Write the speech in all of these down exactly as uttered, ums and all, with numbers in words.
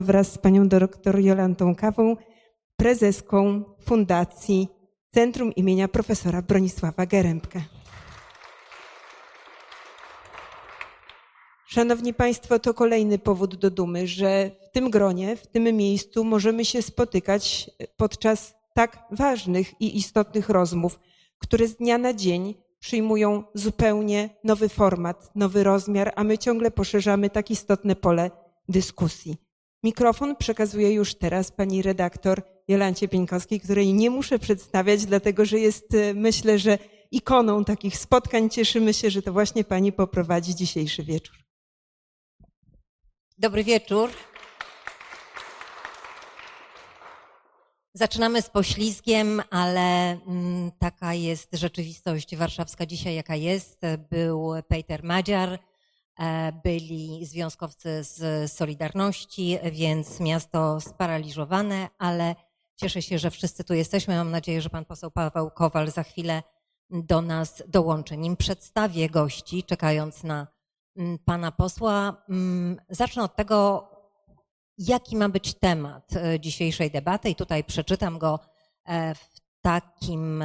wraz z panią doktor Jolantą Kawą, prezeską Fundacji Centrum imienia profesora Bronisława Geremka. Szanowni Państwo, to kolejny powód do dumy, że w tym gronie, w tym miejscu możemy się spotykać podczas tak ważnych i istotnych rozmów, które z dnia na dzień przyjmują zupełnie nowy format, nowy rozmiar, a my ciągle poszerzamy tak istotne pole dyskusji. Mikrofon przekazuję już teraz pani redaktor Jolancie Pieńkowskiej, której nie muszę przedstawiać, dlatego że jest, myślę, że ikoną takich spotkań. Cieszymy się, że to właśnie pani poprowadzi dzisiejszy wieczór. Dobry wieczór. Zaczynamy z poślizgiem, ale mm, taka jest rzeczywistość warszawska dzisiaj, jaka jest. Był Peter Madziar, byli związkowcy z Solidarności, więc miasto sparaliżowane, ale cieszę się, że wszyscy tu jesteśmy. Mam nadzieję, że pan poseł Paweł Kowal za chwilę do nas dołączy. Nim przedstawię gości, czekając na pana posła, zacznę od tego, jaki ma być temat dzisiejszej debaty i tutaj przeczytam go w takim,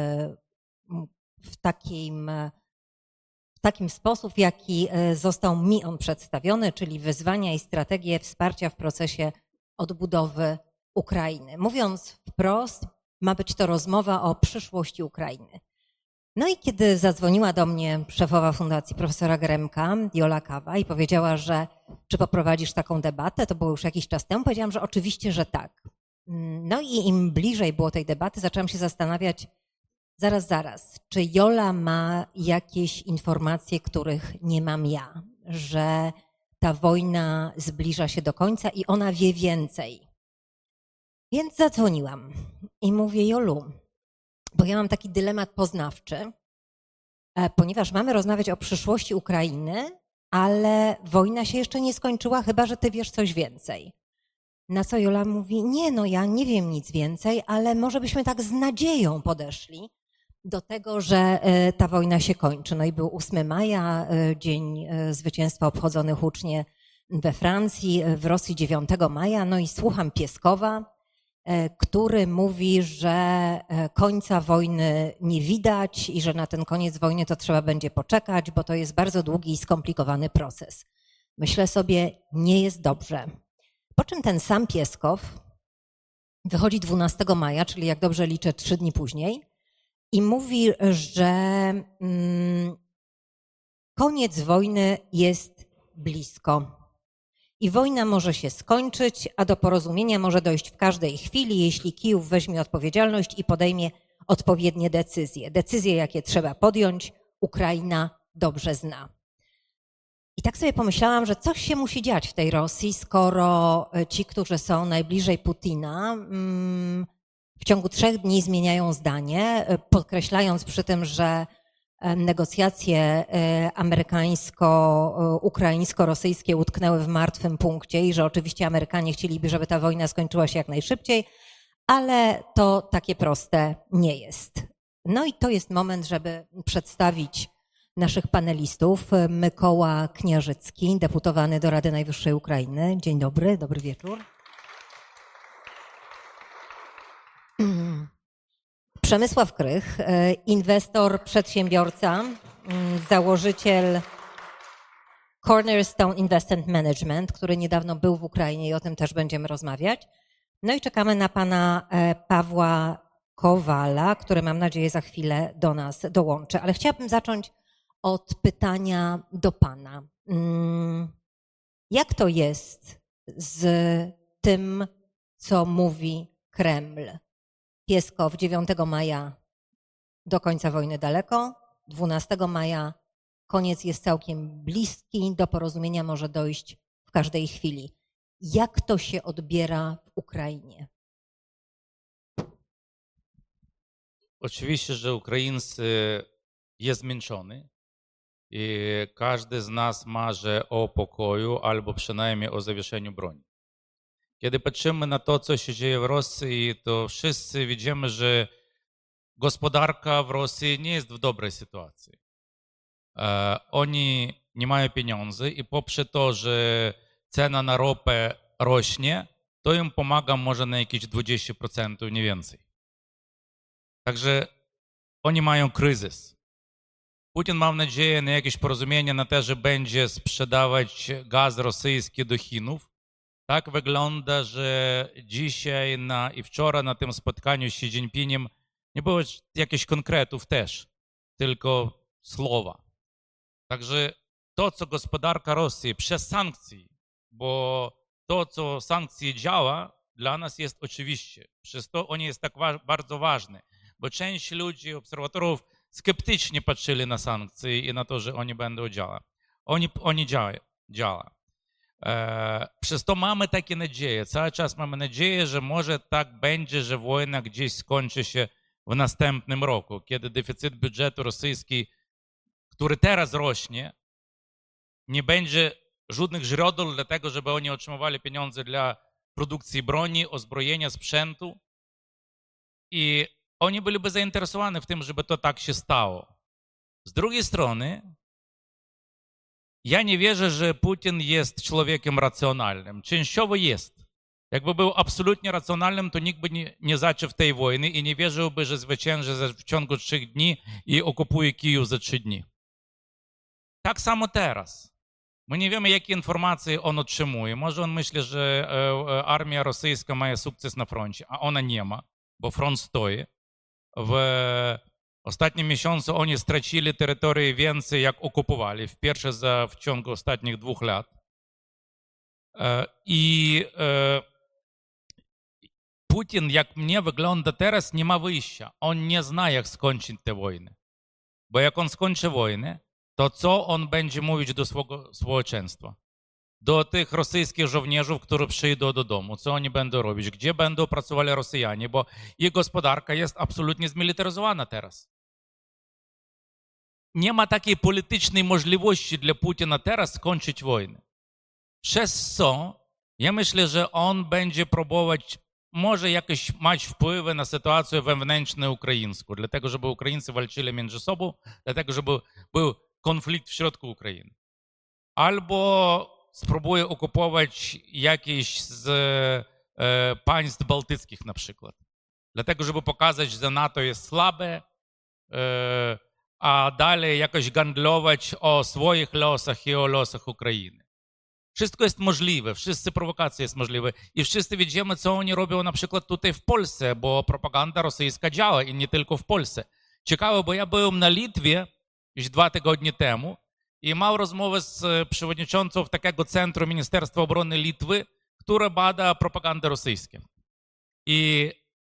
w takim, w takim sposób, w jaki został mi on przedstawiony, czyli wyzwania i strategie wsparcia w procesie odbudowy Ukrainy. Mówiąc wprost, ma być to rozmowa o przyszłości Ukrainy. No i kiedy zadzwoniła do mnie szefowa fundacji profesora Geremka, Jola Kawa, i powiedziała, że czy poprowadzisz taką debatę, to było już jakiś czas temu, powiedziałam, że oczywiście, że tak. No i im bliżej było tej debaty, zaczęłam się zastanawiać, zaraz, zaraz, czy Jola ma jakieś informacje, których nie mam ja, że ta wojna zbliża się do końca i ona wie więcej. Więc zadzwoniłam i mówię, Jolu, bo ja mam taki dylemat poznawczy, ponieważ mamy rozmawiać o przyszłości Ukrainy, ale wojna się jeszcze nie skończyła, chyba że ty wiesz coś więcej. Na co Jola mówi, nie no, ja nie wiem nic więcej, ale może byśmy tak z nadzieją podeszli do tego, że ta wojna się kończy. No i był ósmego maja, Dzień Zwycięstwa obchodzony hucznie we Francji, w Rosji dziewiątego maja, no i słucham Pieskowa, który mówi, że końca wojny nie widać i że na ten koniec wojny to trzeba będzie poczekać, bo to jest bardzo długi i skomplikowany proces. Myślę sobie, nie jest dobrze. Po czym ten sam Pieskow wychodzi dwunastego maja, czyli jak dobrze liczę, trzy dni później, i mówi, że mm, koniec wojny jest blisko. I wojna może się skończyć, a do porozumienia może dojść w każdej chwili, jeśli Kijów weźmie odpowiedzialność i podejmie odpowiednie decyzje. Decyzje, jakie trzeba podjąć, Ukraina dobrze zna. I tak sobie pomyślałam, że coś się musi dziać w tej Rosji, skoro ci, którzy są najbliżej Putina, w ciągu trzech dni zmieniają zdanie, podkreślając przy tym, że negocjacje amerykańsko-ukraińsko-rosyjskie utknęły w martwym punkcie i że oczywiście Amerykanie chcieliby, żeby ta wojna skończyła się jak najszybciej, ale to takie proste nie jest. No i to jest moment, żeby przedstawić naszych panelistów. Mykoła Kniarzycki, deputowany do Rady Najwyższej Ukrainy. Dzień dobry, dobry wieczór. Przemysław Krych, inwestor, przedsiębiorca, założyciel Cornerstone Investment Management, który niedawno był w Ukrainie i o tym też będziemy rozmawiać. No i czekamy na pana Pawła Kowala, który mam nadzieję za chwilę do nas dołączy. Ale chciałabym zacząć od pytania do pana. Jak to jest z tym, co mówi Kreml? Pieskow dziewiątego maja do końca wojny daleko, dwunastego maja koniec jest całkiem bliski, do porozumienia może dojść w każdej chwili. Jak to się odbiera w Ukrainie? Oczywiście, że Ukraińcy jest zmęczony i każdy z nas marzy o pokoju albo przynajmniej o zawieszeniu broni. Kiedy patrzymy na to, co się dzieje w Rosji, to wszyscy widzimy, że gospodarka w Rosji nie jest w dobrej sytuacji. Oni nie mają pieniędzy i poprzez to, że cena na ropę rośnie, to im pomaga może na jakieś dwadzieścia procent, nie więcej. Także oni mają kryzys. Putin ma nadzieję na jakieś porozumienie na to, że będzie sprzedawać gaz rosyjski do Chinów. Tak wygląda, że dzisiaj na, i wczoraj na tym spotkaniu z Xi Jinpingiem nie było jakichś konkretów też, tylko słowa. Także to, co gospodarka Rosji przez sankcje, bo to, co sankcje działa, dla nas jest oczywiście. Przez to on jest tak wa bardzo ważny, bo część ludzi, obserwatorów skeptycznie patrzyli na sankcje i na to, że oni będą działać. Oni, oni działa. działa. E, przez to mamy takie nadzieje, cały czas mamy nadzieję, że może tak będzie, że wojna gdzieś skończy się w następnym roku, kiedy deficyt budżetu rosyjski, który teraz rośnie, nie będzie żadnych źródeł dla tego, żeby oni otrzymywali pieniądze dla produkcji broni, uzbrojenia, sprzętu i oni byliby zainteresowani w tym, żeby to tak się stało. Z drugiej strony, ja nie wierzę, że Putin jest człowiekiem racjonalnym. Częściowo jest. Jakby był absolutnie racjonalnym, to nikt by nie, nie zaczął tej wojny i nie wierzyłby, że zwycięży w ciągu trzech dni i okupuje Kijów za trzy dni. Tak samo teraz. My nie wiemy, jakie informacje on otrzymuje. Może on myśli, że armia rosyjska ma sukces na froncie, a ona nie ma, bo front stoi. W ostatnim miesiącu oni stracili terytorię więcej, jak okupowali. W pierwsze za w ciągu ostatnich dwóch lat. I Putin, jak mnie wygląda teraz, nie ma wyjścia. On nie zna, jak skończyć tę wojnę. Bo jak on skończy wojnę, to co on będzie mówić do swojego społeczeństwa? Do tych rosyjskich żołnierzy, którzy przyjdą do domu. Co oni będą robić? Gdzie będą pracowali Rosjanie? Bo ich gospodarka jest absolutnie zmilitaryzowana teraz. Nie ma takiej politycznej możliwości dla Putina teraz skończyć wojnę. Przez co ja myślę, że on będzie próbować może jakoś mieć wpływy na sytuację wewnętrzną ukraińską, dlatego żeby Ukraińcy walczyli między sobą, dlatego żeby był konflikt w środku Ukrainy. Albo spróbuje okupować jakieś z e, państw bałtyckich na przykład. Dlatego, żeby pokazać, że NATO jest słabe, e, a dalej jakoś handlować o swoich losach i o losach Ukrainy. Wszystko jest możliwe, wszystkie prowokacje jest możliwe i wszyscy widzimy, co oni robią na przykład tutaj w Polsce, bo propaganda rosyjska działa i nie tylko w Polsce. Ciekawe, bo ja byłem na Litwie już dwa tygodnie temu i miał rozmowę z przewodniczącą takiego centrum Ministerstwa Obrony Litwy, które bada propagandę rosyjską. I...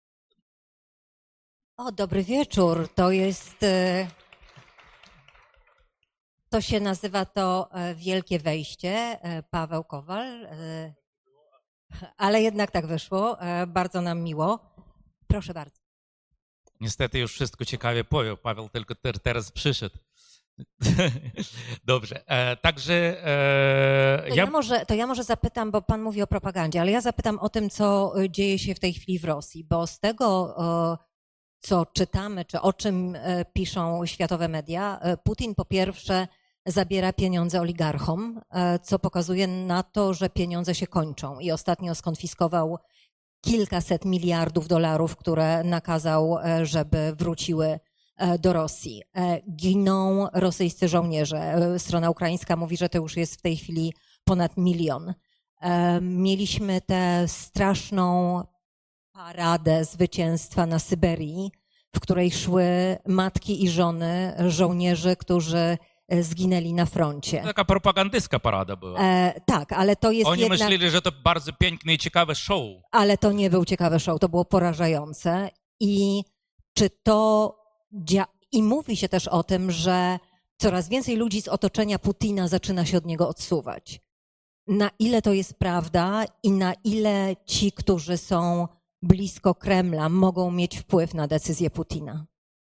O, dobry wieczór. To jest... To się nazywa to Wielkie Wejście, Paweł Kowal, ale jednak tak wyszło. Bardzo nam miło. Proszę bardzo. Niestety już wszystko ciekawie powie. Paweł tylko teraz przyszedł. Dobrze. E, także e, to, ja... Ja może, to ja może zapytam, bo pan mówi o propagandzie, ale ja zapytam o tym, co dzieje się w tej chwili w Rosji, bo z tego, co czytamy, czy o czym piszą światowe media, Putin po pierwsze zabiera pieniądze oligarchom, co pokazuje na to, że pieniądze się kończą i ostatnio skonfiskował kilkaset miliardów dolarów, które nakazał, żeby wróciły do Rosji. Giną rosyjscy żołnierze. Strona ukraińska mówi, że to już jest w tej chwili ponad milion. Mieliśmy tę straszną paradę zwycięstwa na Syberii, w której szły matki i żony żołnierzy, którzy zginęli na froncie. Taka propagandystka parada była. E, tak, ale to jest Oni jednak... myśleli, że to bardzo piękne i ciekawe show. Ale to nie był ciekawy show, to było porażające. I czy to... Dzia... I mówi się też o tym, że coraz więcej ludzi z otoczenia Putina zaczyna się od niego odsuwać. Na ile to jest prawda i na ile ci, którzy są blisko Kremla, mogą mieć wpływ na decyzję Putina?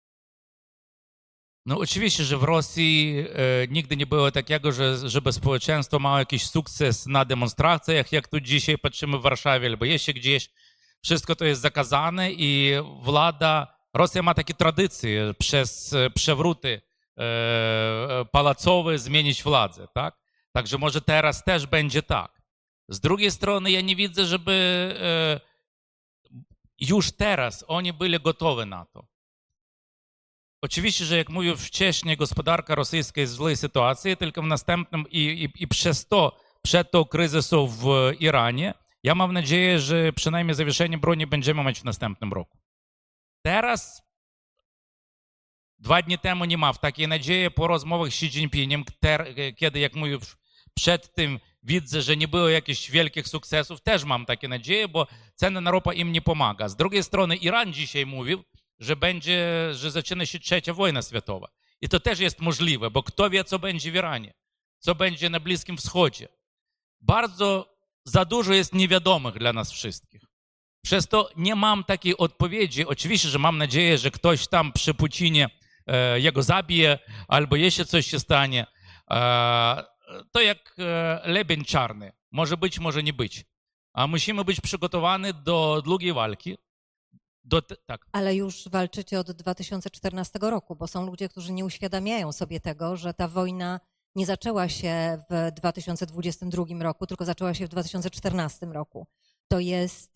No oczywiście, że w Rosji e, nigdy nie było takiego, że, żeby społeczeństwo miało jakiś sukces na demonstracjach, jak tu dzisiaj patrzymy w Warszawie, albo jeszcze gdzieś. Wszystko to jest zakazane i władza, Rosja ma takie tradycje przez przewróty e, pałacowe zmienić władzę, tak? Także może teraz też będzie tak. Z drugiej strony ja nie widzę, żeby e, już teraz oni byli gotowi na to. Oczywiście, że jak mówił wcześniej, gospodarka rosyjska jest w złej sytuacji, tylko w następnym i, i, i przez to, przed to kryzysu w Iranie, ja mam nadzieję, że przynajmniej zawieszenie broni będziemy mieć w następnym roku. Teraz, dwa dni temu nie mam takiej nadziei po rozmowach z Xi Jinpingiem, kiedy, jak mówił przed tym, widzę, że nie było jakichś wielkich sukcesów, też mam takie nadzieje, bo cena na ropę im nie pomaga. Z drugiej strony Iran dzisiaj mówił, że będzie, że zaczyna się trzecia wojna światowa. I to też jest możliwe, bo kto wie, co będzie w Iranie, co będzie na Bliskim Wschodzie. Bardzo za dużo jest niewiadomych dla nas wszystkich. Przez to nie mam takiej odpowiedzi. Oczywiście, że mam nadzieję, że ktoś tam przy Putinie e, jego zabije, albo jeszcze coś się stanie. E, to jak e, lebień czarny. Może być, może nie być. A musimy być przygotowani do długiej walki. Do te, tak. Ale już walczycie od dwa tysiące czternastego roku, bo są ludzie, którzy nie uświadamiają sobie tego, że ta wojna nie zaczęła się w dwa tysiące dwudziestym drugim roku, tylko zaczęła się w dwa tysiące czternastym roku. To jest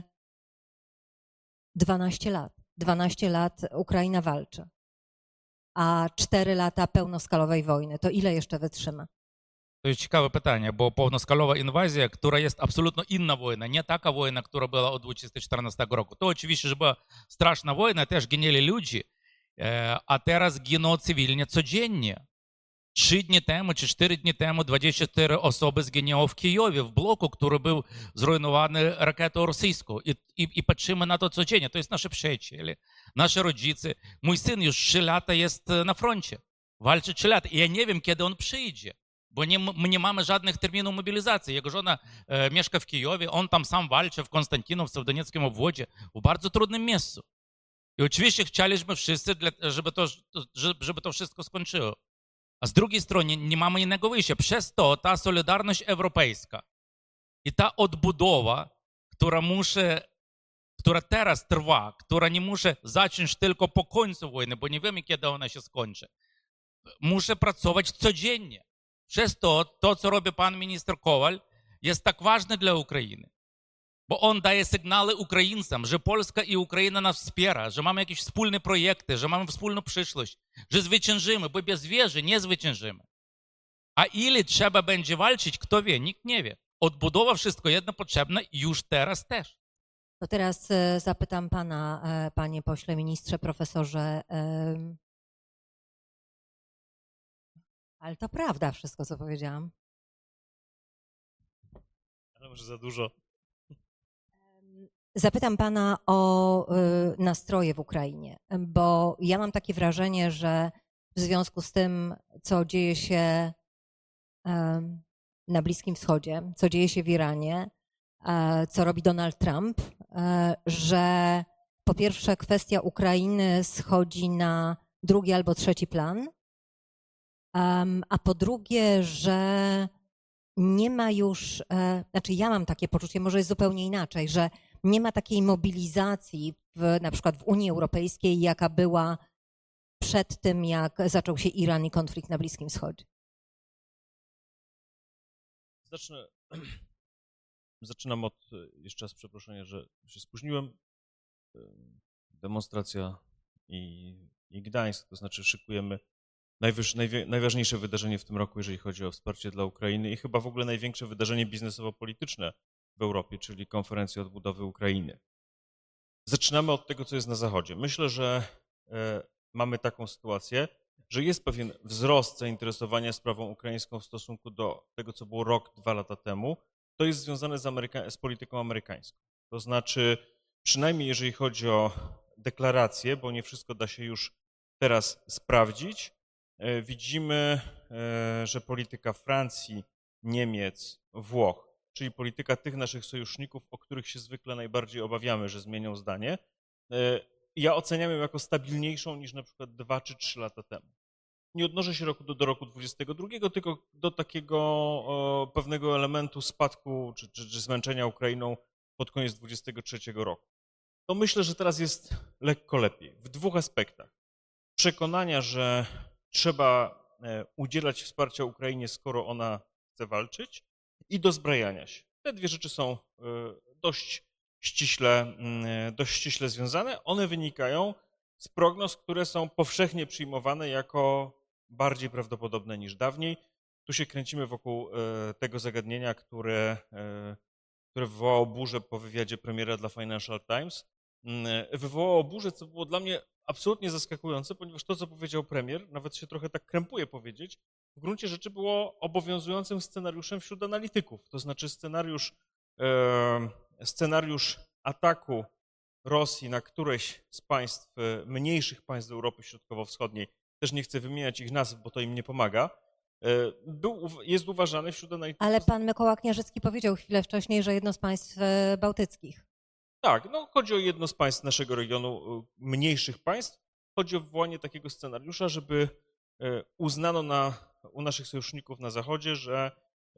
dwanaście lat. dwanaście lat Ukraina walczy, a cztery lata pełnoskalowej wojny. To ile jeszcze wytrzyma? To jest ciekawe pytanie, bo pełnoskalowa inwazja, która jest absolutnie inna wojna, nie taka wojna, która była od dwa tysiące czternastego roku. To oczywiście, że była straszna wojna, też ginęli ludzie, a teraz giną cywilnie codziennie. Trzy dni temu czy cztery dni temu dwadzieścia cztery osoby zginęło w Kijowie, w bloku, który był zrujnowany rakietą rosyjską. I, i, i patrzymy na to codziennie. To jest nasze przyjaciele, nasi rodzice. Mój syn już trzy lata jest na froncie. Walczy trzy lata. I ja nie wiem, kiedy on przyjdzie. Bo nie, my nie mamy żadnych terminów mobilizacji. Jego żona e, mieszka w Kijowie, on tam sam walczy w Konstantinowce, w Donieckim obwodzie, w bardzo trudnym miejscu. I oczywiście chcieliśmy wszyscy, żeby to, żeby to wszystko skończyło. A z drugiej strony nie mamy innego wyjścia. Przez to ta solidarność europejska i ta odbudowa, która musi, która teraz trwa, która nie musi zacząć tylko po końcu wojny, bo nie wiemy, kiedy ona się skończy, musi pracować codziennie. Przez to, to, co robi pan minister Kowal, jest tak ważne dla Ukrainy. Bo on daje sygnały Ukraińcom, że Polska i Ukraina nas wspiera, że mamy jakieś wspólne projekty, że mamy wspólną przyszłość, że zwyciężymy, bo bez wierzy nie zwyciężymy. A ile trzeba będzie walczyć, kto wie, nikt nie wie. Odbudowa wszystko jedno potrzebne już teraz też. To teraz zapytam pana, panie pośle, ministrze, profesorze. Ale to prawda wszystko, co powiedziałam. Ale może za dużo. Zapytam pana o nastroje w Ukrainie, bo ja mam takie wrażenie, że w związku z tym, co dzieje się na Bliskim Wschodzie, co dzieje się w Iranie, co robi Donald Trump, że po pierwsze kwestia Ukrainy schodzi na drugi albo trzeci plan, a po drugie, że nie ma już, znaczy ja mam takie poczucie, może jest zupełnie inaczej, że nie ma takiej mobilizacji w, na przykład w Unii Europejskiej, jaka była przed tym, jak zaczął się Iran i konflikt na Bliskim Wschodzie. Zacznę, zaczynam od, jeszcze raz przeproszenia, że się spóźniłem. Demonstracja i, i Gdańsk, to znaczy szykujemy najwyż, najwie, najważniejsze wydarzenie w tym roku, jeżeli chodzi o wsparcie dla Ukrainy i chyba w ogóle największe wydarzenie biznesowo-polityczne w Europie, czyli konferencja odbudowy Ukrainy. Zaczynamy od tego, co jest na Zachodzie. Myślę, że e, mamy taką sytuację, że jest pewien wzrost zainteresowania sprawą ukraińską w stosunku do tego, co było rok, dwa lata temu. To jest związane z, Ameryka- z polityką amerykańską. To znaczy, przynajmniej jeżeli chodzi o deklaracje, bo nie wszystko da się już teraz sprawdzić, e, widzimy, e, że polityka Francji, Niemiec, Włoch, czyli polityka tych naszych sojuszników, o których się zwykle najbardziej obawiamy, że zmienią zdanie, ja oceniam ją jako stabilniejszą niż na przykład dwa czy trzy lata temu. Nie odnoszę się roku do, do roku dwudziestego drugiego, tylko do takiego o, pewnego elementu spadku czy, czy, czy zmęczenia Ukrainą pod koniec dwudziestego trzeciego roku. To myślę, że teraz jest lekko lepiej w dwóch aspektach. Przekonania, że trzeba udzielać wsparcia Ukrainie, skoro ona chce walczyć, i dozbrajania się. Te dwie rzeczy są dość ściśle, dość ściśle związane. One wynikają z prognoz, które są powszechnie przyjmowane jako bardziej prawdopodobne niż dawniej. Tu się kręcimy wokół tego zagadnienia, które, które wywołało burzę po wywiadzie premiera dla Financial Times. Wywołało burzę, co było dla mnie absolutnie zaskakujące, ponieważ to, co powiedział premier, nawet się trochę tak krępuje powiedzieć, w gruncie rzeczy było obowiązującym scenariuszem wśród analityków. To znaczy scenariusz, e, scenariusz ataku Rosji na któreś z państw, mniejszych państw Europy Środkowo-Wschodniej, też nie chcę wymieniać ich nazw, bo to im nie pomaga, e, był, jest uważany wśród analityków. Ale pan Mykoła Kniażycki powiedział chwilę wcześniej, że jedno z państw bałtyckich. Tak, no chodzi o jedno z państw naszego regionu, mniejszych państw. Chodzi o wywołanie takiego scenariusza, żeby uznano na, u naszych sojuszników na Zachodzie, że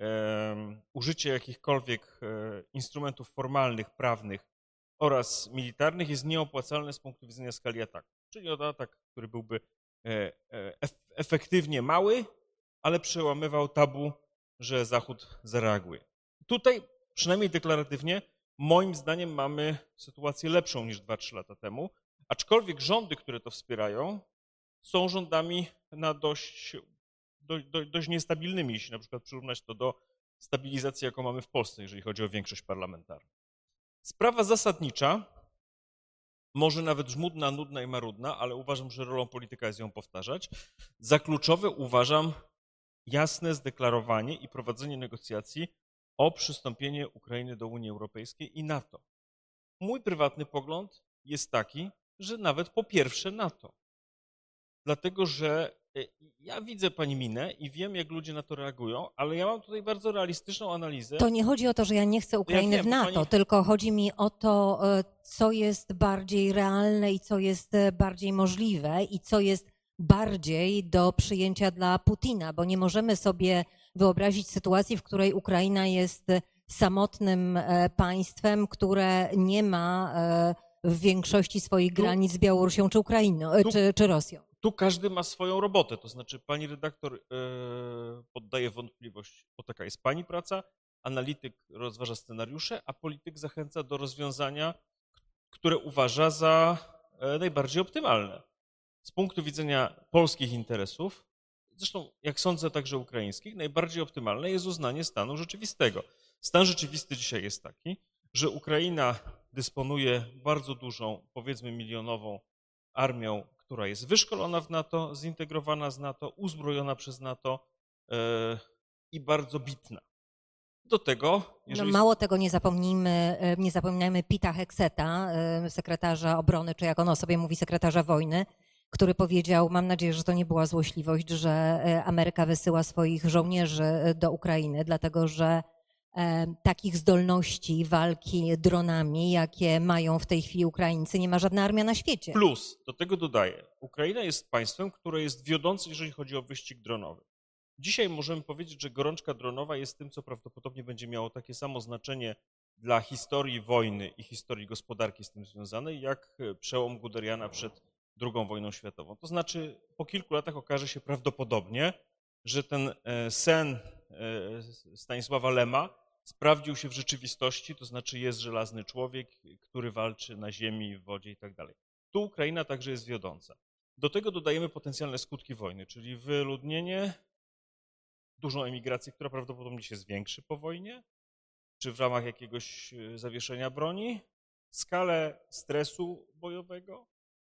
e, użycie jakichkolwiek e, instrumentów formalnych, prawnych oraz militarnych jest nieopłacalne z punktu widzenia skali ataku. Czyli o atak, który byłby e, e, efektywnie mały, ale przełamywał tabu, że Zachód zareaguje. Tutaj, przynajmniej deklaratywnie, moim zdaniem mamy sytuację lepszą niż dwa trzy lata temu, aczkolwiek rządy, które to wspierają, są rządami na dość, do, do, dość niestabilnymi, jeśli na przykład przyrównać to do stabilizacji, jaką mamy w Polsce, jeżeli chodzi o większość parlamentarną. Sprawa zasadnicza, może nawet żmudna, nudna i marudna, ale uważam, że rolą polityka jest ją powtarzać. Za kluczowe uważam jasne zdeklarowanie i prowadzenie negocjacji o przystąpienie Ukrainy do Unii Europejskiej i NATO. Mój prywatny pogląd jest taki, że nawet po pierwsze NATO. Dlatego, że ja widzę pani minę i wiem, jak ludzie na to reagują, ale ja mam tutaj bardzo realistyczną analizę. To nie chodzi o to, że ja nie chcę Ukrainy ja wiem, w NATO, pani... tylko chodzi mi o to, co jest bardziej realne i co jest bardziej możliwe i co jest bardziej do przyjęcia dla Putina, bo nie możemy sobie wyobrazić sytuacji, w której Ukraina jest samotnym państwem, które nie ma w większości swoich granic z Białorusią czy Ukrainą, tu, czy, czy Rosją. Tu każdy ma swoją robotę, to znaczy pani redaktor e, poddaje wątpliwość, bo taka jest pani praca, analityk rozważa scenariusze, a polityk zachęca do rozwiązania, które uważa za e, najbardziej optymalne. Z punktu widzenia polskich interesów, zresztą jak sądzę także ukraińskich, najbardziej optymalne jest uznanie stanu rzeczywistego. Stan rzeczywisty dzisiaj jest taki, że Ukraina dysponuje bardzo dużą, powiedzmy milionową armią, która jest wyszkolona w NATO, zintegrowana z NATO, uzbrojona przez NATO yy, i bardzo bitna. Do tego... Jeżeli... No mało tego, nie zapomnijmy, nie zapominajmy Pita Hegseta, sekretarza obrony, czy jak on o sobie mówi, sekretarza wojny, który powiedział, mam nadzieję, że to nie była złośliwość, że Ameryka wysyła swoich żołnierzy do Ukrainy, dlatego że takich zdolności walki dronami, jakie mają w tej chwili Ukraińcy, nie ma żadna armia na świecie. Plus, do tego dodaję, Ukraina jest państwem, które jest wiodące, jeżeli chodzi o wyścig dronowy. Dzisiaj możemy powiedzieć, że gorączka dronowa jest tym, co prawdopodobnie będzie miało takie samo znaczenie dla historii wojny i historii gospodarki z tym związanej, jak przełom Guderiana przed drugą wojną światową. To znaczy, po kilku latach okaże się prawdopodobnie, że ten sen Stanisława Lema sprawdził się w rzeczywistości, to znaczy jest żelazny człowiek, który walczy na ziemi, w wodzie i tak dalej. Tu Ukraina także jest wiodąca. Do tego dodajemy potencjalne skutki wojny, czyli wyludnienie, dużą emigrację, która prawdopodobnie się zwiększy po wojnie, czy w ramach jakiegoś zawieszenia broni, skalę stresu bojowego,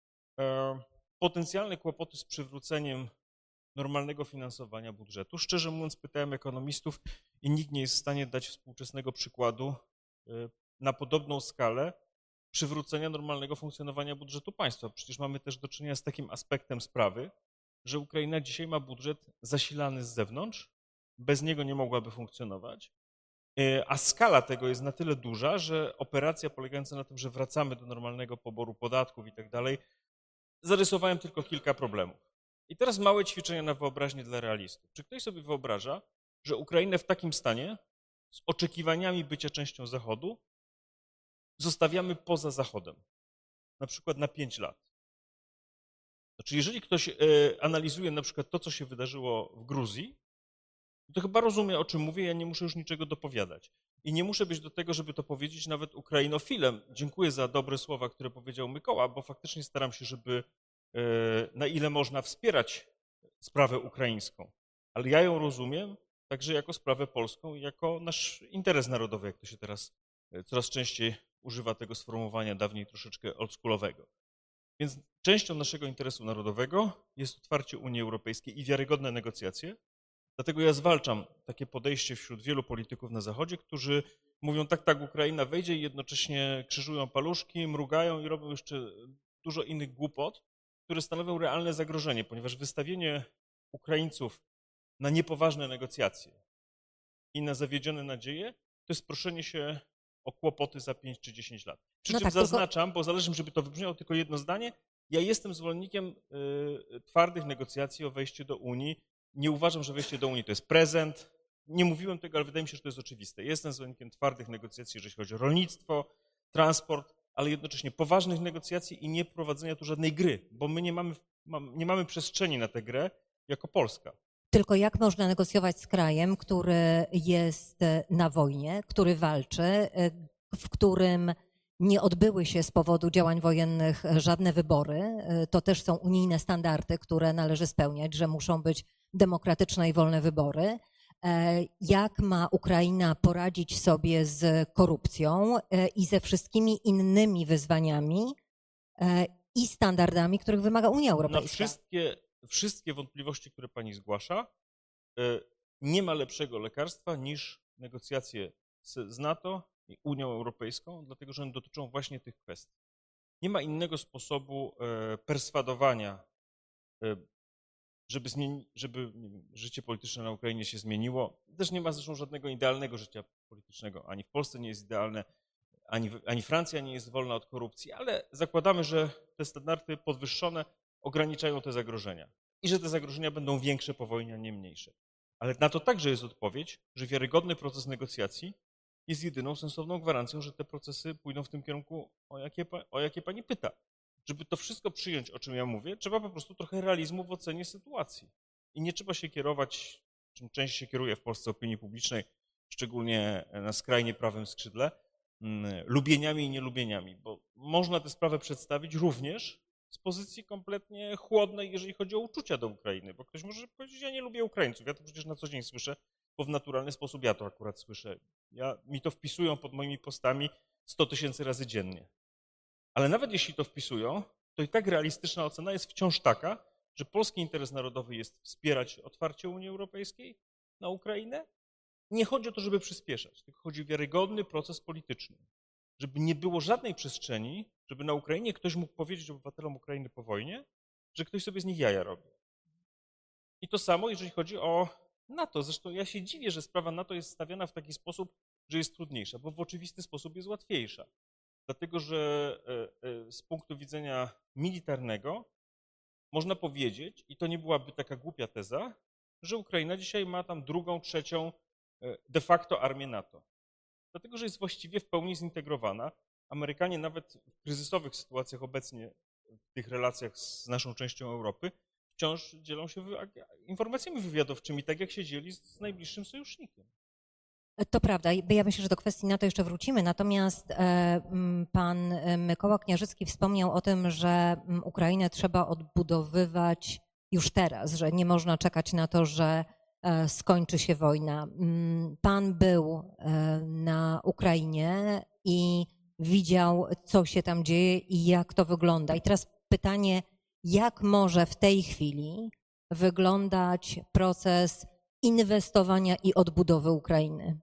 potencjalne kłopoty z przywróceniem normalnego finansowania budżetu. Szczerze mówiąc, pytałem ekonomistów i nikt nie jest w stanie dać współczesnego przykładu na podobną skalę przywrócenia normalnego funkcjonowania budżetu państwa. Przecież mamy też do czynienia z takim aspektem sprawy, że Ukraina dzisiaj ma budżet zasilany z zewnątrz, bez niego nie mogłaby funkcjonować, a skala tego jest na tyle duża, że operacja polegająca na tym, że wracamy do normalnego poboru podatków i tak dalej, zarysowałem tylko kilka problemów. I teraz małe ćwiczenia na wyobraźnię dla realistów. Czy ktoś sobie wyobraża, że Ukrainę w takim stanie, z oczekiwaniami bycia częścią Zachodu, zostawiamy poza Zachodem, na przykład na pięć lat? Znaczy, jeżeli ktoś analizuje na przykład to, co się wydarzyło w Gruzji, to chyba rozumie, o czym mówię, ja nie muszę już niczego dopowiadać. I nie muszę być do tego, żeby to powiedzieć nawet ukrainofilem. Dziękuję za dobre słowa, które powiedział Mykoła, bo faktycznie staram się, żeby na ile można wspierać sprawę ukraińską. Ale ja ją rozumiem także jako sprawę polską, jako nasz interes narodowy, jak to się teraz coraz częściej używa tego sformułowania, dawniej troszeczkę oldschoolowego. Więc częścią naszego interesu narodowego jest otwarcie Unii Europejskiej i wiarygodne negocjacje. Dlatego ja zwalczam takie podejście wśród wielu polityków na Zachodzie, którzy mówią tak, tak, Ukraina wejdzie i jednocześnie krzyżują paluszki, mrugają i robią jeszcze dużo innych głupot, które stanowią realne zagrożenie, ponieważ wystawienie Ukraińców na niepoważne negocjacje i na zawiedzione nadzieje to jest proszenie się o kłopoty za pięć czy dziesięć lat. Przy No czym tak, zaznaczam, tylko... bo zależy mi, żeby to wybrzmiało tylko jedno zdanie, ja jestem zwolennikiem y, twardych negocjacji o wejście do Unii. Nie uważam, że wejście do Unii to jest prezent. Nie mówiłem tego, ale wydaje mi się, że to jest oczywiste. Jestem zwolennikiem twardych negocjacji, jeżeli chodzi o rolnictwo, transport, ale jednocześnie poważnych negocjacji i nie prowadzenia tu żadnej gry, bo my nie mamy, nie mamy przestrzeni na tę grę jako Polska. Tylko jak można negocjować z krajem, który jest na wojnie, który walczy, w którym nie odbyły się z powodu działań wojennych żadne wybory. To też są unijne standardy, które należy spełniać, że muszą być demokratyczne i wolne wybory. Jak ma Ukraina poradzić sobie z korupcją i ze wszystkimi innymi wyzwaniami i standardami, których wymaga Unia Europejska? Na wszystkie, wszystkie wątpliwości, które pani zgłasza, nie ma lepszego lekarstwa niż negocjacje z NATO i Unią Europejską, dlatego że one dotyczą właśnie tych kwestii. Nie ma innego sposobu perswadowania, żeby, zmieni, żeby nie wiem, życie polityczne na Ukrainie się zmieniło. Też nie ma zresztą żadnego idealnego życia politycznego. Ani w Polsce nie jest idealne, ani, ani Francja nie jest wolna od korupcji, ale zakładamy, że te standardy podwyższone ograniczają te zagrożenia i że te zagrożenia będą większe po wojnie, a nie mniejsze. Ale na to także jest odpowiedź, że wiarygodny proces negocjacji jest jedyną sensowną gwarancją, że te procesy pójdą w tym kierunku, o jakie, o jakie pani pyta. Żeby to wszystko przyjąć, o czym ja mówię, trzeba po prostu trochę realizmu w ocenie sytuacji. I nie trzeba się kierować, czym część się kieruje w Polsce opinii publicznej, szczególnie na skrajnie prawym skrzydle, lubieniami i nielubieniami, bo można tę sprawę przedstawić również z pozycji kompletnie chłodnej, jeżeli chodzi o uczucia do Ukrainy, bo ktoś może powiedzieć, ja nie lubię Ukraińców, ja to przecież na co dzień słyszę, bo w naturalny sposób ja to akurat słyszę. Ja, mi to wpisują pod moimi postami sto tysięcy razy dziennie. Ale nawet jeśli to wpisują, to i tak realistyczna ocena jest wciąż taka, że polski interes narodowy jest wspierać otwarcie Unii Europejskiej na Ukrainę. Nie chodzi o to, żeby przyspieszać, tylko chodzi o wiarygodny proces polityczny. Żeby nie było żadnej przestrzeni, żeby na Ukrainie ktoś mógł powiedzieć obywatelom Ukrainy po wojnie, że ktoś sobie z nich jaja robi. I to samo, jeżeli chodzi o NATO. Zresztą ja się dziwię, że sprawa NATO jest stawiana w taki sposób, że jest trudniejsza, bo w oczywisty sposób jest łatwiejsza. Dlatego, że z punktu widzenia militarnego można powiedzieć, i to nie byłaby taka głupia teza, że Ukraina dzisiaj ma tam drugą, trzecią de facto armię NATO. Dlatego, że jest właściwie w pełni zintegrowana. Amerykanie nawet w kryzysowych sytuacjach obecnie w tych relacjach z naszą częścią Europy wciąż dzielą się informacjami wywiadowczymi, tak jak się dzieli z najbliższym sojusznikiem. To prawda. Ja myślę, że do kwestii NATO jeszcze wrócimy. Natomiast pan Mykoła Kniarzycki wspomniał o tym, że Ukrainę trzeba odbudowywać już teraz, że nie można czekać na to, że skończy się wojna. Pan był na Ukrainie i widział, co się tam dzieje i jak to wygląda. I teraz pytanie, jak może w tej chwili wyglądać proces inwestowania i odbudowy Ukrainy?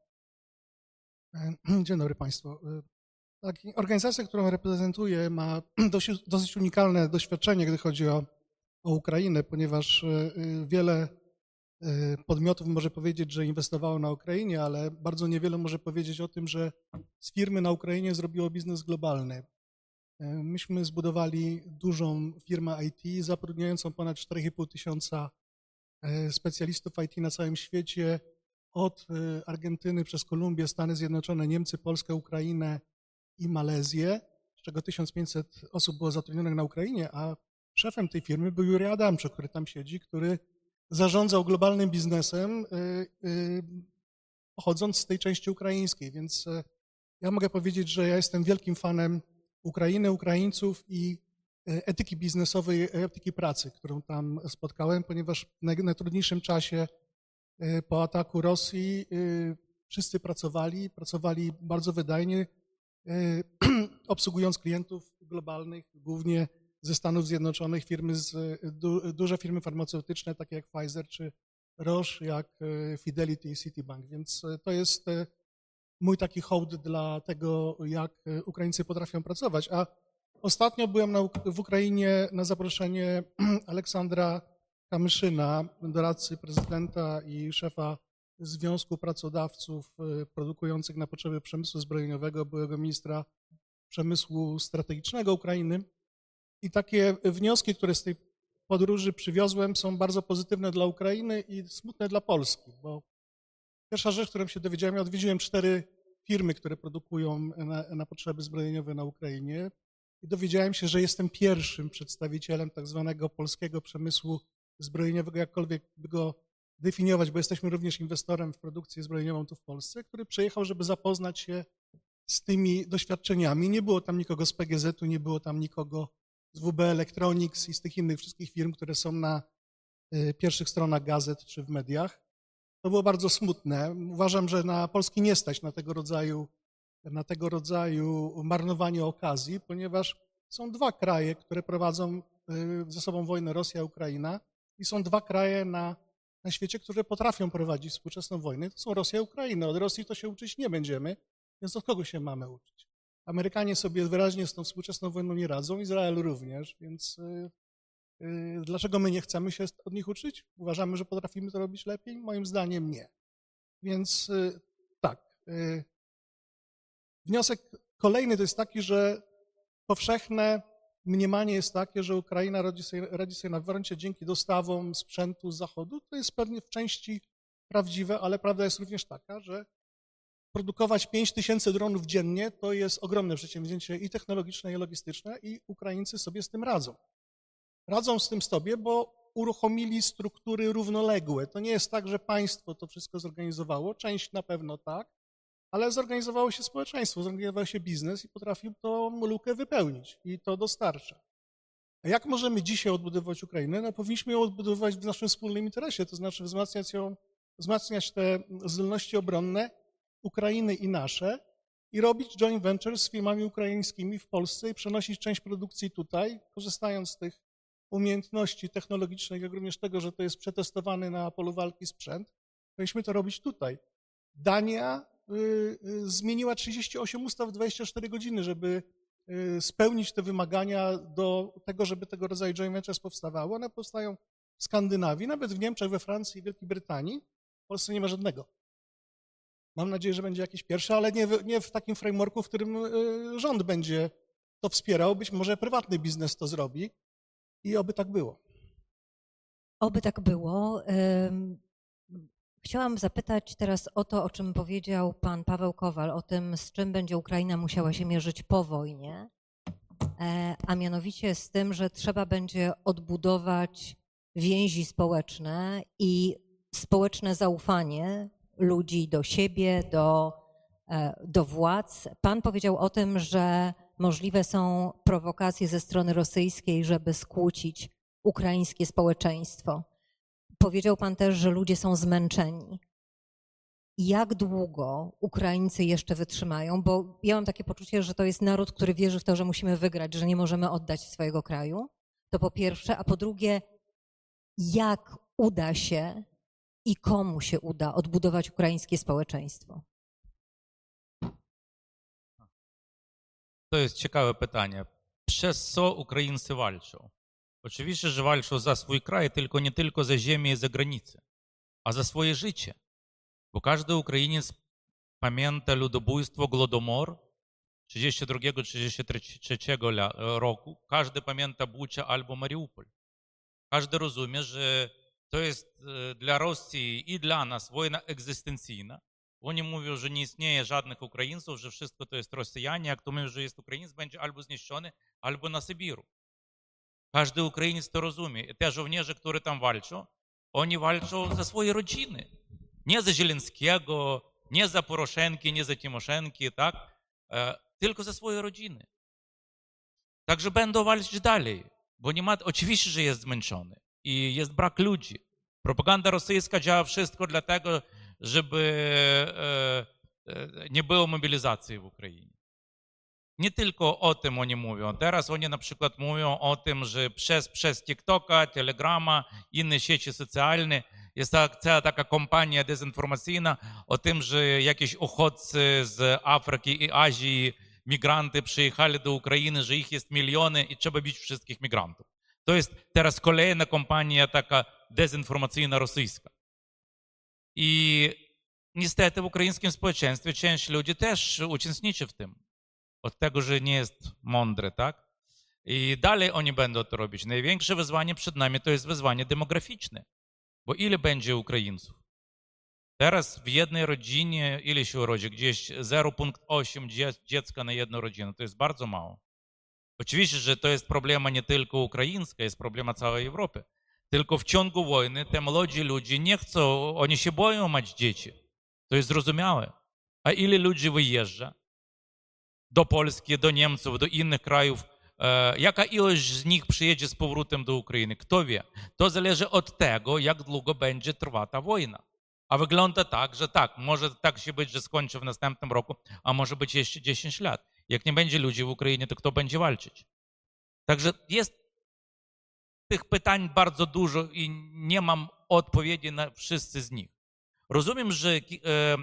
Dzień dobry Państwu. Tak, organizacja, którą reprezentuję, ma dosyć, dosyć unikalne doświadczenie, gdy chodzi o, o Ukrainę, ponieważ wiele podmiotów może powiedzieć, że inwestowało na Ukrainie, ale bardzo niewiele może powiedzieć o tym, że z firmy na Ukrainie zrobiło biznes globalny. Myśmy zbudowali dużą firmę I T, zatrudniającą ponad cztery i pół tysiąca specjalistów I T na całym świecie, od Argentyny przez Kolumbię, Stany Zjednoczone, Niemcy, Polskę, Ukrainę i Malezję, z czego tysiąc pięćset osób było zatrudnionych na Ukrainie, a szefem tej firmy był Jurij Adamczuk, który tam siedzi, który zarządzał globalnym biznesem pochodząc z tej części ukraińskiej, więc ja mogę powiedzieć, że ja jestem wielkim fanem Ukrainy, Ukraińców i etyki biznesowej, etyki pracy, którą tam spotkałem, ponieważ w najtrudniejszym czasie po ataku Rosji wszyscy pracowali, pracowali bardzo wydajnie, obsługując klientów globalnych, głównie ze Stanów Zjednoczonych, firmy z, du, duże firmy farmaceutyczne, takie jak Pfizer czy Roche, jak Fidelity i Citibank. Więc to jest mój taki hołd dla tego, jak Ukraińcy potrafią pracować. A ostatnio byłem na, w Ukrainie na zaproszenie Aleksandra Kamyszyna, doradcy prezydenta i szefa Związku Pracodawców Produkujących na potrzeby przemysłu zbrojeniowego, byłego ministra przemysłu strategicznego Ukrainy. I takie wnioski, które z tej podróży przywiozłem, są bardzo pozytywne dla Ukrainy i smutne dla Polski, bo pierwsza rzecz, którą się dowiedziałem, ja odwiedziłem cztery firmy, które produkują na, na potrzeby zbrojeniowe na Ukrainie i dowiedziałem się, że jestem pierwszym przedstawicielem tak zwanego polskiego przemysłu zbrojeniowego, jakkolwiek by go definiować, bo jesteśmy również inwestorem w produkcję zbrojeniową tu w Polsce, który przyjechał, żeby zapoznać się z tymi doświadczeniami. Nie było tam nikogo z P G Z-u, nie było tam nikogo z W B Electronics i z tych innych wszystkich firm, które są na pierwszych stronach gazet czy w mediach. To było bardzo smutne. Uważam, że na Polski nie stać na tego rodzaju, na tego rodzaju marnowanie okazji, ponieważ są dwa kraje, które prowadzą ze sobą wojnę, Rosja i Ukraina, i są dwa kraje na, na świecie, które potrafią prowadzić współczesną wojnę. To są Rosja i Ukraina. Od Rosji to się uczyć nie będziemy, więc od kogo się mamy uczyć? Amerykanie sobie wyraźnie z tą współczesną wojną nie radzą, Izrael również, więc yy, yy, dlaczego my nie chcemy się od nich uczyć? Uważamy, że potrafimy to robić lepiej? Moim zdaniem nie. Więc yy, tak. Yy. Wniosek kolejny to jest taki, że powszechne mniemanie jest takie, że Ukraina radzi sobie, radzi sobie na froncie dzięki dostawom sprzętu z Zachodu. To jest pewnie w części prawdziwe, ale prawda jest również taka, że produkować pięć tysięcy dronów dziennie to jest ogromne przedsięwzięcie i technologiczne, i logistyczne, i Ukraińcy sobie z tym radzą. Radzą z tym sobie, bo uruchomili struktury równoległe. To nie jest tak, że państwo to wszystko zorganizowało, część na pewno tak, ale zorganizowało się społeczeństwo, zorganizował się biznes i potrafił tą lukę wypełnić i to dostarcza. A jak możemy dzisiaj odbudować Ukrainę? No powinniśmy ją odbudować w naszym wspólnym interesie, to znaczy wzmacniać ją, wzmacniać te zdolności obronne Ukrainy i nasze i robić joint venture z firmami ukraińskimi w Polsce i przenosić część produkcji tutaj, korzystając z tych umiejętności technologicznych, jak również tego, że to jest przetestowany na polu walki sprzęt. Powinniśmy to robić tutaj. Dania y, y, zmieniła trzydzieści osiem ustaw w dwadzieścia cztery godziny, żeby y, spełnić te wymagania do tego, żeby tego rodzaju joint ventures powstawały. One powstają w Skandynawii, nawet w Niemczech, we Francji i Wielkiej Brytanii. W Polsce nie ma żadnego. Mam nadzieję, że będzie jakiś pierwszy, ale nie w, nie w takim frameworku, w którym rząd będzie to wspierał. Być może prywatny biznes to zrobi i oby tak było. Oby tak było. Chciałam zapytać teraz o to, o czym powiedział pan Paweł Kowal, o tym, z czym będzie Ukraina musiała się mierzyć po wojnie, a mianowicie z tym, że trzeba będzie odbudować więzi społeczne i społeczne zaufanie ludzi do siebie, do, do władz. Pan powiedział o tym, że możliwe są prowokacje ze strony rosyjskiej, żeby skłócić ukraińskie społeczeństwo. Powiedział pan też, że ludzie są zmęczeni. Jak długo Ukraińcy jeszcze wytrzymają? Bo ja mam takie poczucie, że to jest naród, który wierzy w to, że musimy wygrać, że nie możemy oddać swojego kraju. To po pierwsze. A po drugie, jak uda się i komu się uda odbudować ukraińskie społeczeństwo? To jest ciekawe pytanie. Przez co Ukraińcy walczą? Oczywiście, że walczą za swój kraj, tylko nie tylko za ziemię i za granicę, a za swoje życie. Bo każdy Ukrainiec pamięta ludobójstwo, Głodomor trzydziestego drugiego trzydziestego trzeciego roku. Każdy pamięta Bucza albo Mariupol. Każdy rozumie, że to jest dla Rosji i dla nas wojna egzystencyjna. Oni mówią, że nie istnieje żadnych Ukraińców, że wszystko to jest Rosjanie. Jak to mówią, że jest Ukrainiec, będzie albo zniszczony, albo na Sybiru. Każdy Ukrainiec to rozumie. I te żołnierze, którzy tam walczą, oni walczą za swoje rodziny. Nie za Zieleńskiego, nie za Poroszenki, nie za Timoszenki, tak? Tylko za swoje rodziny. Także będą walczyć dalej, bo nie ma, oczywiście, że jest zmęczony i jest brak ludzi. Propaganda rosyjska działa wszystko dlatego, żeby nie było mobilizacji w Ukrainie. Nie tylko o tym oni mówią. Teraz oni na przykład mówią o tym, że przez, przez TikToka, Telegrama, inne sieci socjalne jest ta, cała taka kampania dezinformacyjna o tym, że jakieś uchodźcy z Afryki i Azji, migranty przyjechali do Ukrainy, że ich jest miliony i trzeba bić wszystkich migrantów. To jest teraz kolejna kampania taka dezinformacyjna rosyjska. I niestety w ukraińskim społeczeństwie część ludzi też uczestniczy w tym. Od tego, że nie jest mądre, tak? I dalej oni będą to robić. Największe wyzwanie przed nami to jest wyzwanie demograficzne. Bo ile będzie Ukraińców? Teraz w jednej rodzinie, ile się urodzi? Gdzieś zero przecinek osiem dziecka na jedną rodzinę. To jest bardzo mało. Oczywiście, że to jest problema nie tylko ukraińska, jest problema całej Europy. Tylko w ciągu wojny te młodzi ludzie nie chcą, oni się boją mieć dzieci. To jest zrozumiałe. A ile ludzi wyjeżdża do Polski, do Niemców, do innych krajów? Jaka ilość z nich przyjedzie z powrotem do Ukrainy? Kto wie? To zależy od tego, jak długo będzie trwała ta wojna. A wygląda tak, że tak, może tak się być, że skończy w następnym roku, a może być jeszcze dziesięć lat. Jak nie będzie ludzi w Ukrainie, to kto będzie walczyć? Także jest tych pytań bardzo dużo i nie mam odpowiedzi na wszyscy z nich. Rozumiem, że e,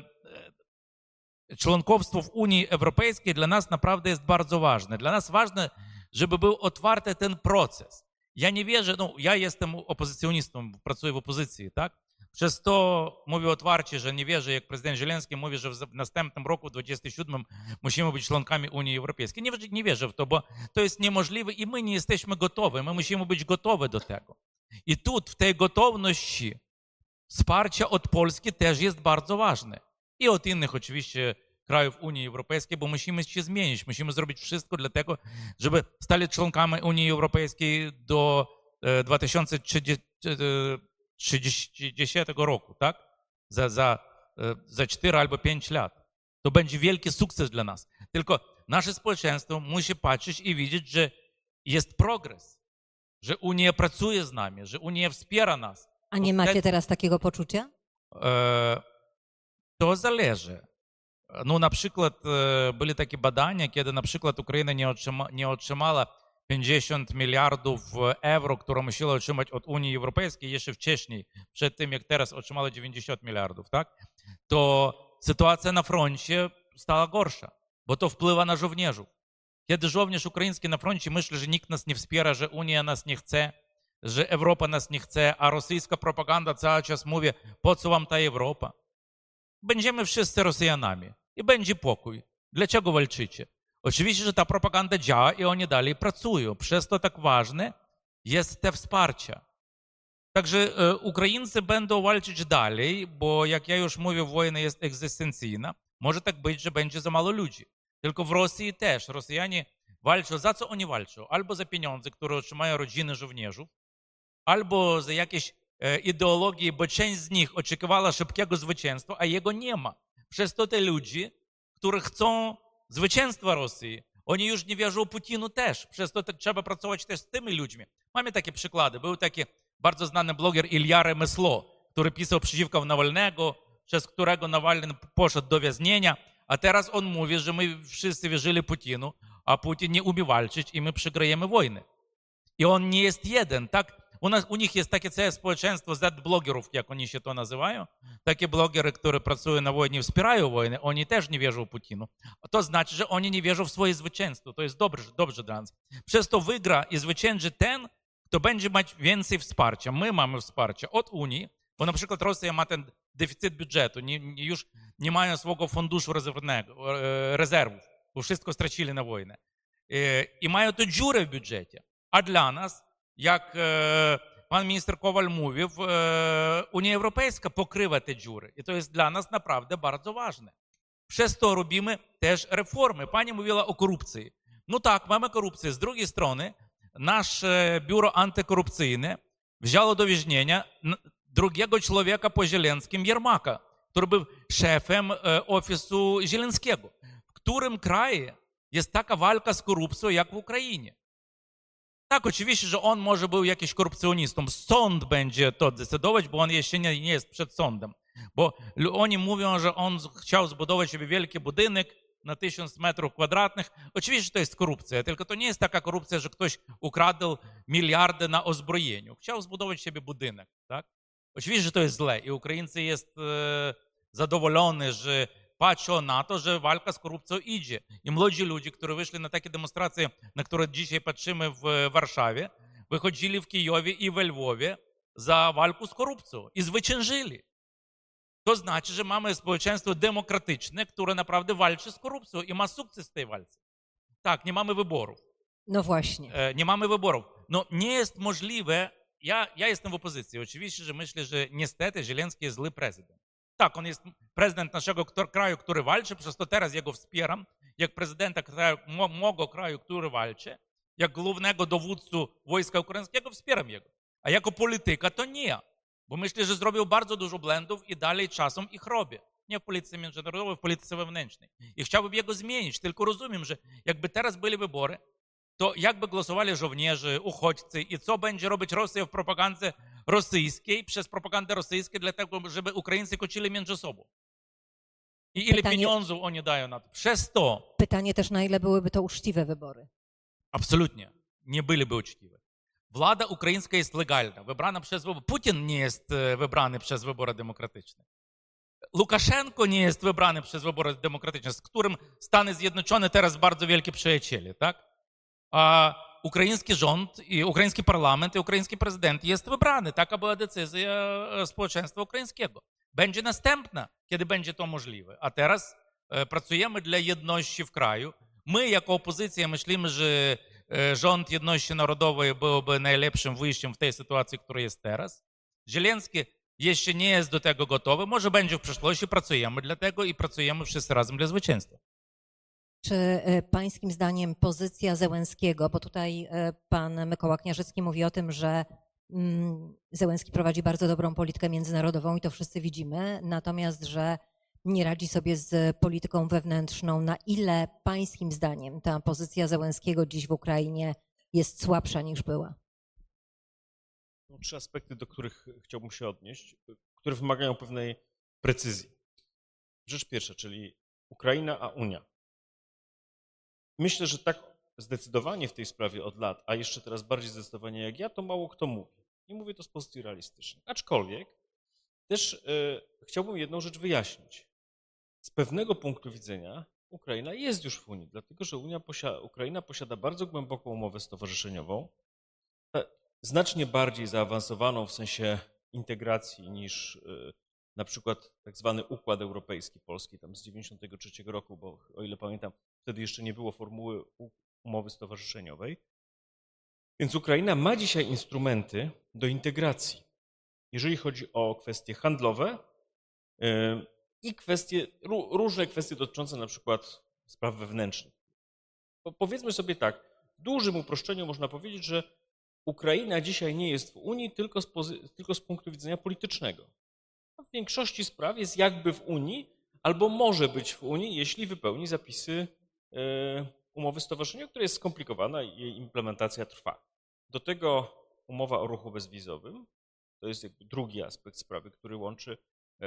członkostwo w Unii Europejskiej dla nas naprawdę jest bardzo ważne. Dla nas ważne, żeby był otwarty ten proces. Ja nie wierzę, no ja jestem opozycjonistą, pracuję w opozycji, tak? Przez to mówię otwarcie, że nie wierzę, jak prezydent Zieleński mówi, że w następnym roku, dwudziestym siódmym, musimy być członkami Unii Europejskiej. Nie, nie wierzę w to, bo to jest niemożliwe i my nie jesteśmy gotowi. My musimy być gotowi do tego. I тут, w tej gotowości, wsparcie od Polski też jest bardzo ważne. I od innych oczywiście krajów Unii Europejskiej, bo musimy się zmienić. Musimy zrobić wszystko dla tego, żeby stali członkami Unii Europejskiej do dwa tysiące trzydziestego roku, tak? Za, za, za cztery albo pięć lat. To będzie wielki sukces dla nas. Tylko nasze społeczeństwo musi patrzeć i widzieć, że jest progres, że Unia pracuje z nami, że Unia wspiera nas. A nie macie teraz takiego poczucia? E, to zależy. No na przykład e, były takie badania, kiedy na przykład Ukraina nie, otrzyma, nie otrzymała pięćdziesiąt miliardów euro, które musiała otrzymać od Unii Europejskiej jeszcze wcześniej, przed tym jak teraz otrzymała dziewięćdziesiąt miliardów, tak? To sytuacja na froncie stała gorsza, bo to wpływa na żołnierzów. Kiedy żołnierz ukraiński na froncie myśli, że nikt nas nie wspiera, że Unia nas nie chce, że Europa nas nie chce, a rosyjska propaganda cały czas mówi, po co wam ta Europa? Będziemy wszyscy Rosjanami i będzie pokój. Dlaczego walczycie? Oczywiście, że ta propaganda działa i oni dalej pracują. Przez to tak ważne jest te wsparcie. Także e, Ukraińcy będą walczyć dalej, bo jak ja już mówię, wojna jest egzystencyjna. Może tak być, że będzie za mało ludzi. Tylko w Rosji też. Rosjanie walczą. Za co oni walczą? Albo za pieniądze, które otrzymają rodziny żołnierzów, albo za jakieś e, ideologie, bo część z nich oczekiwała szybkiego zwycięstwa, a jego nie ma. Przez to te ludzie, którzy chcą zwycięstwa Rosji, oni już nie wierzą Putinu też. Przez to tak trzeba pracować też z tymi ludźmi. Mamy takie przykłady. Był taki bardzo znany bloger Ilja Remeslo, który pisał przeciwko Nawalnego, przez którego Nawalny poszedł do więzienia, a teraz on mówi, że my wszyscy wierzyli Putinu, a Putin nie umie walczyć i my przegrajemy wojnę. I on nie jest jeden, tak? U, nas, u nich jest takie całe społeczeństwo Z-blogerów, jak oni się to nazywają. Takie blogery, które pracują na wojnie, wspierają wojnę, oni też nie wierzą Putinu. A to znaczy, że oni nie wierzą w swoje zwycięstwo. To jest dobrze, dobrze dla nas. Przez to wygra i zwycięży ten, kto będzie mieć więcej wsparcia. My mamy wsparcie od Unii, bo na przykład Rosja ma ten deficyt budżetu, nie, nie, już nie mają swojego funduszu rezerwnego, rezerwów, bo wszystko stracili na wojnę. I, i mają tu dziurę w budżecie. A dla nas, jak e, pan minister Kowal mówił, e, Unia Europejska pokrywa te dziury. I to jest dla nas naprawdę bardzo ważne. Przez to robimy też reformy. Pani mówiła o korupcji. No tak, mamy korupcję. Z drugiej strony nasze biuro antykorupcyjne wzięło do więzienia drugiego człowieka po Zielenskim, Yermaka, który był szefem ofisu Zieleńskiego. W którym kraju jest taka walka z korupcją, jak w Ukrainie? Tak, oczywiście, że on może był jakimś korupcjonistą. Sąd będzie to decydować, bo on jeszcze nie, nie jest przed sądem. Bo oni mówią, że on chciał zbudować sobie wielki budynek na tysiąc metrów kwadratnych. Oczywiście, że to jest korupcja, tylko to nie jest taka korupcja, że ktoś ukradł miliardy na uzbrojeniu. Chciał zbudować sobie budynek, tak? Oczywiście, że to jest źle i Ukraińcy jest e, zadowolony, że patrzą na to, że walka z korupcją idzie. I młodzi ludzie, którzy wyszli na takie demonstracje, na które dzisiaj patrzymy w Warszawie, wychodzili w Kijowie i w Lwowie za walkę z korupcją i zwyciężyli. To znaczy, że mamy społeczeństwo demokratyczne, które naprawdę walczy z korupcją i ma sukces w tej walce. Tak, nie mamy wyborów. No właśnie. E, nie mamy wyborów. No nie jest możliwe, ja, ja jestem w opozycji. Oczywiście, że myślę, że niestety Zieleński jest zły prezydent. Tak, on jest prezydent naszego kraju, który walczy, przez to teraz jego wspieram, jak prezydenta kraju, mojego kraju, który walczy, jak głównego dowódcę wojska ukraińskiego wspieram jego. A jako polityka to nie. Bo myślę, że zrobił bardzo dużo błędów i dalej czasem ich robię. Nie w polityce międzynarodowej, w polityce wewnętrznej. I chciałbym jego zmienić, tylko rozumiem, że jakby teraz byli wybory, to jakby głosowali żołnierze, uchodźcy i co będzie robić Rosja w propagandzie rosyjskiej, przez propagandę rosyjską, dlatego, żeby Ukraińcy kłócili między sobą. I ile Pytanie... pieniędzy oni dają na to? Przez to. Pytanie też, na ile byłyby to uczciwe wybory? Absolutnie. Nie byliby uczciwe. Władza ukraińska jest legalna, wybrana przez wybory. Putin nie jest wybrany przez wybory demokratyczne. Łukaszenko nie jest wybrany przez wybory demokratyczne, z którym Stany Zjednoczone teraz bardzo wielkie przyjaciele, tak? A ukraiński rząd, i ukraiński parlament, i ukraiński prezydent jest wybrany. Taka była decyzja społeczeństwa ukraińskiego. Będzie następna, kiedy będzie to możliwe. A teraz e, pracujemy dla jedności w kraju. My jako opozycja myślimy, że e, rząd jedności narodowej byłby najlepszym wyjściem w tej sytuacji, która jest teraz. Zieleński jeszcze nie jest do tego gotowy. Może będzie w przyszłości. Pracujemy dla tego i pracujemy wszyscy razem dla zwycięstwa. Czy pańskim zdaniem pozycja Zełenskiego, bo tutaj pan Mykoła Kniarzecki mówi o tym, że Zełenski prowadzi bardzo dobrą politykę międzynarodową i to wszyscy widzimy, natomiast że nie radzi sobie z polityką wewnętrzną. Na ile pańskim zdaniem ta pozycja Zełenskiego dziś w Ukrainie jest słabsza niż była? Są trzy aspekty, do których chciałbym się odnieść, które wymagają pewnej precyzji. Rzecz pierwsza, czyli Ukraina a Unia. Myślę, że tak zdecydowanie w tej sprawie od lat, a jeszcze teraz bardziej zdecydowanie jak ja, to mało kto mówi. I mówię to z pozycji realistycznej. Aczkolwiek też e, chciałbym jedną rzecz wyjaśnić. Z pewnego punktu widzenia Ukraina jest już w Unii, dlatego że Unia posiada, Ukraina posiada bardzo głęboką umowę stowarzyszeniową, znacznie bardziej zaawansowaną w sensie integracji niż e, na przykład tak zwany Układ Europejski Polski tam z dziewięćdziesiątego trzeciego roku, bo o ile pamiętam, wtedy jeszcze nie było formuły umowy stowarzyszeniowej. Więc Ukraina ma dzisiaj instrumenty do integracji, jeżeli chodzi o kwestie handlowe yy, i kwestie, różne kwestie dotyczące na przykład spraw wewnętrznych. Bo powiedzmy sobie tak, w dużym uproszczeniu można powiedzieć, że Ukraina dzisiaj nie jest w Unii tylko z, pozy- tylko z punktu widzenia politycznego. W większości spraw jest jakby w Unii, albo może być w Unii, jeśli wypełni zapisy umowy stowarzyszenia, która jest skomplikowana i jej implementacja trwa. Do tego umowa o ruchu bezwizowym, to jest jakby drugi aspekt sprawy, który łączy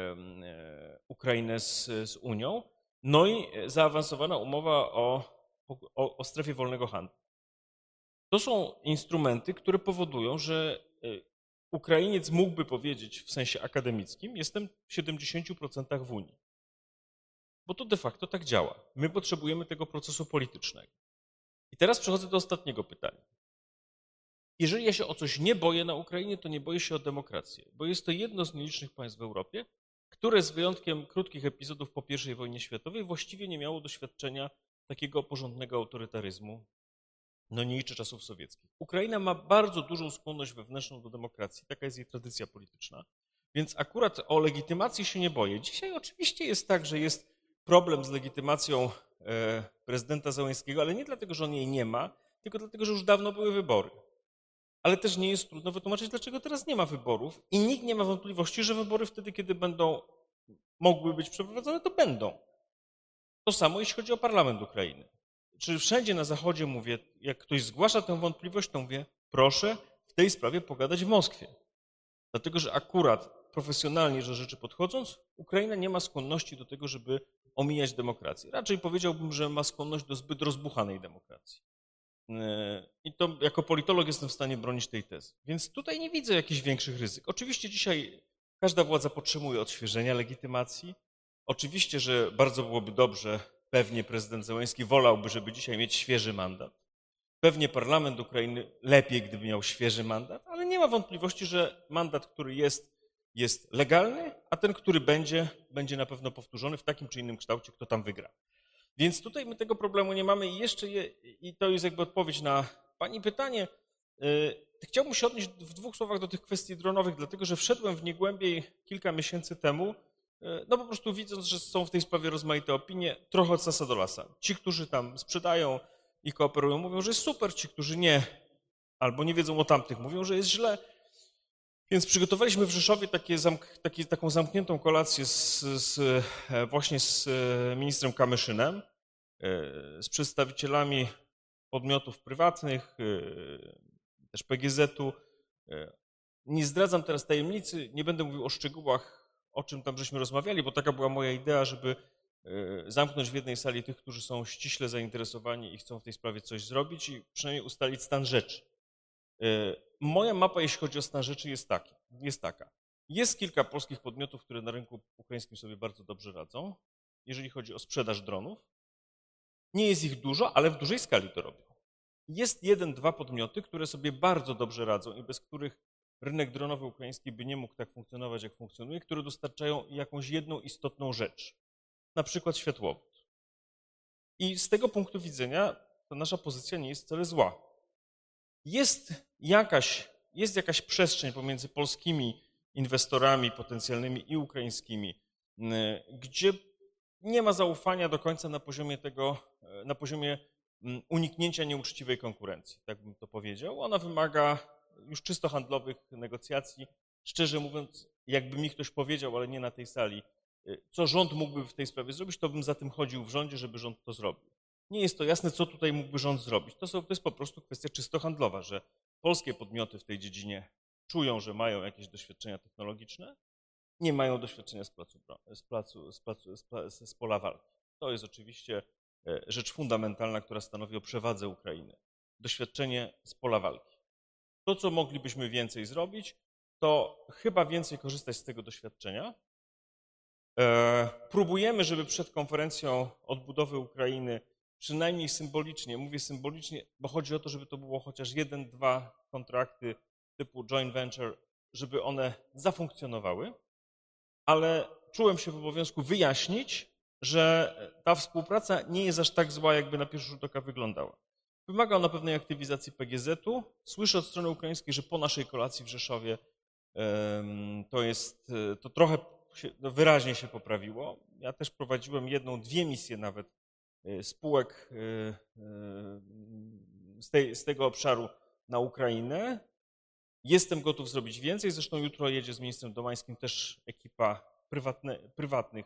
Ukrainę z, z Unią, no i zaawansowana umowa o, o, o strefie wolnego handlu. To są instrumenty, które powodują, że Ukrainiec mógłby powiedzieć w sensie akademickim, jestem w siedemdziesięciu procentach w Unii. Bo to de facto tak działa. My potrzebujemy tego procesu politycznego. I teraz przechodzę do ostatniego pytania. Jeżeli ja się o coś nie boję na Ukrainie, to nie boję się o demokrację, bo jest to jedno z nielicznych państw w Europie, które z wyjątkiem krótkich epizodów po pierwszej wojnie światowej właściwie nie miało doświadczenia takiego porządnego autorytaryzmu, no nie liczę czasów sowieckich. Ukraina ma bardzo dużą skłonność wewnętrzną do demokracji, taka jest jej tradycja polityczna, więc akurat o legitymacji się nie boję. Dzisiaj oczywiście jest tak, że jest problem z legitymacją prezydenta Zełenskiego, ale nie dlatego, że on jej nie ma, tylko dlatego, że już dawno były wybory. Ale też nie jest trudno wytłumaczyć, dlaczego teraz nie ma wyborów i nikt nie ma wątpliwości, że wybory wtedy, kiedy będą mogły być przeprowadzone, to będą. To samo jeśli chodzi o parlament Ukrainy. Czyli wszędzie na Zachodzie mówię, jak ktoś zgłasza tę wątpliwość, to mówię, proszę w tej sprawie pogadać w Moskwie. Dlatego, że akurat profesjonalnie, że rzeczy podchodząc, Ukraina nie ma skłonności do tego, żeby omijać demokrację. Raczej powiedziałbym, że ma skłonność do zbyt rozbuchanej demokracji. I to jako politolog jestem w stanie bronić tej tezy. Więc tutaj nie widzę jakichś większych ryzyk. Oczywiście dzisiaj każda władza potrzebuje odświeżenia legitymacji. Oczywiście, że bardzo byłoby dobrze, pewnie prezydent Zełenski wolałby, żeby dzisiaj mieć świeży mandat. Pewnie parlament Ukrainy lepiej, gdyby miał świeży mandat, ale nie ma wątpliwości, że mandat, który jest, jest legalny, a ten, który będzie, będzie na pewno powtórzony w takim czy innym kształcie, kto tam wygra. Więc tutaj my tego problemu nie mamy i jeszcze, je, i to jest jakby odpowiedź na pani pytanie. Chciałbym się odnieść w dwóch słowach do tych kwestii dronowych, dlatego że wszedłem w nie głębiej kilka miesięcy temu, no po prostu widząc, że są w tej sprawie rozmaite opinie, trochę od sasa do lasa. Ci, którzy tam sprzedają i kooperują, mówią, że jest super, ci, którzy nie, albo nie wiedzą o tamtych, mówią, że jest źle. Więc przygotowaliśmy w Rzeszowie takie, takie, taką zamkniętą kolację z, z, właśnie z ministrem Kamyszynem, z przedstawicielami podmiotów prywatnych, też P G Z-u. Nie zdradzam teraz tajemnicy, nie będę mówił o szczegółach, o czym tam żeśmy rozmawiali, bo taka była moja idea, żeby zamknąć w jednej sali tych, którzy są ściśle zainteresowani i chcą w tej sprawie coś zrobić i przynajmniej ustalić stan rzeczy. Moja mapa, jeśli chodzi o stan rzeczy, jest, taki, jest taka. Jest kilka polskich podmiotów, które na rynku ukraińskim sobie bardzo dobrze radzą, jeżeli chodzi o sprzedaż dronów. Nie jest ich dużo, ale w dużej skali to robią. Jest jeden, dwa podmioty, które sobie bardzo dobrze radzą i bez których rynek dronowy ukraiński by nie mógł tak funkcjonować, jak funkcjonuje, które dostarczają jakąś jedną istotną rzecz, na przykład światłowód. I z tego punktu widzenia to nasza pozycja nie jest wcale zła. Jest jakaś, jest jakaś przestrzeń pomiędzy polskimi inwestorami potencjalnymi i ukraińskimi, gdzie nie ma zaufania do końca na poziomie tego, na poziomie uniknięcia nieuczciwej konkurencji, tak bym to powiedział. Ona wymaga już czysto handlowych negocjacji. Szczerze mówiąc, jakby mi ktoś powiedział, ale nie na tej sali, co rząd mógłby w tej sprawie zrobić, to bym za tym chodził w rządzie, żeby rząd to zrobił. Nie jest to jasne, co tutaj mógłby rząd zrobić. To, są, to jest po prostu kwestia czysto handlowa, że polskie podmioty w tej dziedzinie czują, że mają jakieś doświadczenia technologiczne, nie mają doświadczenia z, placu, z, placu, z, placu, z, z pola walki. To jest oczywiście rzecz fundamentalna, która stanowi o przewadze Ukrainy. Doświadczenie z pola walki. To, co moglibyśmy więcej zrobić, to chyba więcej korzystać z tego doświadczenia. Próbujemy, żeby przed konferencją odbudowy Ukrainy przynajmniej symbolicznie, mówię symbolicznie, bo chodzi o to, żeby to było chociaż jeden, dwa kontrakty typu joint venture, żeby one zafunkcjonowały, ale czułem się w obowiązku wyjaśnić, że ta współpraca nie jest aż tak zła, jakby na pierwszy rzut oka wyglądała. Wymaga ona pewnej aktywizacji P G Z-u. Słyszę od strony ukraińskiej, że po naszej kolacji w Rzeszowie to jest, to trochę się, no wyraźnie się poprawiło. Ja też prowadziłem jedną, dwie misje nawet spółek z, tej, z tego obszaru na Ukrainę. Jestem gotów zrobić więcej, zresztą jutro jedzie z ministrem Domańskim też ekipa prywatne, prywatnych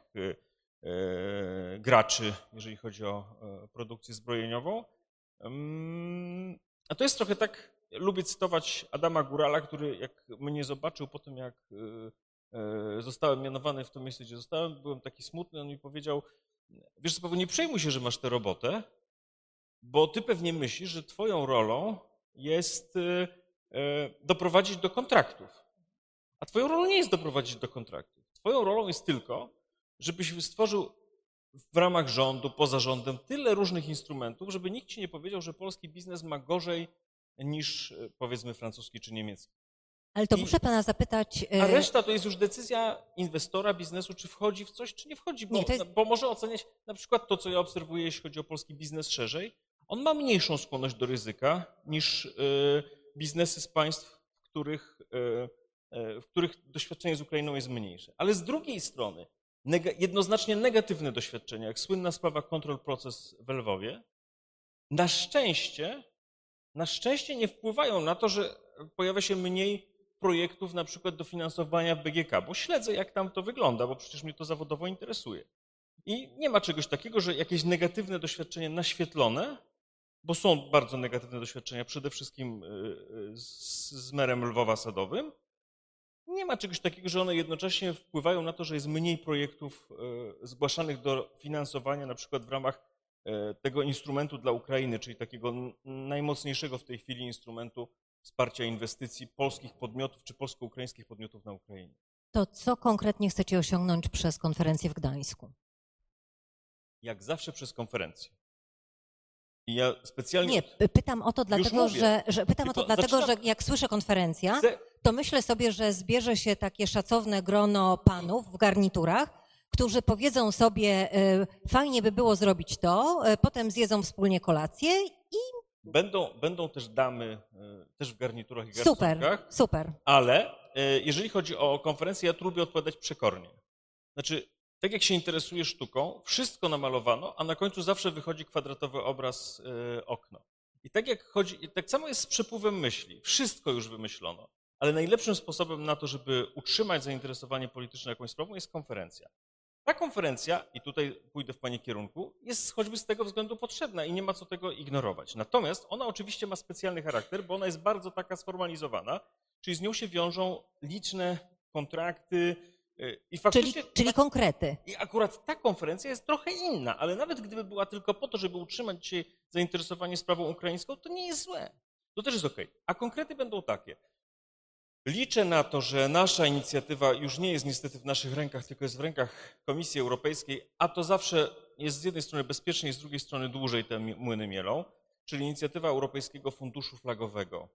graczy, jeżeli chodzi o produkcję zbrojeniową. A to jest trochę tak, lubię cytować Adama Górala, który jak mnie zobaczył po tym, jak zostałem mianowany w to miejsce, gdzie zostałem, byłem taki smutny, on mi powiedział, wiesz co, Paweł, nie przejmuj się, że masz tę robotę, bo ty pewnie myślisz, że twoją rolą jest doprowadzić do kontraktów. A twoją rolą nie jest doprowadzić do kontraktów. Twoją rolą jest tylko, żebyś stworzył w ramach rządu, poza rządem tyle różnych instrumentów, żeby nikt ci nie powiedział, że polski biznes ma gorzej niż powiedzmy francuski czy niemiecki. Ale to I, muszę pana zapytać... A reszta to jest już decyzja inwestora, biznesu, czy wchodzi w coś, czy nie wchodzi, bo, nie, jest... bo może oceniać na przykład to, co ja obserwuję, jeśli chodzi o polski biznes szerzej. On ma mniejszą skłonność do ryzyka niż y, biznesy z państw, w których, y, y, w których doświadczenie z Ukrainą jest mniejsze. Ale z drugiej strony neg jednoznacznie negatywne doświadczenia, jak słynna sprawa Control Process w Lwowie, na szczęście, na szczęście nie wpływają na to, że pojawia się mniej projektów na przykład dofinansowania w B G K, bo śledzę, jak tam to wygląda, bo przecież mnie to zawodowo interesuje. I nie ma czegoś takiego, że jakieś negatywne doświadczenia naświetlone, bo są bardzo negatywne doświadczenia, przede wszystkim z, z merem Lwowa Sadowym, nie ma czegoś takiego, że one jednocześnie wpływają na to, że jest mniej projektów zgłaszanych do finansowania, na przykład w ramach tego instrumentu dla Ukrainy, czyli takiego najmocniejszego w tej chwili instrumentu wsparcia inwestycji polskich podmiotów czy polsko-ukraińskich podmiotów na Ukrainie. To co konkretnie chcecie osiągnąć przez konferencję w Gdańsku? Jak zawsze przez konferencję. I ja specjalnie... Nie, pytam o to dlatego, że, że pytam o to dlatego, zaczynam... że jak słyszę konferencja, Chcę... to myślę sobie, że zbierze się takie szacowne grono panów w garniturach, którzy powiedzą sobie, fajnie by było zrobić to, potem zjedzą wspólnie kolację i... Będą, będą też damy, też w garniturach i garnturkach. Super, super. Ale jeżeli chodzi o konferencję, ja tu lubię odpowiadać przekornie. Znaczy, tak jak się interesuje sztuką, wszystko namalowano, a na końcu zawsze wychodzi kwadratowy obraz, yy, okno. I tak jak chodzi, tak samo jest z przepływem myśli. Wszystko już wymyślono, ale najlepszym sposobem na to, żeby utrzymać zainteresowanie polityczne jakąś sprawą, jest konferencja. Ta konferencja, i tutaj pójdę w Pani kierunku, jest choćby z tego względu potrzebna i nie ma co tego ignorować. Natomiast ona oczywiście ma specjalny charakter, bo ona jest bardzo taka sformalizowana, czyli z nią się wiążą liczne kontrakty, I faktycznie, czyli, czyli konkrety. I akurat ta konferencja jest trochę inna, ale nawet gdyby była tylko po to, żeby utrzymać dzisiaj zainteresowanie sprawą ukraińską, to nie jest złe. To też jest okej. A konkrety będą takie. Liczę na to, że nasza inicjatywa już nie jest niestety w naszych rękach, tylko jest w rękach Komisji Europejskiej, a to zawsze jest z jednej strony bezpiecznie, z drugiej strony dłużej te młyny mielą, czyli inicjatywa Europejskiego Funduszu Flagowego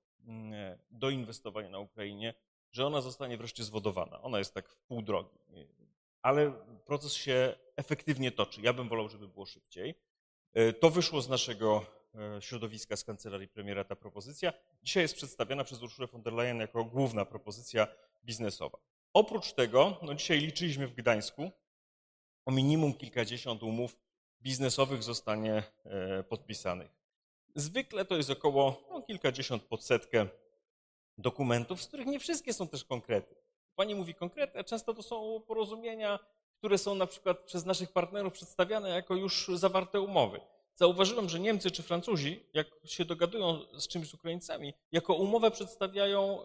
do inwestowania na Ukrainie, że ona zostanie wreszcie zwodowana. Ona jest tak w pół drogi, ale proces się efektywnie toczy. Ja bym wolał, żeby było szybciej. To wyszło z naszego środowiska, z kancelarii premiera ta propozycja. Dzisiaj jest przedstawiana przez Urszulę von der Leyen jako główna propozycja biznesowa. Oprócz tego, no dzisiaj liczyliśmy w Gdańsku, o minimum kilkadziesiąt umów biznesowych zostanie podpisanych. Zwykle to jest około no, kilkadziesiąt pod setkę dokumentów, z których nie wszystkie są też konkrety. Pani mówi konkrety, a często to są porozumienia, które są na przykład przez naszych partnerów przedstawiane jako już zawarte umowy. Zauważyłem, że Niemcy czy Francuzi, jak się dogadują z czymś z Ukraińcami, jako umowę przedstawiają,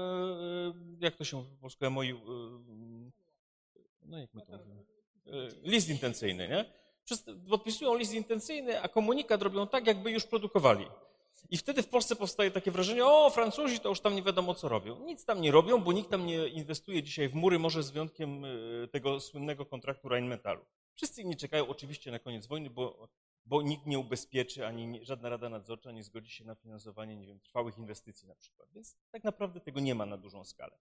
jak to się mówi po polsku, moi, no jak my to mówimy, list intencyjny, nie? Podpisują list intencyjny, a komunikat robią tak, jakby już produkowali. I wtedy w Polsce powstaje takie wrażenie, o, Francuzi to już tam nie wiadomo co robią. Nic tam nie robią, bo nikt tam nie inwestuje dzisiaj w mury, może z wyjątkiem tego słynnego kontraktu Rheinmetallu. Wszyscy inni czekają oczywiście na koniec wojny, bo, bo nikt nie ubezpieczy, ani nie, żadna rada nadzorcza nie zgodzi się na finansowanie, nie wiem, trwałych inwestycji na przykład. Więc tak naprawdę tego nie ma na dużą skalę.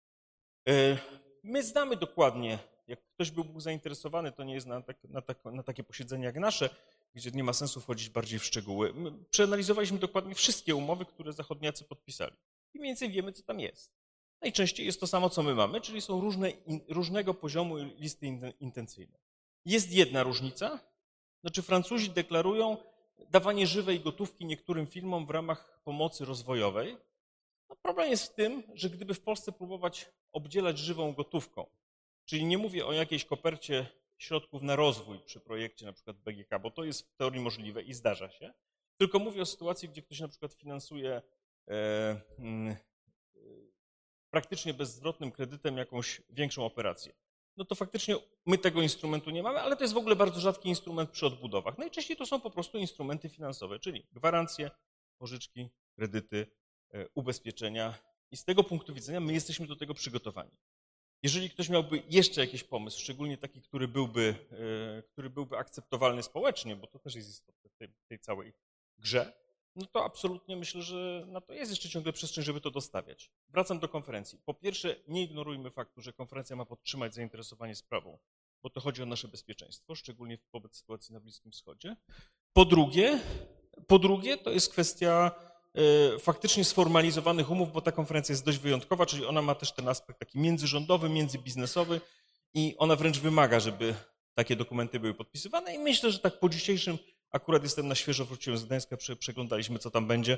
My znamy dokładnie, jak ktoś był zainteresowany, to nie jest na, tak, na, tak, na takie posiedzenie jak nasze, gdzie nie ma sensu wchodzić bardziej w szczegóły. My przeanalizowaliśmy dokładnie wszystkie umowy, które zachodniacy podpisali. I mniej więcej wiemy, co tam jest. Najczęściej jest to samo, co my mamy, czyli są różne, in, różnego poziomu listy in, intencyjne. Jest jedna różnica, znaczy Francuzi deklarują dawanie żywej gotówki niektórym firmom w ramach pomocy rozwojowej. No problem jest w tym, że gdyby w Polsce próbować obdzielać żywą gotówką, czyli nie mówię o jakiejś kopercie środków na rozwój przy projekcie na przykład B G K, bo to jest w teorii możliwe i zdarza się, tylko mówię o sytuacji, gdzie ktoś na przykład finansuje e, e, praktycznie bezzwrotnym kredytem jakąś większą operację. No to faktycznie my tego instrumentu nie mamy, ale to jest w ogóle bardzo rzadki instrument przy odbudowach. Najczęściej to są po prostu instrumenty finansowe, czyli gwarancje, pożyczki, kredyty, e, ubezpieczenia i z tego punktu widzenia my jesteśmy do tego przygotowani. Jeżeli ktoś miałby jeszcze jakiś pomysł, szczególnie taki, który byłby, który byłby akceptowalny społecznie, bo to też jest istotne w tej, tej całej grze, no to absolutnie myślę, że na to jest jeszcze ciągle przestrzeń, żeby to dostawiać. Wracam do konferencji. Po pierwsze, nie ignorujmy faktu, że konferencja ma podtrzymać zainteresowanie sprawą, bo to chodzi o nasze bezpieczeństwo, szczególnie wobec sytuacji na Bliskim Wschodzie. Po drugie, po drugie to jest kwestia faktycznie sformalizowanych umów, bo ta konferencja jest dość wyjątkowa, czyli ona ma też ten aspekt taki międzyrządowy, międzybiznesowy i ona wręcz wymaga, żeby takie dokumenty były podpisywane i myślę, że tak po dzisiejszym, akurat jestem na świeżo, wróciłem z Gdańska, przeglądaliśmy, co tam będzie,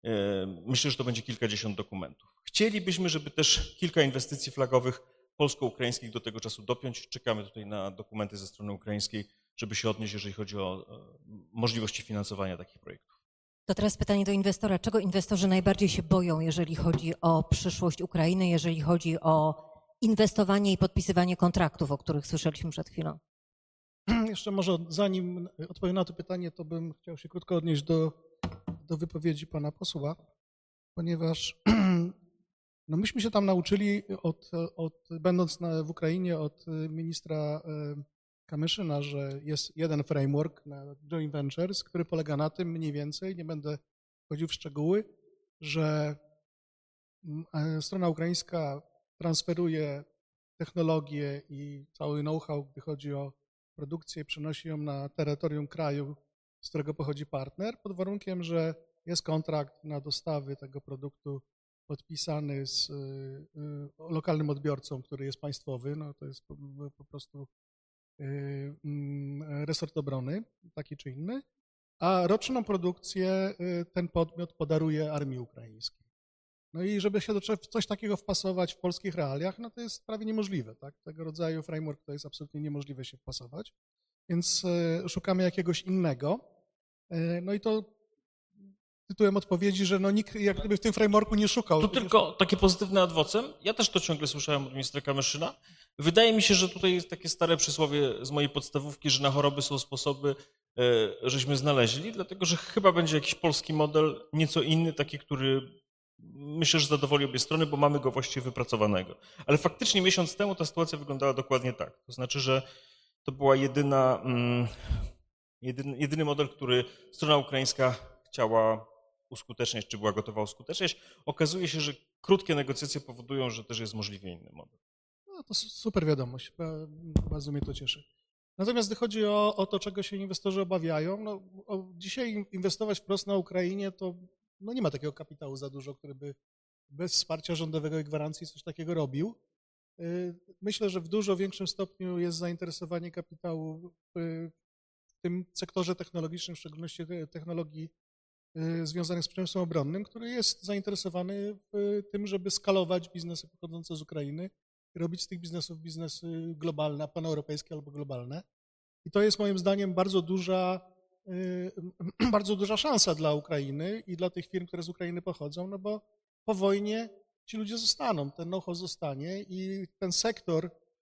Myślę, że to będzie kilkadziesiąt dokumentów. Chcielibyśmy, żeby też kilka inwestycji flagowych polsko-ukraińskich do tego czasu dopiąć. Czekamy tutaj na dokumenty ze strony ukraińskiej, żeby się odnieść, jeżeli chodzi o możliwości finansowania takich projektów. To teraz pytanie do inwestora. Czego inwestorzy najbardziej się boją, jeżeli chodzi o przyszłość Ukrainy, jeżeli chodzi o inwestowanie i podpisywanie kontraktów, o których słyszeliśmy przed chwilą? Jeszcze może zanim odpowiem na to pytanie, to bym chciał się krótko odnieść do, do wypowiedzi pana posła, ponieważ no myśmy się tam nauczyli, od, od, będąc na, w Ukrainie, od ministra Kamyszyna, że jest jeden framework na joint ventures, który polega na tym mniej więcej, nie będę wchodził w szczegóły, że strona ukraińska transferuje technologię i cały know-how, gdy chodzi o produkcję, przenosi ją na terytorium kraju, z którego pochodzi partner, pod warunkiem, że jest kontrakt na dostawy tego produktu podpisany z y, y, lokalnym odbiorcą, który jest państwowy, no to jest po, po prostu y, y, resort obrony, taki czy inny, a roczną produkcję y, ten podmiot podaruje armii ukraińskiej. No i żeby się do coś takiego wpasować w polskich realiach, no to jest prawie niemożliwe, tak? Tego rodzaju framework to jest absolutnie niemożliwe się wpasować, więc y, szukamy jakiegoś innego. Y, no i to tytułem odpowiedzi, że no nikt jak gdyby w tym frameworku nie szukał. Tu tylko takie pozytywne adwocem. Ja też to ciągle słyszałem od ministra Kamyszyna. Wydaje mi się, że tutaj jest takie stare przysłowie z mojej podstawówki, że na choroby są sposoby, żeśmy znaleźli, dlatego że chyba będzie jakiś polski model, nieco inny, taki, który myślę, że zadowoli obie strony, bo mamy go właściwie wypracowanego. Ale faktycznie miesiąc temu ta sytuacja wyglądała dokładnie tak. To znaczy, że to była jedyna, jedyny, jedyny model, który strona ukraińska chciała uskuteczniać, czy była gotowa uskuteczniać. Okazuje się, że krótkie negocjacje powodują, że też jest możliwie inny model. No to super wiadomość, bardzo mnie to cieszy. Natomiast gdy chodzi o, o to, czego się inwestorzy obawiają, no o, dzisiaj inwestować wprost na Ukrainie, to no nie ma takiego kapitału za dużo, który by bez wsparcia rządowego i gwarancji coś takiego robił. Myślę, że w dużo większym stopniu jest zainteresowanie kapitału w tym sektorze technologicznym, w szczególności technologii związanych z przemysłem obronnym, który jest zainteresowany w tym, żeby skalować biznesy pochodzące z Ukrainy i robić z tych biznesów biznesy globalne, paneuropejskie albo globalne. I to jest moim zdaniem bardzo duża, bardzo duża szansa dla Ukrainy i dla tych firm, które z Ukrainy pochodzą, no bo po wojnie ci ludzie zostaną, ten know-how zostanie i ten sektor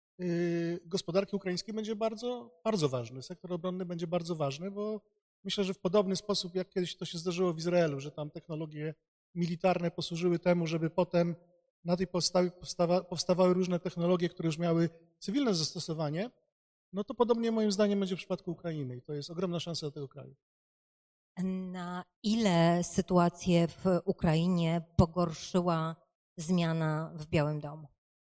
gospodarki ukraińskiej będzie bardzo, bardzo ważny. Sektor obronny będzie bardzo ważny, bo myślę, że w podobny sposób, jak kiedyś to się zdarzyło w Izraelu, że tam technologie militarne posłużyły temu, żeby potem na tej podstawie powstawa, powstawały różne technologie, które już miały cywilne zastosowanie, no to podobnie moim zdaniem będzie w przypadku Ukrainy i to jest ogromna szansa dla tego kraju. Na ile sytuację w Ukrainie pogorszyła zmiana w Białym Domu?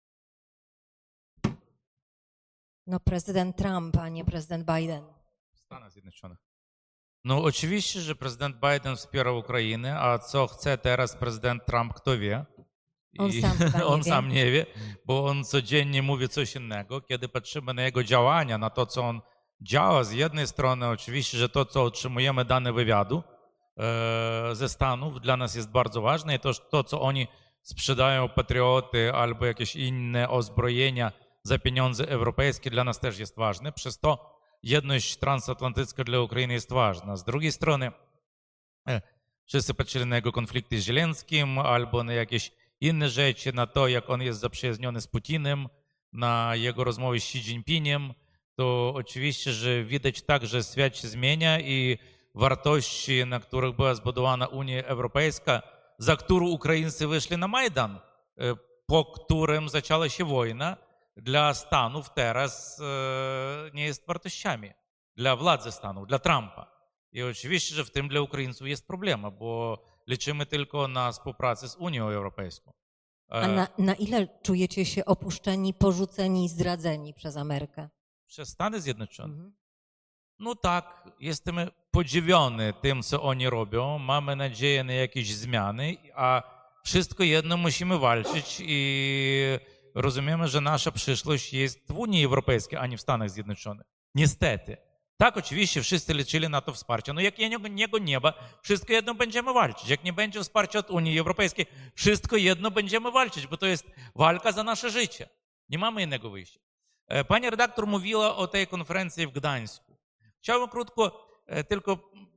No prezydent Trump, a nie prezydent Biden. Stanów Zjednoczonych. No oczywiście, że prezydent Biden wspiera Ukrainę, a co chce teraz prezydent Trump, kto wie? I on sam, nie, on wie. sam nie wie, bo on codziennie mówi coś innego. Kiedy patrzymy na jego działania, na to, co on działa, z jednej strony oczywiście, że to, co otrzymujemy dane wywiadu e, ze Stanów, dla nas jest bardzo ważne i to, to, co oni sprzedają, patrioty albo jakieś inne ozbrojenia za pieniądze europejskie, dla nas też jest ważne. Przez to jedność transatlantycka dla Ukrainy jest ważna. Z drugiej strony e, wszyscy patrzyli na jego konflikty z Zielenskim albo na jakieś inne rzeczy, na to, jak on jest zaprzyjaźniony z Putinem, na jego rozmowy z Xi Jinpingiem, to oczywiście, że widać tak, że świat się zmienia i wartości, na których była zbudowana Unia Europejska, za którą Ukraińcy wyszli na Majdan, po którym zaczęła się wojna, dla Stanów teraz nie jest wartościami, dla władzy Stanów, dla Trumpa. I oczywiście, że w tym dla Ukraińców jest problem, bo liczymy tylko na współpracę z Unią Europejską. A na, na ile czujecie się opuszczeni, porzuceni, zdradzeni przez Amerykę? Przez Stany Zjednoczone? Mhm. No tak, jesteśmy podziwieni tym, co oni robią, mamy nadzieję na jakieś zmiany, a wszystko jedno musimy walczyć i rozumiemy, że nasza przyszłość jest w Unii Europejskiej, a nie w Stanach Zjednoczonych. Niestety. Tak, oczywiście wszyscy liczyli na to wsparcie. No jak niego nie ma, wszystko jedno będziemy walczyć. Jak nie będzie wsparcia od Unii Europejskiej, wszystko jedno będziemy walczyć, bo to jest walka za nasze życie. Nie mamy innego wyjścia. Pani redaktor mówiła o tej konferencji w Gdańsku. Chciałbym krótko tylko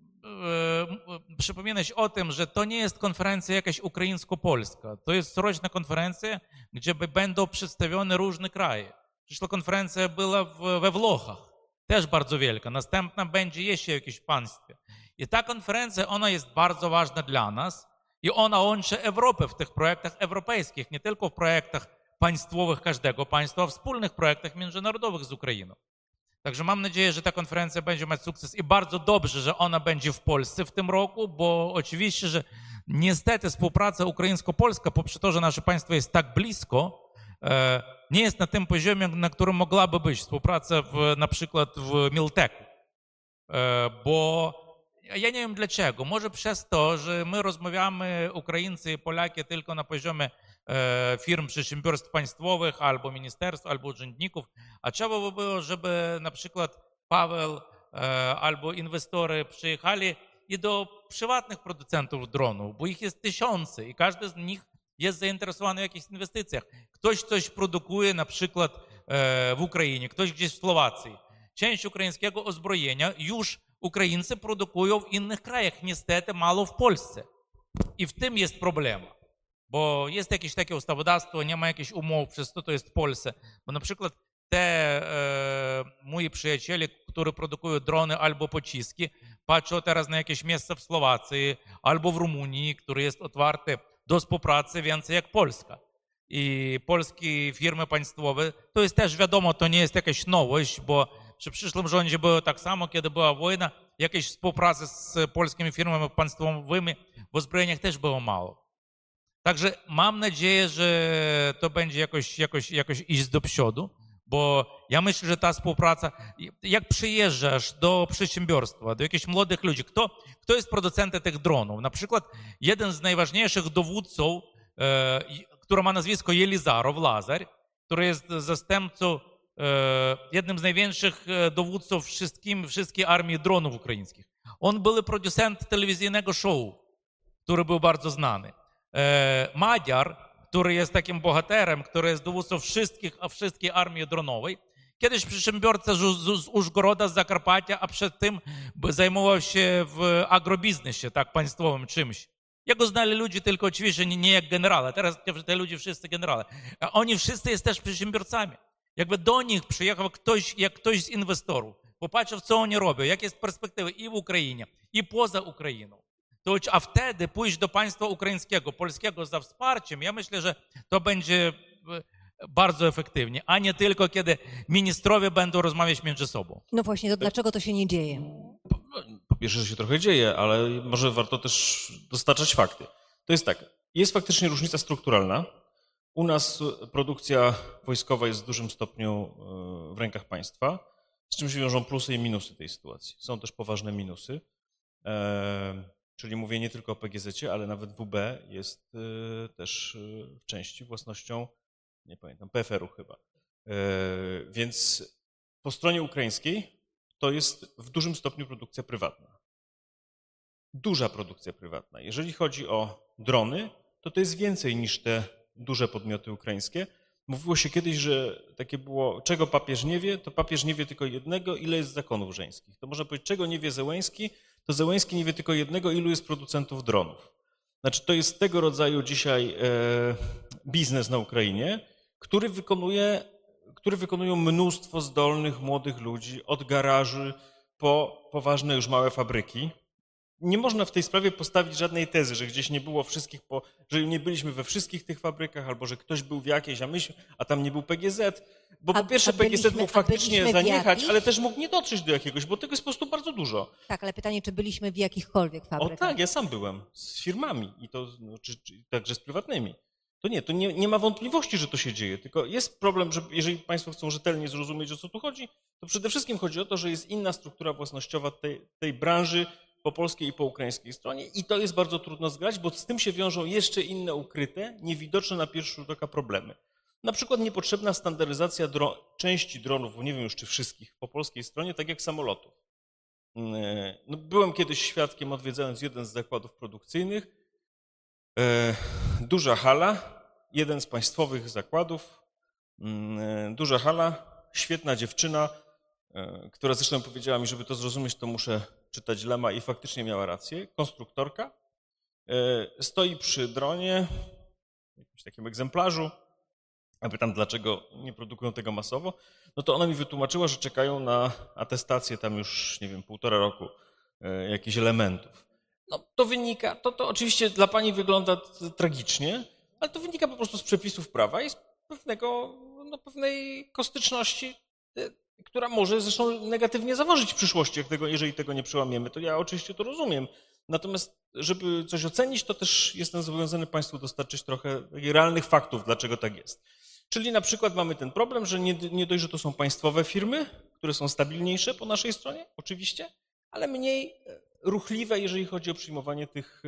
przypominać o tym, że to nie jest konferencja jakaś ukraińsko-polska. To jest roczna konferencja, gdzie będą przedstawione różne kraje. Przyszła konferencja była we Włochach. Też bardzo wielka. Następna będzie jeszcze w jakimś państwie. I ta konferencja, ona jest bardzo ważna dla nas i ona łączy Europę w tych projektach europejskich, nie tylko w projektach państwowych każdego państwa, a w wspólnych projektach międzynarodowych z Ukrainą. Także mam nadzieję, że ta konferencja będzie mieć sukces i bardzo dobrze, że ona będzie w Polsce w tym roku, bo oczywiście, że niestety współpraca ukraińsko-polska, poprzez to, że nasze państwo jest tak blisko, nie jest na tym poziomie, na którym mogłaby być współpraca w, na przykład w Milteku. Bo ja nie wiem dlaczego. Może przez to, że my rozmawiamy, Ukraińcy i Polaki, tylko na poziomie firm, przedsiębiorstw państwowych, albo ministerstw, albo urzędników, a trzeba by było, żeby na przykład Paweł albo inwestorzy przyjechali i do prywatnych producentów dronów, bo ich jest tysiące i każdy z nich jest zainteresowany w jakichś inwestycjach. Ktoś coś produkuje na przykład w Ukrainie, ktoś gdzieś w Słowacji. Część ukraińskiego uzbrojenia już Ukraińcy produkują w innych krajach, niestety mało w Polsce. I w tym jest problem. Bo jest jakieś takie ustawodawstwo, nie ma jakichś umów, przez to to jest w Polsce. Bo na przykład te e, moi przyjaciele, którzy produkują drony albo pociski, patrzą teraz na jakieś miejsce w Słowacji albo w Rumunii, które jest otwarte do współpracy więcej jak Polska. I polskie firmy państwowe, to jest też wiadomo, to nie jest jakaś nowość, bo przy przyszłym rządzie było tak samo, kiedy była wojna, jakiejś współpracy z polskimi firmami państwowymi w uzbrojeniach też było mało. Także mam nadzieję, że to będzie jakoś, jakoś, jakoś iść do przodu, bo ja myślę, że ta współpraca, jak przyjeżdżasz do przedsiębiorstwa, do jakichś młodych ludzi, kto, kto jest producentem tych dronów? Na przykład jeden z najważniejszych dowódców, e, który ma nazwisko Jelizarow, Lazar, który jest zastępcą, e, jednym z największych dowódców wszystkim, wszystkich armii dronów ukraińskich. On był producent telewizyjnego show, który był bardzo znany. E, Madziar, który jest takim bohaterem, który jest dowódcą wszystkich, wszystkiej armii dronowej. Kiedyś przedsiębiorca z, z, z Użgoroda, z Zakarpacia, a przed tym zajmował się w agrobiznesie, tak, państwowym czymś. Jego znali ludzie tylko oczywiście nie, nie jak generale, teraz te ludzie wszyscy generale. A oni wszyscy jest też przedsiębiorcami. Jakby do nich przyjechał ktoś, jak ktoś z inwestorów, popatrzył, co oni robią, jakie jest perspektywy i w Ukrainie, i poza Ukrainą. To, a wtedy pójść do państwa ukraińskiego, polskiego za wsparciem, ja myślę, że to będzie bardzo efektywnie, a nie tylko kiedy ministrowie będą rozmawiać między sobą. No właśnie, to dlaczego to się nie dzieje? Po pierwsze, że się trochę dzieje, ale może warto też dostarczać fakty. To jest tak, jest faktycznie różnica strukturalna. U nas produkcja wojskowa jest w dużym stopniu w rękach państwa, z czym się wiążą plusy i minusy tej sytuacji. Są też poważne minusy. Czyli mówię nie tylko o P G Z-cie, ale nawet W B jest y, też y, w części własnością, nie pamiętam, P F R-u chyba. Y, więc po stronie ukraińskiej to jest w dużym stopniu produkcja prywatna. Duża produkcja prywatna. Jeżeli chodzi o drony, to to jest więcej niż te duże podmioty ukraińskie. Mówiło się kiedyś, że takie było, czego papież nie wie, to papież nie wie tylko jednego, ile jest zakonów żeńskich. To można powiedzieć, czego nie wie Zełenski, to Zełenski nie wie tylko jednego, ilu jest producentów dronów. Znaczy to jest tego rodzaju dzisiaj e, biznes na Ukrainie, który wykonuje, który wykonują mnóstwo zdolnych, młodych ludzi, od garaży po poważne już małe fabryki. Nie można w tej sprawie postawić żadnej tezy, że gdzieś nie było wszystkich, po, że nie byliśmy we wszystkich tych fabrykach, albo że ktoś był w jakiejś, a, myśmy, a tam nie był P G Z. Bo a, po pierwsze a P G Z byliśmy, mógł faktycznie zaniechać, jakich? ale też mógł nie dotrzeć do jakiegoś, bo tego jest po prostu bardzo dużo. Tak, ale pytanie, czy byliśmy w jakichkolwiek fabrykach? O tak, ja sam byłem z firmami i to no, czy, czy, także z prywatnymi. To nie, to nie, nie ma wątpliwości, że to się dzieje, tylko jest problem, że jeżeli Państwo chcą rzetelnie zrozumieć, o co tu chodzi, to przede wszystkim chodzi o to, że jest inna struktura własnościowa tej, tej branży po polskiej i po ukraińskiej stronie i to jest bardzo trudno zgrać, bo z tym się wiążą jeszcze inne ukryte, niewidoczne na pierwszy rzut oka problemy. Na przykład niepotrzebna standaryzacja dro- części dronów, bo nie wiem już czy wszystkich, po polskiej stronie, tak jak samolotów. No, byłem kiedyś świadkiem, odwiedzając jeden z zakładów produkcyjnych. Duża hala, jeden z państwowych zakładów, duża hala, świetna dziewczyna, która zresztą powiedziała mi, żeby to zrozumieć, to muszę czytać Lema i faktycznie miała rację, konstruktorka, stoi przy dronie, jakimś takim egzemplarzu, a pytam, dlaczego nie produkują tego masowo, no to ona mi wytłumaczyła, że czekają na atestację tam już, nie wiem, półtora roku jakichś elementów. No to wynika, to, to oczywiście dla pani wygląda tragicznie, ale to wynika po prostu z przepisów prawa i z pewnego, no, pewnej kostyczności, która może zresztą negatywnie zaważyć w przyszłości, jak tego, jeżeli tego nie przełamiemy, to ja oczywiście to rozumiem. Natomiast, żeby coś ocenić, to też jestem zobowiązany Państwu dostarczyć trochę realnych faktów, dlaczego tak jest. Czyli na przykład mamy ten problem, że nie, nie dość, że to są państwowe firmy, które są stabilniejsze po naszej stronie, oczywiście, ale mniej ruchliwe, jeżeli chodzi o przyjmowanie tych,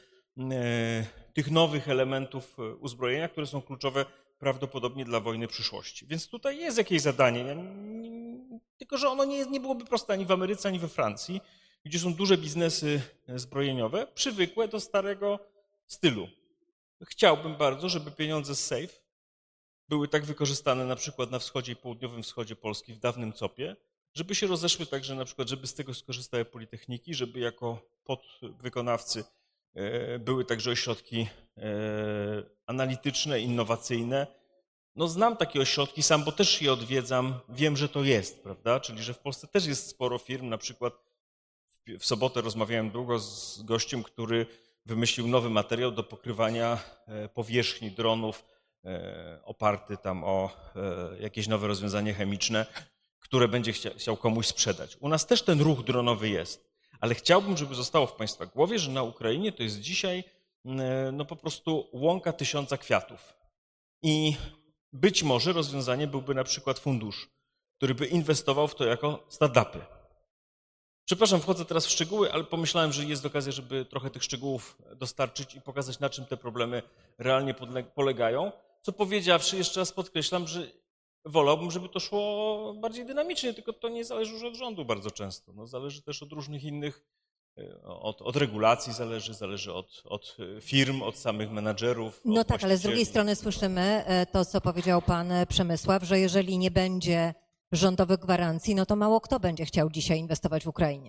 tych nowych elementów uzbrojenia, które są kluczowe prawdopodobnie dla wojny przyszłości. Więc tutaj jest jakieś zadanie, tylko że ono nie, jest, nie byłoby proste ani w Ameryce, ani we Francji, gdzie są duże biznesy zbrojeniowe, przywykłe do starego stylu. Chciałbym bardzo, żeby pieniądze z SAFE były tak wykorzystane na przykład na wschodzie i południowym wschodzie Polski, w dawnym C O P-ie, żeby się rozeszły także na przykład, żeby z tego skorzystały politechniki, żeby jako podwykonawcy były także ośrodki analityczne, innowacyjne. No znam takie ośrodki sam, bo też je odwiedzam, wiem, że to jest, prawda? Czyli, że w Polsce też jest sporo firm, na przykład w sobotę rozmawiałem długo z gościem, który wymyślił nowy materiał do pokrywania powierzchni dronów, oparty tam o jakieś nowe rozwiązanie chemiczne, które będzie chciał komuś sprzedać. U nas też ten ruch dronowy jest, ale chciałbym, żeby zostało w Państwa głowie, że na Ukrainie to jest dzisiaj no po prostu łąka tysiąca kwiatów. I być może rozwiązanie byłby na przykład fundusz, który by inwestował w to jako startupy. Przepraszam, wchodzę teraz w szczegóły, ale pomyślałem, że jest okazja, żeby trochę tych szczegółów dostarczyć i pokazać, na czym te problemy realnie polegają. Co powiedziawszy, jeszcze raz podkreślam, że wolałbym, żeby to szło bardziej dynamicznie, tylko to nie zależy już od rządu bardzo często. No, zależy też od różnych innych, od, od regulacji zależy, zależy od, od firm, od samych menadżerów. No tak, ale z drugiej strony słyszymy to, co powiedział pan Przemysław, że jeżeli nie będzie rządowych gwarancji, no to mało kto będzie chciał dzisiaj inwestować w Ukrainie.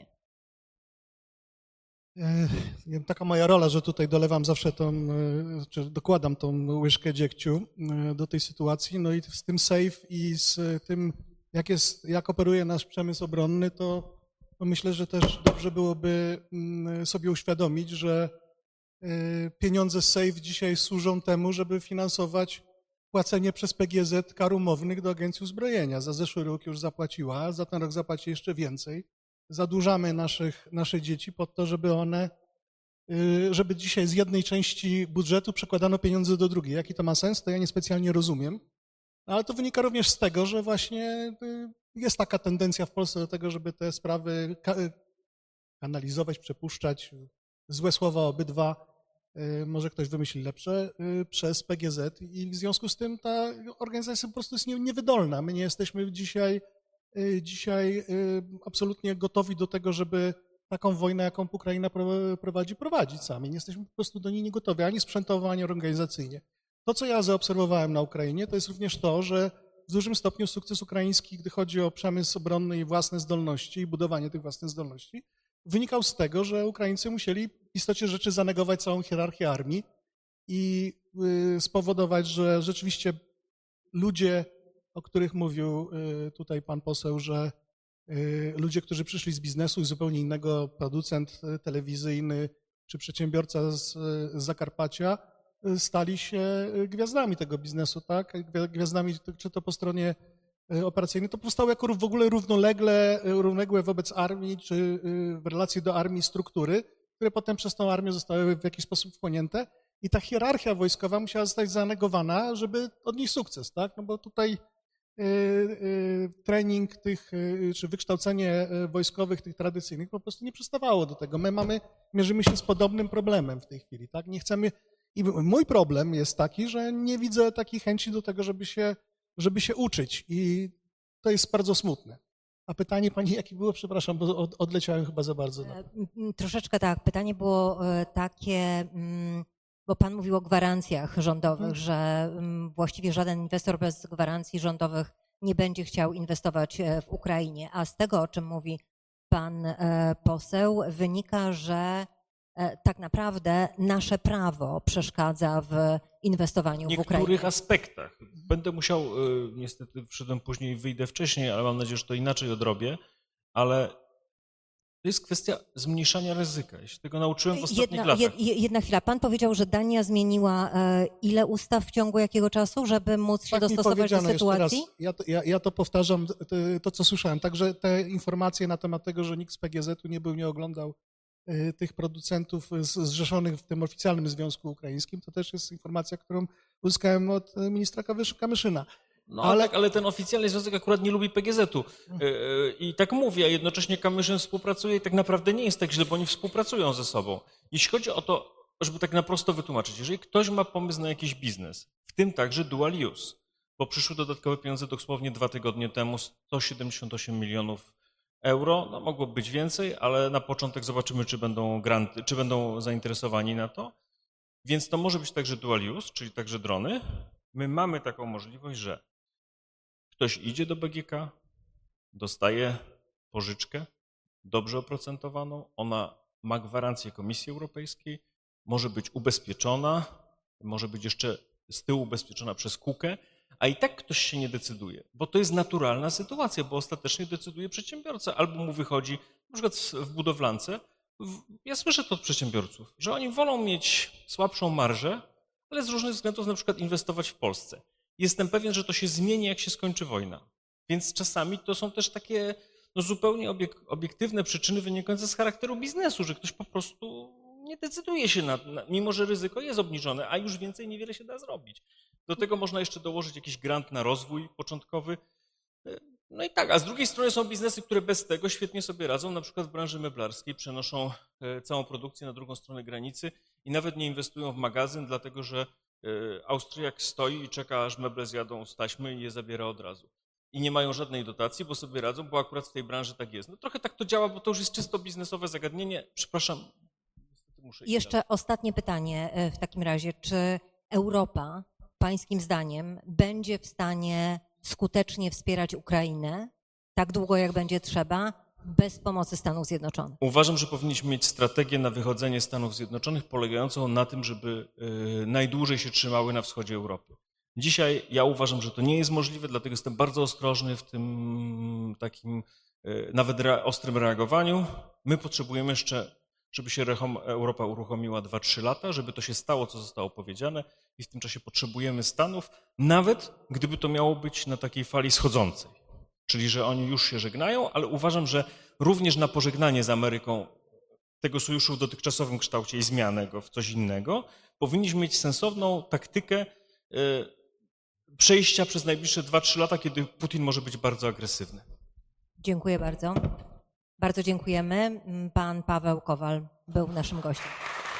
Taka moja rola, że tutaj dolewam zawsze tą, czy dokładam tą łyżkę dziegciu do tej sytuacji, no i z tym SAFE i z tym, jak, jest, jak operuje nasz przemysł obronny, to, to myślę, że też dobrze byłoby sobie uświadomić, że pieniądze z SAFE dzisiaj służą temu, żeby finansować płacenie przez P G Z kar umownych do Agencji Uzbrojenia. Za zeszły rok już zapłaciła, za ten rok zapłaci jeszcze więcej. Zadłużamy naszych, nasze dzieci po to, żeby one, żeby dzisiaj z jednej części budżetu przekładano pieniądze do drugiej. Jaki to ma sens, to ja niespecjalnie rozumiem. Ale to wynika również z tego, że właśnie jest taka tendencja w Polsce do tego, żeby te sprawy kanalizować, przepuszczać, złe słowa obydwa, może ktoś wymyśli lepsze, przez P G Z i w związku z tym ta organizacja po prostu jest niewydolna. My nie jesteśmy dzisiaj, dzisiaj absolutnie gotowi do tego, żeby taką wojnę, jaką Ukraina prowadzi, prowadzić sami. Nie jesteśmy po prostu do niej nie gotowi, ani sprzętowo, ani organizacyjnie. To, co ja zaobserwowałem na Ukrainie, to jest również to, że w dużym stopniu sukces ukraiński, gdy chodzi o przemysł obronny i własne zdolności i budowanie tych własnych zdolności, wynikał z tego, że Ukraińcy musieli w istocie rzeczy zanegować całą hierarchię armii i spowodować, że rzeczywiście ludzie, o których mówił tutaj pan poseł, że ludzie, którzy przyszli z biznesu i zupełnie innego, producent telewizyjny czy przedsiębiorca z, z Zakarpacia, stali się gwiazdami tego biznesu, tak? Gwiazdami, czy to po stronie operacyjnej, to powstały jako w ogóle równolegle, równoległe wobec armii, czy w relacji do armii struktury, które potem przez tą armię zostały w jakiś sposób wchłonięte i ta hierarchia wojskowa musiała zostać zanegowana, żeby odnieść sukces, tak? No bo tutaj trening tych, czy wykształcenie wojskowych, tych tradycyjnych po prostu nie przystawało do tego. My mamy, mierzymy się z podobnym problemem w tej chwili, tak? Nie chcemy, i mój problem jest taki, że nie widzę takiej chęci do tego, żeby się, żeby się uczyć i to jest bardzo smutne. A pytanie pani jakie było? Przepraszam, bo od, odleciałem chyba za bardzo. No. Troszeczkę tak. Pytanie było takie, bo pan mówił o gwarancjach rządowych, hmm. że właściwie żaden inwestor bez gwarancji rządowych nie będzie chciał inwestować w Ukrainie. A z tego, o czym mówi pan poseł, wynika, że tak naprawdę nasze prawo przeszkadza w inwestowaniu w Ukrainie. W niektórych aspektach. Będę musiał, niestety wszedłem później, wyjdę wcześniej, ale mam nadzieję, że to inaczej odrobię, ale to jest kwestia zmniejszania ryzyka. Ja się tego nauczyłem w ostatnich jedna, latach. Jedna, jedna chwila. Pan powiedział, że Dania zmieniła ile ustaw w ciągu jakiego czasu, żeby móc się tak dostosować do sytuacji? Teraz, ja, to, ja, ja to powtarzam, to, to co słyszałem. Także te informacje na temat tego, że nikt z P G Z-u nie był, nie oglądał tych producentów zrzeszonych w tym oficjalnym Związku Ukraińskim, to też jest informacja, którą uzyskałem od ministra Kamyszyna. No ale, tak, ale ten oficjalny związek akurat nie lubi P G Z-u. I tak mówię, a jednocześnie Kamyszyn współpracuje i tak naprawdę nie jest tak źle, bo oni współpracują ze sobą. Jeśli chodzi o to, żeby tak na prosto wytłumaczyć, jeżeli ktoś ma pomysł na jakiś biznes, w tym także dual use, bo przyszły dodatkowe pieniądze dosłownie dwa tygodnie temu, sto siedemdziesiąt osiem milionów euro, no mogło być więcej, ale na początek zobaczymy, czy będą granty, czy będą zainteresowani na to. Więc to może być także dual use, czyli także drony. My mamy taką możliwość, że ktoś idzie do B G K, dostaje pożyczkę dobrze oprocentowaną, ona ma gwarancję Komisji Europejskiej, może być ubezpieczona, może być jeszcze z tyłu ubezpieczona przez KUKE, a i tak ktoś się nie decyduje, bo to jest naturalna sytuacja, bo ostatecznie decyduje przedsiębiorca. Albo mu wychodzi, na przykład w budowlance, ja słyszę to od przedsiębiorców, że oni wolą mieć słabszą marżę, ale z różnych względów na przykład inwestować w Polsce. Jestem pewien, że to się zmieni, jak się skończy wojna. Więc czasami to są też takie no, zupełnie obiek- obiektywne przyczyny wynikające z charakteru biznesu, że ktoś po prostu nie decyduje się na, na, mimo że ryzyko jest obniżone, a już więcej niewiele się da zrobić. Do tego można jeszcze dołożyć jakiś grant na rozwój początkowy. No i tak, a z drugiej strony są biznesy, które bez tego świetnie sobie radzą, na przykład w branży meblarskiej przenoszą całą produkcję na drugą stronę granicy i nawet nie inwestują w magazyn, dlatego że Austriak stoi i czeka, aż meble zjadą z taśmy i je zabiera od razu. I nie mają żadnej dotacji, bo sobie radzą, bo akurat w tej branży tak jest. No trochę tak to działa, bo to już jest czysto biznesowe zagadnienie. Przepraszam. Muszę Jeszcze dalej. Ostatnie pytanie w takim razie. Czy Europa, pańskim zdaniem, będzie w stanie skutecznie wspierać Ukrainę tak długo, jak będzie trzeba, bez pomocy Stanów Zjednoczonych? Uważam, że powinniśmy mieć strategię na wychodzenie Stanów Zjednoczonych polegającą na tym, żeby najdłużej się trzymały na wschodzie Europy. Dzisiaj ja uważam, że to nie jest możliwe, dlatego jestem bardzo ostrożny w tym takim nawet rea- ostrym reagowaniu. My potrzebujemy jeszcze, żeby się Europa uruchomiła dwa trzy lata, żeby to się stało, co zostało powiedziane i w tym czasie potrzebujemy Stanów, nawet gdyby to miało być na takiej fali schodzącej. Czyli, że oni już się żegnają, ale uważam, że również na pożegnanie z Ameryką tego sojuszu w dotychczasowym kształcie i zmianę go w coś innego, powinniśmy mieć sensowną taktykę przejścia przez najbliższe dwa trzy lata, kiedy Putin może być bardzo agresywny. Dziękuję bardzo. Bardzo dziękujemy. Pan Paweł Kowal był naszym gościem.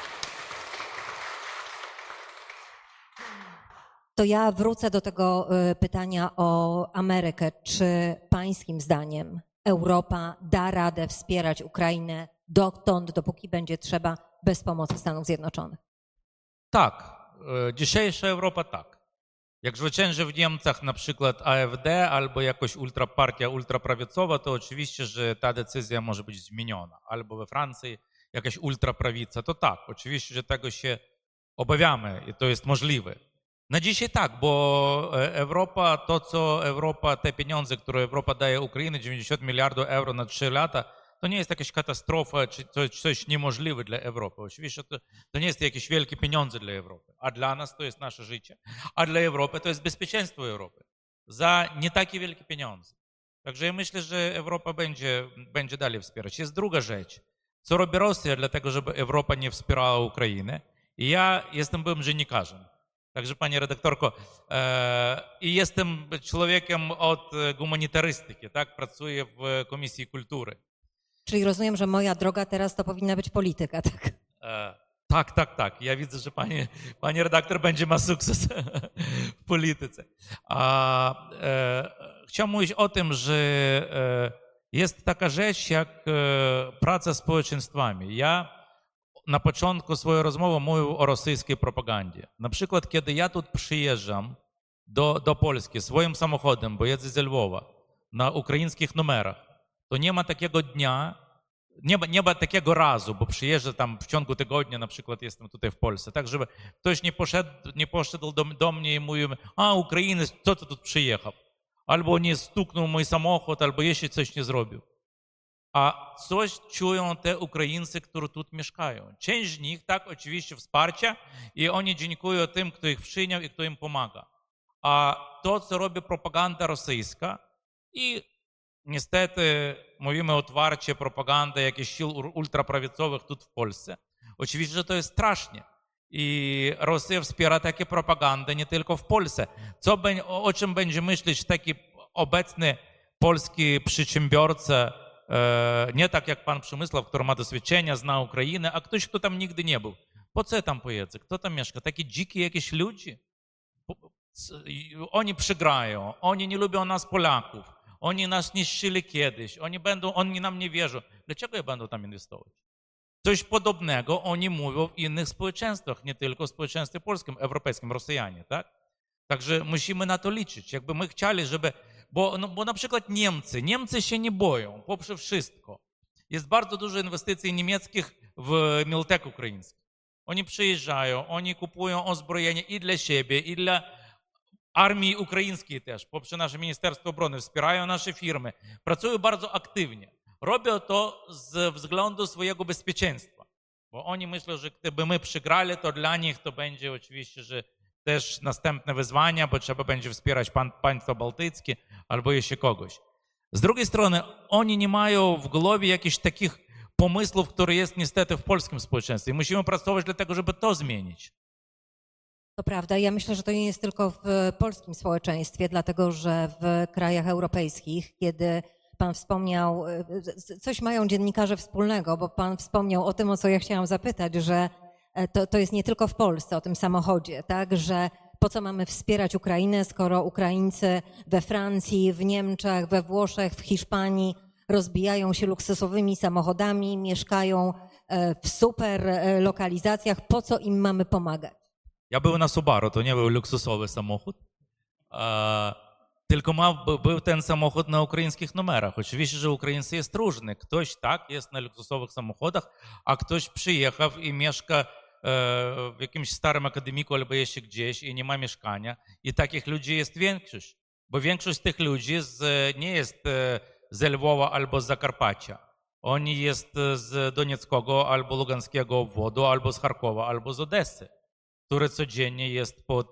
To ja wrócę do tego pytania o Amerykę. Czy pańskim zdaniem Europa da radę wspierać Ukrainę dotąd, dopóki będzie trzeba, bez pomocy Stanów Zjednoczonych? Tak. Dzisiejsza Europa tak. Jak zwycięży w Niemcach na przykład A F D albo jakoś ultrapartia ultraprawicowa, to oczywiście, że ta decyzja może być zmieniona. Albo we Francji jakaś ultraprawica, to tak, oczywiście, że tego się obawiamy i to jest możliwe. Na dzisiaj tak, bo Europa, to co Europa, te pieniądze, które Europa daje Ukrainie, dziewięćdziesiąt miliardów euro na trzy lata, to nie jest jakaś katastrofa, czy coś niemożliwe dla Europy. Oczywiście to, to nie jest jakieś wielkie pieniądze dla Europy, a dla nas to jest nasze życie, a dla Europy to jest bezpieczeństwo Europy za nie takie wielkie pieniądze. Także ja myślę, że Europa będzie, będzie dalej wspierać. Jest druga rzecz. Co robi Rosja dlatego, żeby Europa nie wspierała Ukrainy? I ja jestem byłym dziennikarzem. Także pani redaktorko, e, i jestem człowiekiem od humanitarystyki, tak? Pracuję w Komisji Kultury. Czyli rozumiem, że moja droga teraz to powinna być polityka, tak? E, tak, tak, tak. Ja widzę, że pani, pani redaktor będzie ma sukces w polityce. A, e, chciałem mówić o tym, że e, Jest taka rzecz jak e, praca z społeczeństwami. Ja na początku swojej rozmowy mówił o rosyjskiej propagandzie. Na przykład, kiedy ja tu przyjeżdżam do, do Polski swoim samochodem, bo jeżdżę z Lwowa, na ukraińskich numerach, to nie ma takiego dnia, nie ma, nie ma takiego razu, bo przyjeżdżę tam w ciągu tygodnia, na przykład jestem tutaj w Polsce, tak żeby ktoś nie poszedł, nie poszedł do, do mnie i mówił, a Ukrainiec, co ty tu przyjechał? Albo nie stuknął mój samochód, albo jeszcze coś nie zrobił. A coś czują te Ukraińcy, którzy tu mieszkają. Część z nich, tak, oczywiście wsparcia i oni dziękują tym, kto ich przyjął i kto im pomaga. A to, co robi propaganda rosyjska i niestety mówimy otwarcie, propaganda jakichś sił ultraprawicowych тут w Polsce. Oczywiście, że to jest strasznie. I Rosja wspiera takie propagandę nie tylko w Polsce. Co, o czym będzie myśleć taki obecny polski przedsiębiorca, nie tak jak pan Przemysław, który ma doświadczenia, zna Ukrainę, a ktoś, kto tam nigdy nie był. Po co tam pojedzie? Kto tam mieszka? Takie dzikie jakieś ludzie? Oni przegrają, oni nie lubią nas Polaków, oni nas niszczyli kiedyś, oni, będą, oni nam nie wierzą. Dlaczego ja będę tam inwestować? Coś podobnego oni mówią w innych społeczeństwach, nie tylko w społeczeństwie polskim, europejskim, Rosjanie, tak? Także musimy na to liczyć. Jakby my chcieli, żeby... Bo, no, bo na przykład Niemcy, Niemcy się nie boją, poprzez wszystko. Jest bardzo dużo inwestycji niemieckich w Miltek ukraiński. Oni przyjeżdżają, oni kupują uzbrojenie i dla siebie, i dla armii ukraińskiej też, poprzez nasze Ministerstwo Obrony, wspierają nasze firmy, pracują bardzo aktywnie. Robią to z względu swojego bezpieczeństwa, bo oni myślą, że gdyby my przegrali, to dla nich to będzie oczywiście, że też następne wyzwania, bo trzeba będzie wspierać pan, państwa bałtyckie albo jeszcze kogoś. Z drugiej strony, oni nie mają w głowie jakichś takich pomysłów, które jest niestety w polskim społeczeństwie. Musimy pracować dlatego, żeby to zmienić. To prawda. Ja myślę, że to nie jest tylko w polskim społeczeństwie, dlatego że w krajach europejskich, kiedy pan wspomniał, coś mają dziennikarze wspólnego, bo pan wspomniał o tym, o co ja chciałam zapytać, że to, to jest nie tylko w Polsce, o tym samochodzie, tak, że po co mamy wspierać Ukrainę, skoro Ukraińcy we Francji, w Niemczech, we Włoszech, w Hiszpanii rozbijają się luksusowymi samochodami, mieszkają w super lokalizacjach, po co im mamy pomagać? Ja był na Subaru, to nie był luksusowy samochód, a, tylko ma, był ten samochód na ukraińskich numerach. Oczywiście, że Ukraińcy jest różny. Ktoś tak jest na luksusowych samochodach, a ktoś przyjechał i mieszka w jakimś starym akademiku albo jeszcze gdzieś i nie ma mieszkania. I takich ludzi jest większość, bo większość tych ludzi z, nie jest z Lwowa albo z Zakarpacia. Oni jest z Donieckiego albo Lugańskiego obwodu, albo z Charkowa, albo z Odessy, który codziennie jest pod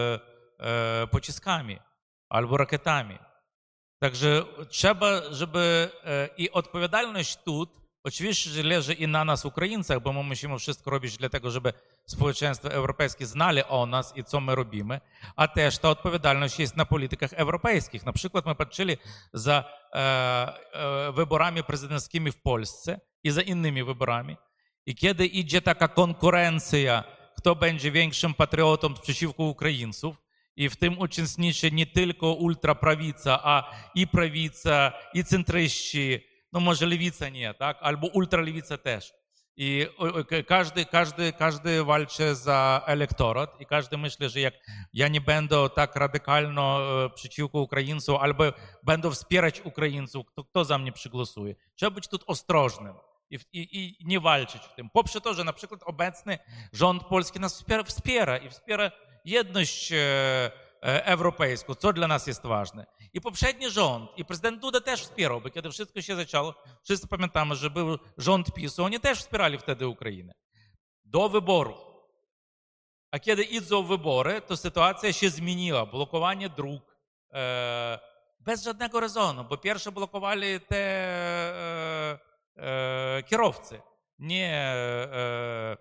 e, pociskami albo rakietami. Także trzeba, żeby e, i odpowiedzialność tu oczywiście, że leży i na nas, Ukraińcach, bo my musimy wszystko robić dlatego, żeby społeczeństwo europejskie znali o nas i co my robimy, a też ta odpowiedzialność jest na politykach europejskich. Na przykład my patrzyli za e, e, wyborami prezydenckimi w Polsce i za innymi wyborami. I kiedy idzie taka konkurencja, kto będzie większym patriotą przeciwko Ukraińców, i w tym uczestniczy nie tylko ultraprawica, a i prawica, i centryści, no może lewica nie, tak? Albo ultralewica też. I każdy, każdy, każdy walczy za elektorat i każdy myśli, że jak ja nie będę tak radykalno przeciwko Ukraińcom, albo będę wspierać Ukraińców, to kto za mnie przygłosuje? Trzeba być tu ostrożnym i, i, i nie walczyć w tym. Poprzez to, że na przykład obecny rząd polski nas wspiera, wspiera i wspiera jedność europejską, co dla nas jest ważne. I poprzedni rząd, i prezydent Duda też wspierał, bo kiedy wszystko się zaczęło, wszyscy pamiętamy, że był rząd PiSu, oni też wspierali wtedy Ukrainę. Do wyborów. A kiedy idą wybory, to sytuacja się zmieniła. Blokowanie dróg e, bez żadnego rezonu, bo pierwsze blokowali te e, e, kierowcy, nie e,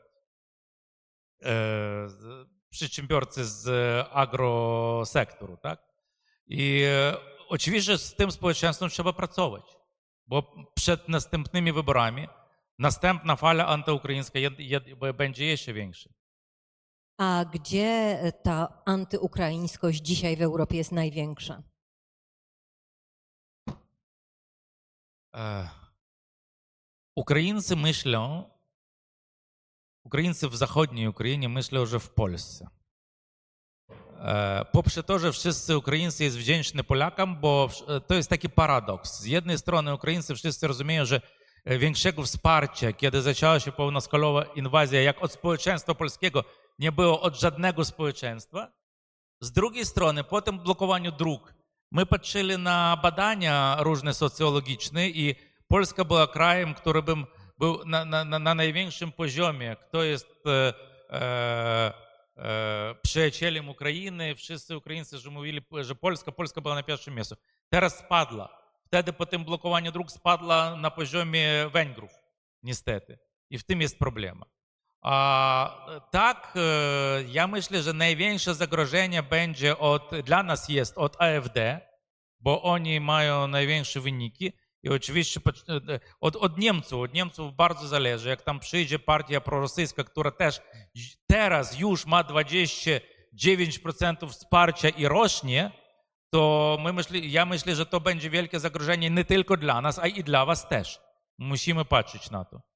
e, przedsiębiorcy z agrosektoru, tak? I oczywiście z tym społeczeństwem trzeba pracować, bo przed następnymi wyborami następna fala antyukraińska będzie jeszcze większa. A gdzie ta antyukraińskość dzisiaj w Europie jest największa? Ukraińcy myślą, Ukraińcy w zachodniej Ukrainie myślą, że w Polsce. Poprzez to, że wszyscy Ukraińcy jest wdzięczni Polakom, bo to jest taki paradoks. Z jednej strony Ukraińcy wszyscy rozumieją, że większego wsparcia, kiedy zaczęła się pełnoskalowa inwazja, jak od społeczeństwa polskiego, nie było od żadnego społeczeństwa. Z drugiej strony, po tym blokowaniu dróg, my patrzyli na badania różne socjologiczne i Polska była krajem, który bym był na, na, na największym poziomie, kto jest e, e, e, przyjacielem Ukrainy. Wszyscy Ukraińcy że mówili, że Polska, Polska była na pierwszym miejscu. Teraz spadła. Wtedy po tym blokowaniu dróg spadła na poziomie Węgrów, niestety. I w tym jest problem. A, tak, ja myślę, że największe zagrożenie będzie od, dla nas jest od A F D, bo oni mają największe wyniki. I oczywiście od, od Niemców, od Niemców bardzo zależy, jak tam przyjdzie partia prorosyjska, która też teraz już ma dwadzieścia dziewięć procent wsparcia i rośnie, to my myśli, ja myślę, że to będzie wielkie zagrożenie nie tylko dla nas, a i dla was też. Musimy patrzeć na to.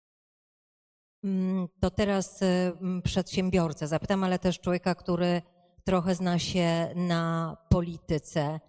To teraz przedsiębiorcę zapytam, ale też człowieka, który trochę zna się na polityce.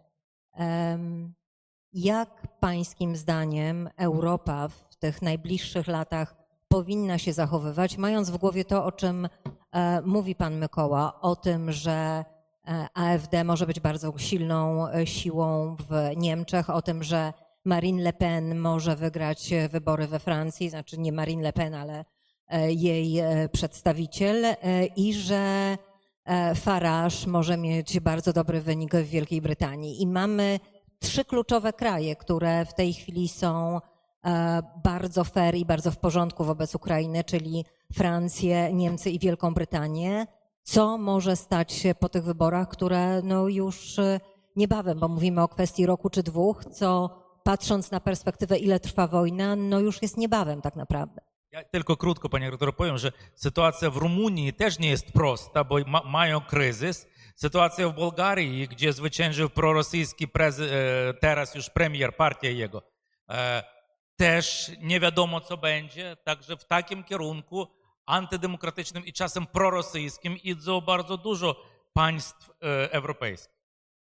Jak pańskim zdaniem Europa w tych najbliższych latach powinna się zachowywać, mając w głowie to, o czym mówi pan Mykoła, o tym, że A F D może być bardzo silną siłą w Niemczech, o tym, że Marine Le Pen może wygrać wybory we Francji, znaczy nie Marine Le Pen, ale jej przedstawiciel i że Farage może mieć bardzo dobry wynik w Wielkiej Brytanii. I mamy trzy kluczowe kraje, które w tej chwili są bardzo fair i bardzo w porządku wobec Ukrainy, czyli Francję, Niemcy i Wielką Brytanię. Co może stać się po tych wyborach, które no już niebawem, bo mówimy o kwestii roku czy dwóch, co patrząc na perspektywę, ile trwa wojna, no już jest niebawem tak naprawdę. Ja tylko krótko, panie redaktorze, powiem, że sytuacja w Rumunii też nie jest prosta, bo ma, mają kryzys. Sytuacja w Bułgarii, gdzie zwyciężył prorosyjski prezy, teraz już premier, partia jego, też nie wiadomo, co będzie. Także w takim kierunku antydemokratycznym i czasem prorosyjskim idzie bardzo dużo państw europejskich.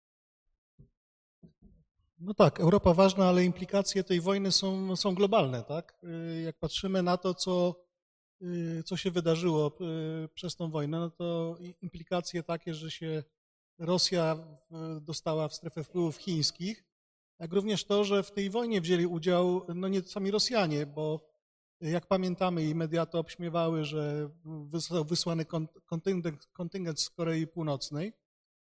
No tak, Europa ważna, ale implikacje tej wojny są, są globalne, tak? Jak patrzymy na to, co, co się wydarzyło przez tą wojnę, no to implikacje takie, że się Rosja dostała w strefę wpływów chińskich, jak również to, że w tej wojnie wzięli udział no nie sami Rosjanie, bo jak pamiętamy i media to obśmiewały, że został wysłany kontyngent, kontyngent z Korei Północnej,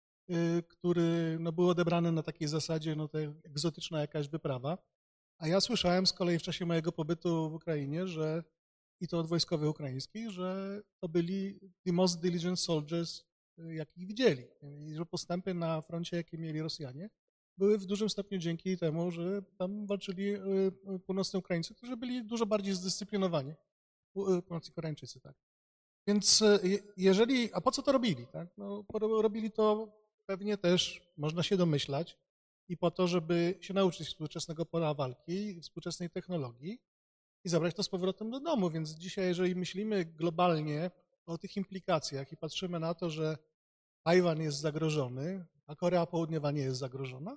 który no, był odebrany na takiej zasadzie, no to egzotyczna jakaś wyprawa. A ja słyszałem z kolei w czasie mojego pobytu w Ukrainie, że i to od wojskowych ukraińskich, że to byli the most diligent soldiers, jakich widzieli. I że postępy na froncie, jakie mieli Rosjanie, były w dużym stopniu dzięki temu, że tam walczyli północni Ukraińcy, którzy byli dużo bardziej zdyscyplinowani. Północni Koreańczycy, tak. Więc jeżeli, a po co to robili? Tak? No, robili to pewnie też, można się domyślać, i po to, żeby się nauczyć współczesnego pola walki, współczesnej technologii i zabrać to z powrotem do domu. Więc dzisiaj, jeżeli myślimy globalnie o tych implikacjach i patrzymy na to, że Tajwan jest zagrożony, a Korea Południowa nie jest zagrożona,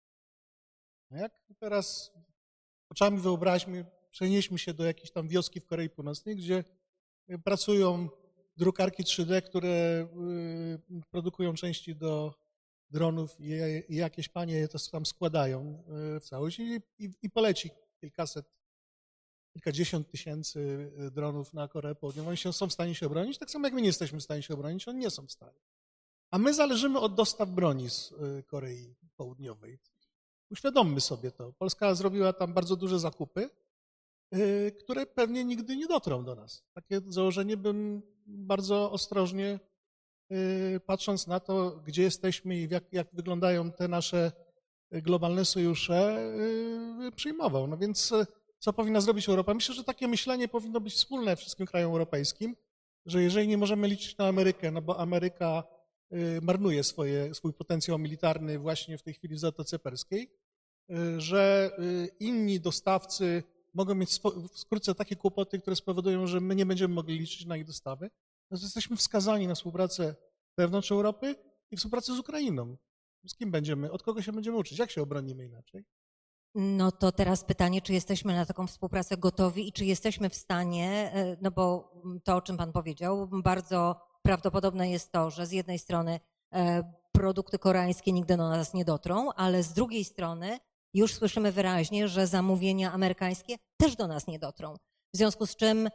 no jak teraz oczami wyobraźmy, przenieśmy się do jakiejś tam wioski w Korei Północnej, gdzie pracują drukarki trzy D, które produkują części do dronów i jakieś panie je to tam składają w całość i, i, i poleci kilkaset, kilkadziesiąt tysięcy dronów na Koreę Południową. Oni się, są w stanie się obronić, tak samo jak my nie jesteśmy w stanie się obronić, oni nie są w stanie. A my zależymy od dostaw broni z Korei Południowej. Uświadommy sobie to. Polska zrobiła tam bardzo duże zakupy, które pewnie nigdy nie dotrą do nas. Takie założenie bym bardzo ostrożnie, patrząc na to, gdzie jesteśmy i jak, jak wyglądają te nasze globalne sojusze, przyjmował. No więc co powinna zrobić Europa? Myślę, że takie myślenie powinno być wspólne wszystkim krajom europejskim, że jeżeli nie możemy liczyć na Amerykę, no bo Ameryka marnuje swoje, swój potencjał militarny właśnie w tej chwili w Zatoce Perskiej, że inni dostawcy mogą mieć wkrótce takie kłopoty, które spowodują, że my nie będziemy mogli liczyć na ich dostawy, no to jesteśmy wskazani na współpracę wewnątrz Europy i współpracę z Ukrainą. Z kim będziemy, od kogo się będziemy uczyć, jak się obronimy inaczej? No to teraz pytanie, czy jesteśmy na taką współpracę gotowi i czy jesteśmy w stanie, no bo to, o czym Pan powiedział, bardzo prawdopodobne jest to, że z jednej strony produkty koreańskie nigdy do nas nie dotrą, ale z drugiej strony już słyszymy wyraźnie, że zamówienia amerykańskie też do nas nie dotrą. W związku z czym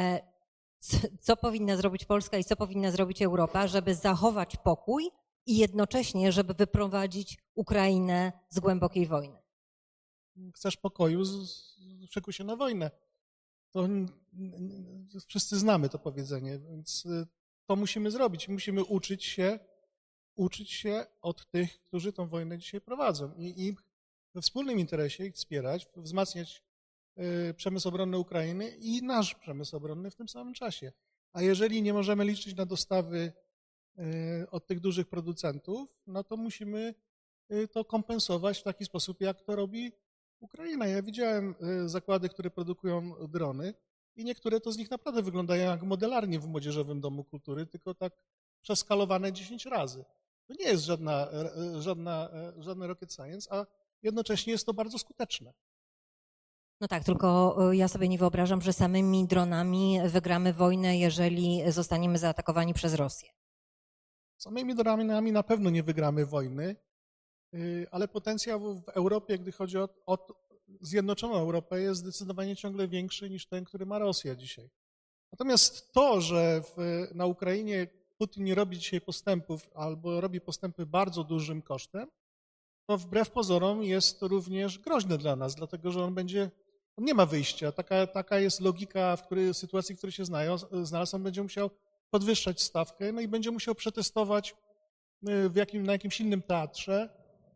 co powinna zrobić Polska i co powinna zrobić Europa, żeby zachować pokój i jednocześnie, żeby wyprowadzić Ukrainę z głębokiej wojny? Chcesz pokoju, szykuj się na wojnę. To wszyscy znamy to powiedzenie, więc to musimy zrobić. Musimy uczyć się, uczyć się od tych, którzy tą wojnę dzisiaj prowadzą i im we wspólnym interesie ich wspierać, wzmacniać przemysł obronny Ukrainy i nasz przemysł obronny w tym samym czasie. A jeżeli nie możemy liczyć na dostawy od tych dużych producentów, no to musimy to kompensować w taki sposób, jak to robi Ukraina. Ja widziałem zakłady, które produkują drony i niektóre to z nich naprawdę wyglądają jak modelarnie w Młodzieżowym Domu Kultury, tylko tak przeskalowane dziesięć razy. To nie jest żadna, żadna, żadna rocket science, a jednocześnie jest to bardzo skuteczne. No tak, tylko ja sobie nie wyobrażam, że samymi dronami wygramy wojnę, jeżeli zostaniemy zaatakowani przez Rosję. Samymi dronami na pewno nie wygramy wojny, ale potencjał w Europie, gdy chodzi o, o zjednoczoną Europę, jest zdecydowanie ciągle większy niż ten, który ma Rosja dzisiaj. Natomiast to, że w, na Ukrainie Putin nie robi dzisiaj postępów albo robi postępy bardzo dużym kosztem, to wbrew pozorom jest również groźne dla nas, dlatego że on będzie, on nie ma wyjścia. Taka, taka jest logika w której, sytuacji, w której się znają, znalazł. On będzie musiał podwyższać stawkę, no i będzie musiał przetestować w jakim, na jakimś innym teatrze,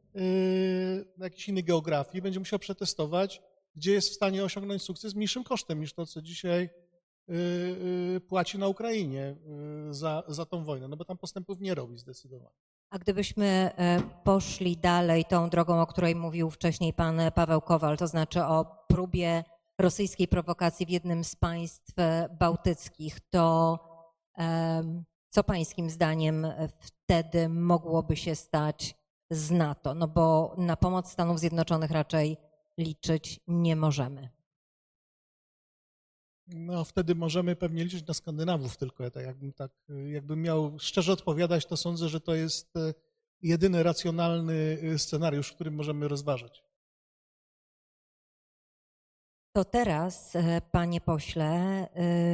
na jakiejś innej geografii, będzie musiał przetestować, gdzie jest w stanie osiągnąć sukces mniejszym kosztem niż to, co dzisiaj płaci na Ukrainie za, za tą wojnę, no bo tam postępów nie robi zdecydowanie. A gdybyśmy poszli dalej tą drogą, o której mówił wcześniej pan Paweł Kowal, to znaczy o próbie rosyjskiej prowokacji w jednym z państw bałtyckich, to co pańskim zdaniem wtedy mogłoby się stać z NATO? No bo na pomoc Stanów Zjednoczonych raczej liczyć nie możemy. No wtedy możemy pewnie liczyć na Skandynawów tylko. Tak jakbym, tak, jakbym miał szczerze odpowiadać, to sądzę, że to jest jedyny racjonalny scenariusz, w którym możemy rozważać. To teraz, panie pośle,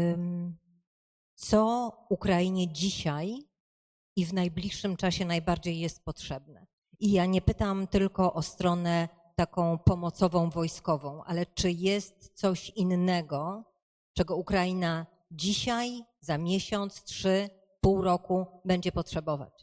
co Ukrainie dzisiaj i w najbliższym czasie najbardziej jest potrzebne? I ja nie pytam tylko o stronę taką pomocową, wojskową, ale czy jest coś innego, czego Ukraina dzisiaj, za miesiąc, trzy, pół roku będzie potrzebować?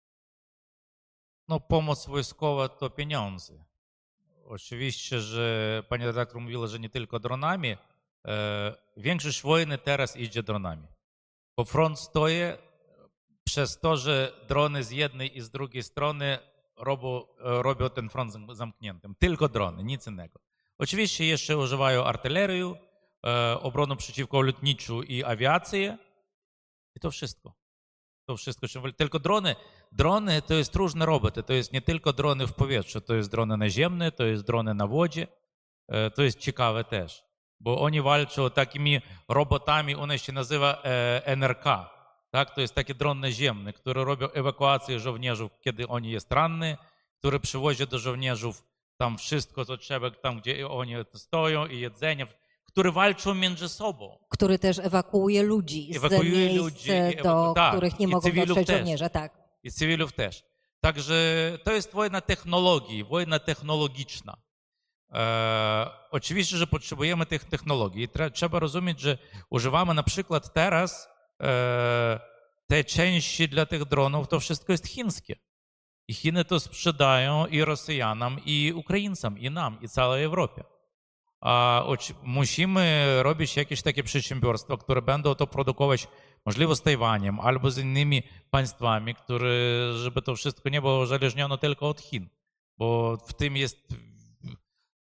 No, pomoc wojskowa to pieniądze. Oczywiście, że pani redaktor mówiła, że nie tylko dronami. Większość wojny teraz idzie dronami. Bo front stoi przez to, że drony z jednej i z drugiej strony robią, robią ten front zamkniętym. Tylko drony, nic innego. Oczywiście jeszcze używają artylerii, obronę przeciwlotniczą i awiację. I to wszystko. To wszystko. Tylko drony, drony to jest różne roboty. To jest nie tylko drony w powietrzu, to jest drony naziemne, to jest drony na wodzie. To jest ciekawe też, bo oni walczą takimi robotami, one się nazywa N R K. Tak? To jest taki dron naziemny, który robi ewakuację żołnierzów, kiedy oni jest ranni, który przywozi do żołnierzów tam wszystko, co trzeba, tam gdzie oni stoją i jedzenie, które walczą między sobą. Który też ewakuuje ludzi ewakuuje z miejsc, ludzi, do tak, których nie mogą dotrzeć żołnierze. Tak. I cywilów też. Także to jest wojna technologii, wojna technologiczna. E, oczywiście, że potrzebujemy tych technologii. Trzeba rozumieć, że używamy na przykład teraz e, te części dla tych dronów, to wszystko jest chińskie. I Chiny to sprzedają i Rosjanom, i Ukraińcom, i nam, i całej Europie. A musimy robić jakieś takie przedsiębiorstwa, które będą to produkować, możliwe z Tajwaniem albo z innymi państwami, które, żeby to wszystko nie było uzależnione tylko od Chin, bo w tym jest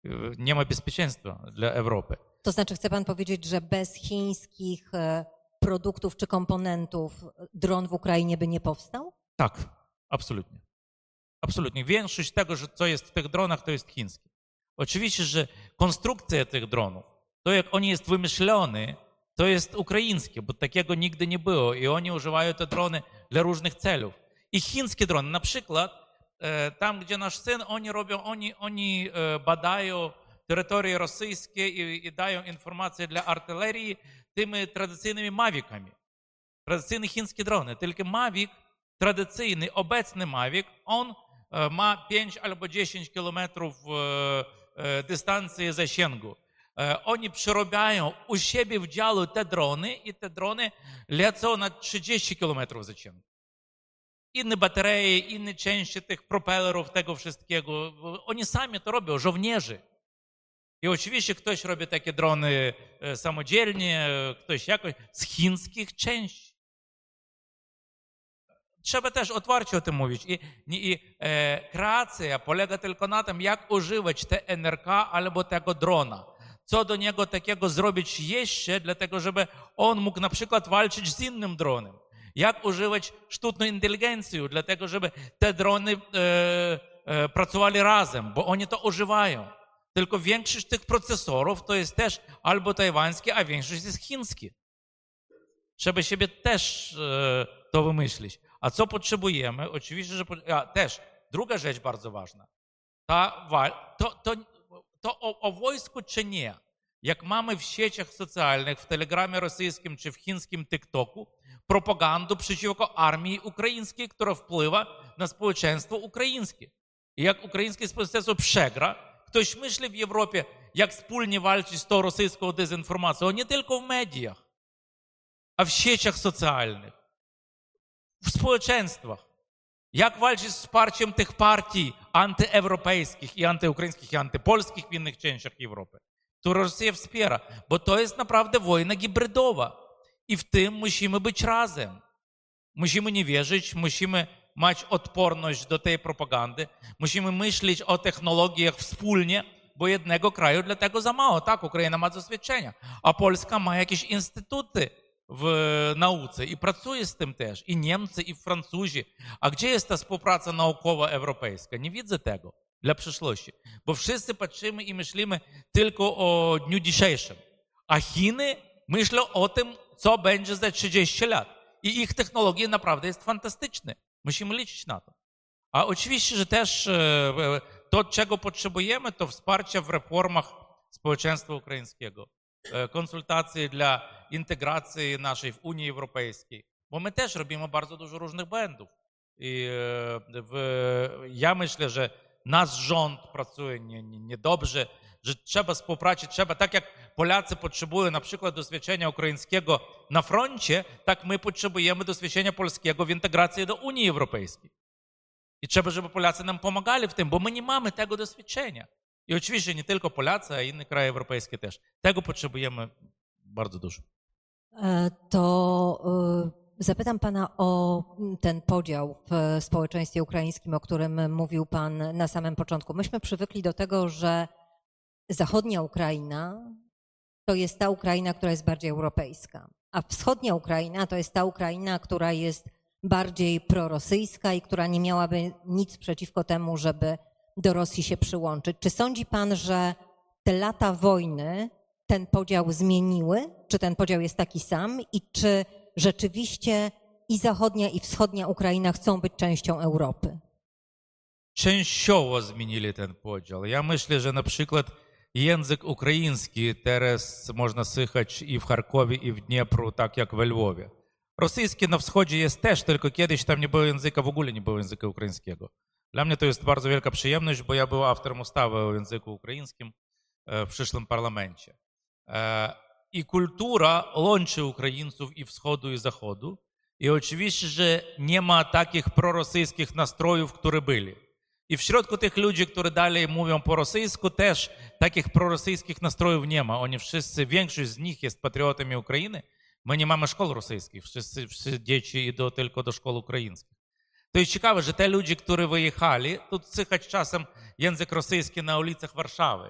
nie ma bezpieczeństwa dla Europy. To znaczy chce pan powiedzieć, że bez chińskich produktów czy komponentów dron w Ukrainie by nie powstał? Tak, absolutnie. Absolutnie. Większość tego, co jest w tych dronach, to jest chińskie. Oczywiście, że konstrukcja tych dronów, to jak on jest wymyślony, to jest ukraińskie, bo takiego nigdy nie było i oni używają te drony dla różnych celów. I chińskie drony, na przykład tam, gdzie nasz syn, oni robią, oni, oni badają terytorie rosyjskie i, i dają informacje dla artylerii tymi tradycyjnymi Mavicami. Tradycyjne chińskie drony. Tylko Mavic, tradycyjny, obecny Mavic, on ma pięć albo dziesięć kilometrów dystancji zasięgu. Oni przerobiają u siebie w działu te drony i te drony lecą na trzydzieści kilometrów zasięgu. Inne baterie, inne części tych propellerów, tego wszystkiego. Oni sami to robią, żołnierze. I oczywiście ktoś robi takie drony samodzielnie, ktoś jakoś z chińskich części. Trzeba też otwarcie o tym mówić. I, i e, kreacja polega tylko na tym, jak używać te N R K albo tego drona. Co do niego takiego zrobić jeszcze, dlatego żeby on mógł na przykład walczyć z innym dronem. Jak używać sztuczną inteligencję, dlatego żeby te drony e, e, pracowali razem, bo oni to używają. Tylko większość tych procesorów to jest też albo tajwańskie, a większość jest chińskie. Trzeba sobie też e, to wymyślić. A co potrzebujemy? Oczywiście, że a, też druga rzecz bardzo ważna. Ta, to, to, to o, o wojsku czy nie? Jak mamy w sieciach socjalnych, w telegramie rosyjskim czy w chińskim TikToku propagandę przeciwko armii ukraińskiej, która wpływa na społeczeństwo ukraińskie. I jak ukraińskie społeczeństwo przegra, ktoś myśli w Europie, jak wspólnie walczyć z tą rosyjską dezinformacją, nie tylko w mediach, a w sieciach socjalnych, w społeczeństwach. Jak walczyć z wsparciem tych partii antyeuropejskich i antyukraińskich i antypolskich w innych częściach Europy, które Rosja wspiera, bo to jest naprawdę wojna hybrydowa. I w tym musimy być razem. Musimy nie wierzyć, musimy mieć odporność do tej propagandy, musimy myśleć o technologiach wspólnie, bo jednego kraju dla tego za mało. Tak, Ukraina ma doświadczenia, a Polska ma jakieś instytuty w nauce i pracuje z tym też. I Niemcy, i Francuzi. A gdzie jest ta współpraca naukowa europejska? Nie widzę tego dla przyszłości. Bo wszyscy patrzymy i myślimy tylko o dniu dzisiejszym. A Chiny myślą o tym, co będzie za trzydzieści lat. I ich technologia naprawdę jest fantastyczna. Musimy liczyć na to. A oczywiście, że też to, czego potrzebujemy, to wsparcie w reformach społeczeństwa ukraińskiego. Konsultacje dla integracji naszej w Unii Europejskiej. Bo my też robimy bardzo dużo różnych błędów. I w, ja myślę, że nasz rząd pracuje niedobrze, nie, nie że trzeba współpracy, trzeba, tak jak Polacy potrzebują na przykład doświadczenia ukraińskiego na froncie, tak my potrzebujemy doświadczenia polskiego w integracji do Unii Europejskiej. I trzeba, żeby Polacy nam pomagali w tym, bo my nie mamy tego doświadczenia. I oczywiście nie tylko Polacy, a inne kraje europejskie też. Tego potrzebujemy bardzo dużo. To zapytam pana o ten podział w społeczeństwie ukraińskim, o którym mówił pan na samym początku. Myśmy przywykli do tego, że zachodnia Ukraina to jest ta Ukraina, która jest bardziej europejska, a wschodnia Ukraina to jest ta Ukraina, która jest bardziej prorosyjska i która nie miałaby nic przeciwko temu, żeby do Rosji się przyłączyć. Czy sądzi pan, że te lata wojny ten podział zmieniły? Czy ten podział jest taki sam? I czy rzeczywiście i zachodnia, i wschodnia Ukraina chcą być częścią Europy? Częściowo zmienili ten podział. Ja myślę, że na przykład język ukraiński teraz można słychać i w Charkowie, i w Dniepru, tak jak we Lwowie. Rosyjski na wschodzie jest też, tylko kiedyś tam nie było języka, w ogóle nie było języka ukraińskiego. Dla mnie to jest bardzo wielka przyjemność, bo ja był autorem ustawy o języku ukraińskim w przyszłym parlamencie. I kultura łączy Ukraińców i wschodu, i zachodu. I oczywiście, że nie ma takich prorosyjskich nastrojów, które byli. I w środku tych ludzi, którzy dalej mówią po rosyjsku, też takich prorosyjskich nastrojów nie ma. Oni wszyscy, większość z nich jest patriotami Ukrainy. My nie mamy szkół rosyjskich, wszyscy, wszyscy dzieci idą tylko do szkół ukraińskich. To jest ciekawe, że te ludzie, którzy wyjechali, tu słychać czasem język rosyjski na ulicach Warszawy.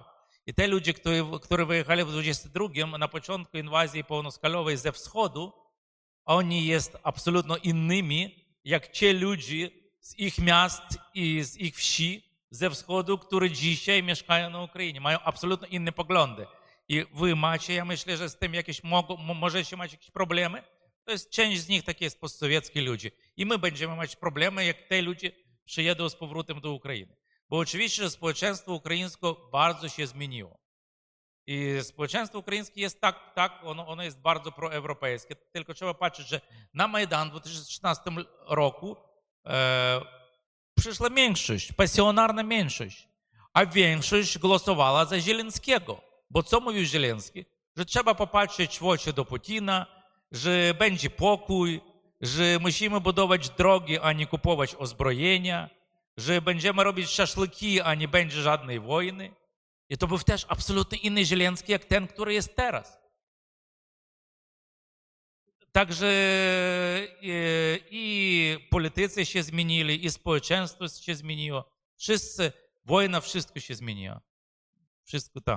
I te ludzie, którzy, którzy wyjechali w dwudziestym drugim na początku inwazji pełnoskalowej ze wschodu, oni jest absolutnie innymi, jak ci ludzie z ich miast i z ich wsi ze wschodu, którzy dzisiaj mieszkają na Ukrainie. Mają absolutnie inne poglądy. I wy macie, ja myślę, że z tym jakieś mogą, możecie mieć jakieś problemy. To jest część z nich takie jest postsowieckie ludzie. I my będziemy mieć problemy, jak te ludzie przyjedą z powrotem do Ukrainy. Bo oczywiście, że społeczeństwo ukraińskie bardzo się zmieniło. I społeczeństwo ukraińskie jest tak, tak ono, ono jest bardzo proeuropejskie. Tylko trzeba patrzeć, że na Majdan w dwa tysiące trzynastym roku e, przyszła większość, pasjonarna większość, a większość głosowała za Zieleńskiego. Bo co mówił Zieleński? Że trzeba popatrzeć w oczy do Putina, że będzie pokój, że musimy budować drogi, a nie kupować uzbrojenia, że będziemy robić szaszłyki, a nie będzie żadnej wojny. I to był też absolutnie inny Zieleński, jak ten, który jest teraz. Także i, i politycy się zmienili, i społeczeństwo się zmieniło. Wszyscy, wojna, wszystko się zmieniło. Wszystko tak.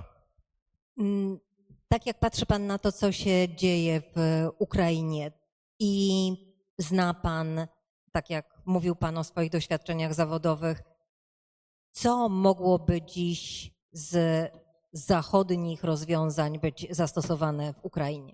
Tak jak patrzy pan na to, co się dzieje w Ukrainie i zna pan, tak jak mówił pan o swoich doświadczeniach zawodowych, co mogłoby dziś z zachodnich rozwiązań być zastosowane w Ukrainie?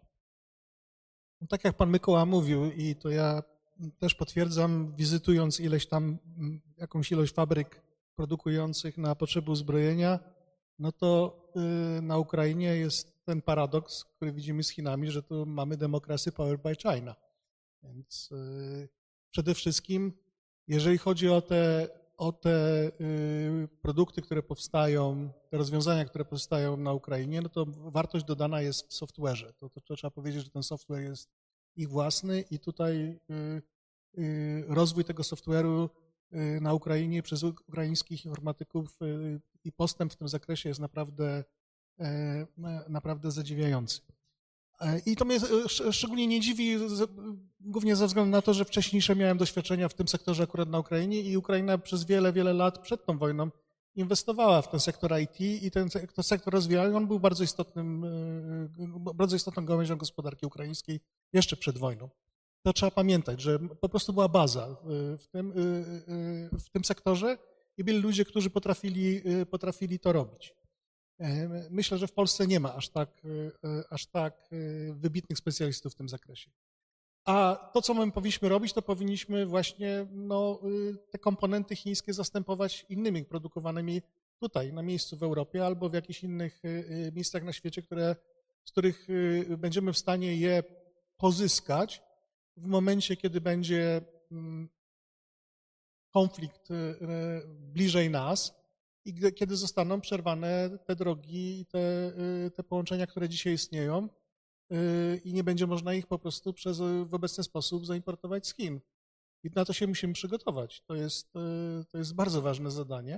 Tak jak pan Mykoła mówił i to ja też potwierdzam, wizytując ileś tam, jakąś ilość fabryk produkujących na potrzeby uzbrojenia, no to na Ukrainie jest ten paradoks, który widzimy z Chinami, że tu mamy democracy powered by China. Więc przede wszystkim, jeżeli chodzi o te, o te produkty, które powstają, te rozwiązania, które powstają na Ukrainie, no to wartość dodana jest w software'ze. To, to, to trzeba powiedzieć, że ten software jest ich własny i tutaj rozwój tego software'u na Ukrainie przez ukraińskich informatyków i postęp w tym zakresie jest naprawdę, naprawdę zadziwiający. I to mnie szczególnie nie dziwi, głównie ze względu na to, że wcześniejsze miałem doświadczenia w tym sektorze akurat na Ukrainie i Ukraina przez wiele, wiele lat przed tą wojną inwestowała w ten sektor I T i ten, ten sektor rozwijał. On był bardzo istotnym, bardzo istotną gałęzią gospodarki ukraińskiej jeszcze przed wojną. To trzeba pamiętać, że po prostu była baza w tym, w tym sektorze i byli ludzie, którzy potrafili, potrafili to robić. Myślę, że w Polsce nie ma aż tak, aż tak wybitnych specjalistów w tym zakresie. A to, co my powinniśmy robić, to powinniśmy właśnie no, te komponenty chińskie zastępować innymi produkowanymi tutaj, na miejscu w Europie albo w jakichś innych miejscach na świecie, które, z których będziemy w stanie je pozyskać w momencie, kiedy będzie konflikt bliżej nas i kiedy zostaną przerwane te drogi i te, te połączenia, które dzisiaj istnieją i nie będzie można ich po prostu przez, w obecny sposób zaimportować z Chin. I na to się musimy przygotować. To jest, to jest bardzo ważne zadanie.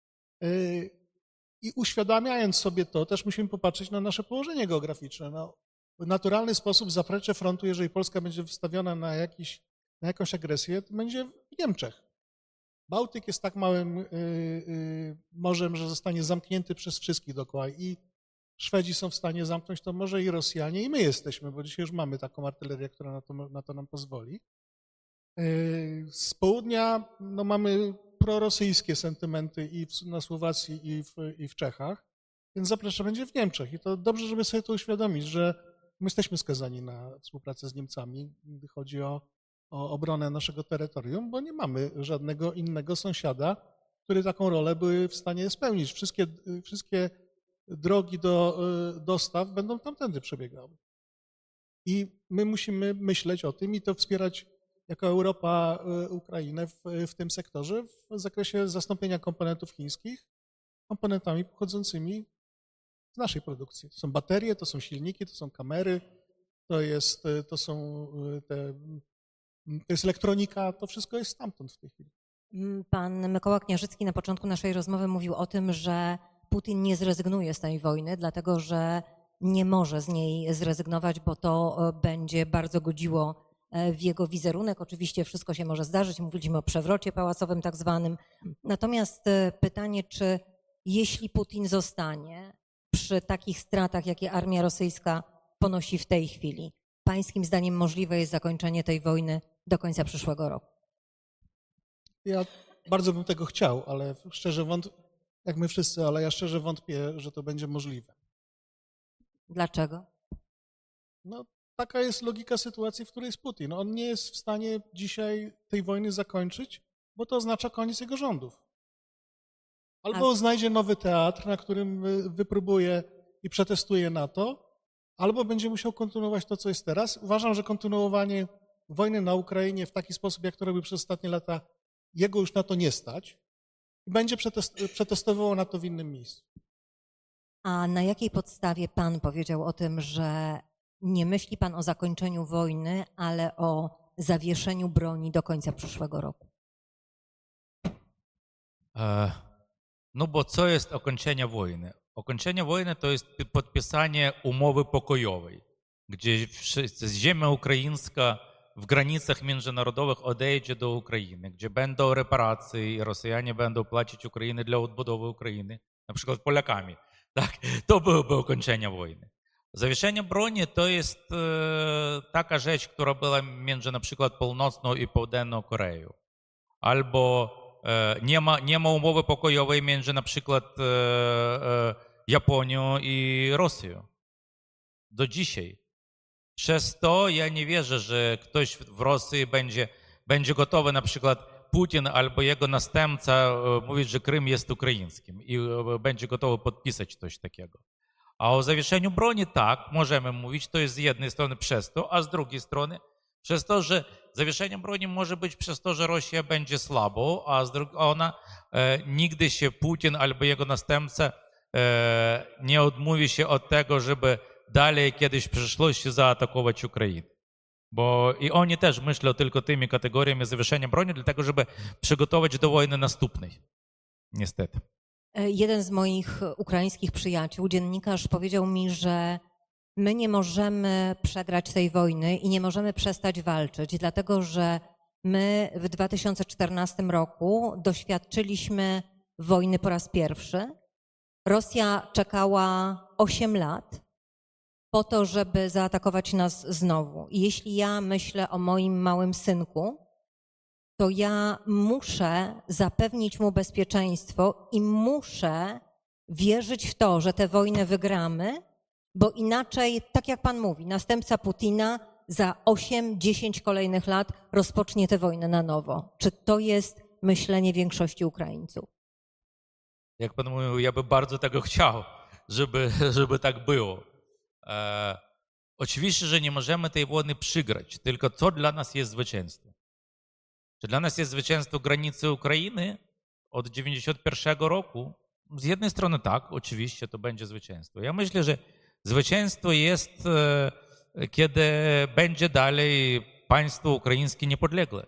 I uświadamiając sobie to, też musimy popatrzeć na nasze położenie geograficzne. No, w naturalny sposób zaplecze frontu, jeżeli Polska będzie wystawiona na, jakiś, na jakąś agresję, to będzie w Niemczech. Bałtyk jest tak małym y, y, morzem, że zostanie zamknięty przez wszystkich dookoła i Szwedzi są w stanie zamknąć to morze i Rosjanie i my jesteśmy, bo dzisiaj już mamy taką artylerię, która na to, na to nam pozwoli. Y, z południa no, mamy prorosyjskie sentymenty i w, na Słowacji i w, i w Czechach, więc zaplecze będzie w Niemczech i to dobrze, żeby sobie to uświadomić, że my jesteśmy skazani na współpracę z Niemcami, gdy chodzi o o obronę naszego terytorium, bo nie mamy żadnego innego sąsiada, który taką rolę by w stanie spełnić. Wszystkie, wszystkie drogi do dostaw będą tamtędy przebiegały. I my musimy myśleć o tym i to wspierać jako Europa Ukrainę w, w tym sektorze w zakresie zastąpienia komponentów chińskich komponentami pochodzącymi z naszej produkcji. To są baterie, to są silniki, to są kamery, to, jest, to są te To jest elektronika, to wszystko jest stamtąd w tej chwili. Pan Mykoła Kniarzycki na początku naszej rozmowy mówił o tym, że Putin nie zrezygnuje z tej wojny, dlatego że nie może z niej zrezygnować, bo to będzie bardzo godziło w jego wizerunek. Oczywiście wszystko się może zdarzyć, mówiliśmy o przewrocie pałacowym tak zwanym. Natomiast pytanie, czy jeśli Putin zostanie, przy takich stratach, jakie armia rosyjska ponosi w tej chwili, pańskim zdaniem możliwe jest zakończenie tej wojny do końca przyszłego roku? Ja bardzo bym tego chciał, ale szczerze wątpię, jak my wszyscy, ale ja szczerze wątpię, że to będzie możliwe. Dlaczego? No, taka jest logika sytuacji, w której jest Putin. On nie jest w stanie dzisiaj tej wojny zakończyć, bo to oznacza koniec jego rządów. Albo Ale- znajdzie nowy teatr, na którym wy- wypróbuje i przetestuje NATO, albo będzie musiał kontynuować to, co jest teraz. Uważam, że kontynuowanie wojny na Ukrainie w taki sposób, jak to robił przez ostatnie lata, jego już na to nie stać i będzie przetest- przetestowywał NATO w innym miejscu. A na jakiej podstawie pan powiedział o tym, że nie myśli pan o zakończeniu wojny, ale o zawieszeniu broni do końca przyszłego roku? E, No bo co jest okończenie wojny? Okończenie wojny to jest pi- podpisanie umowy pokojowej, gdzie wszyscy, ziemia ukraińska w granicach międzynarodowych odejdzie do Ukrainy, gdzie będą reparacje i Rosjanie będą płacić Ukrainie dla odbudowy Ukrainy, na przykład Polakami. Tak? To byłoby okończenie wojny. Zawieszenie broni to jest e, taka rzecz, która była między na przykład Północną i Południową Koreą. Albo e, nie ma, nie ma umowy pokojowej między na przykład e, e, Japonią i Rosją. Do dzisiaj. Przez to ja nie wierzę, że ktoś w Rosji będzie, będzie gotowy, na przykład Putin albo jego następca e, mówić, że Krym jest ukraińskim i e, będzie gotowy podpisać coś takiego. A o zawieszeniu broni tak, możemy mówić, to jest z jednej strony przez to, a z drugiej strony przez to, że zawieszenie broni może być przez to, że Rosja będzie słabą, a z drugiej ona e, nigdy się Putin albo jego następca e, nie odmówi się od tego, żeby dalej kiedyś w przyszłości zaatakować Ukrainę. Bo i oni też myślą tylko tymi kategoriami zawieszenia broni, dlatego żeby przygotować do wojny następnej. Niestety. Jeden z moich ukraińskich przyjaciół, dziennikarz, powiedział mi, że my nie możemy przegrać tej wojny i nie możemy przestać walczyć, dlatego że my w dwa tysiące czternastym roku doświadczyliśmy wojny po raz pierwszy. Rosja czekała osiem lat po to, żeby zaatakować nas znowu. I jeśli ja myślę o moim małym synku, to ja muszę zapewnić mu bezpieczeństwo i muszę wierzyć w to, że tę wojnę wygramy, bo inaczej, tak jak pan mówi, następca Putina za osiem dziesięć kolejnych lat rozpocznie tę wojnę na nowo. Czy to jest myślenie większości Ukraińców? Jak pan mówił, ja bym bardzo tego chciał, żeby, żeby tak było. E, oczywiście, że nie możemy tej wojny przegrać, tylko co dla nas jest zwycięstwo? Czy dla nas jest zwycięstwo granicy Ukrainy od dziewięćdziesiątego pierwszego roku? Z jednej strony tak, oczywiście to będzie zwycięstwo. Ja myślę, że zwycięstwo jest, e, kiedy będzie dalej państwo ukraińskie niepodległe,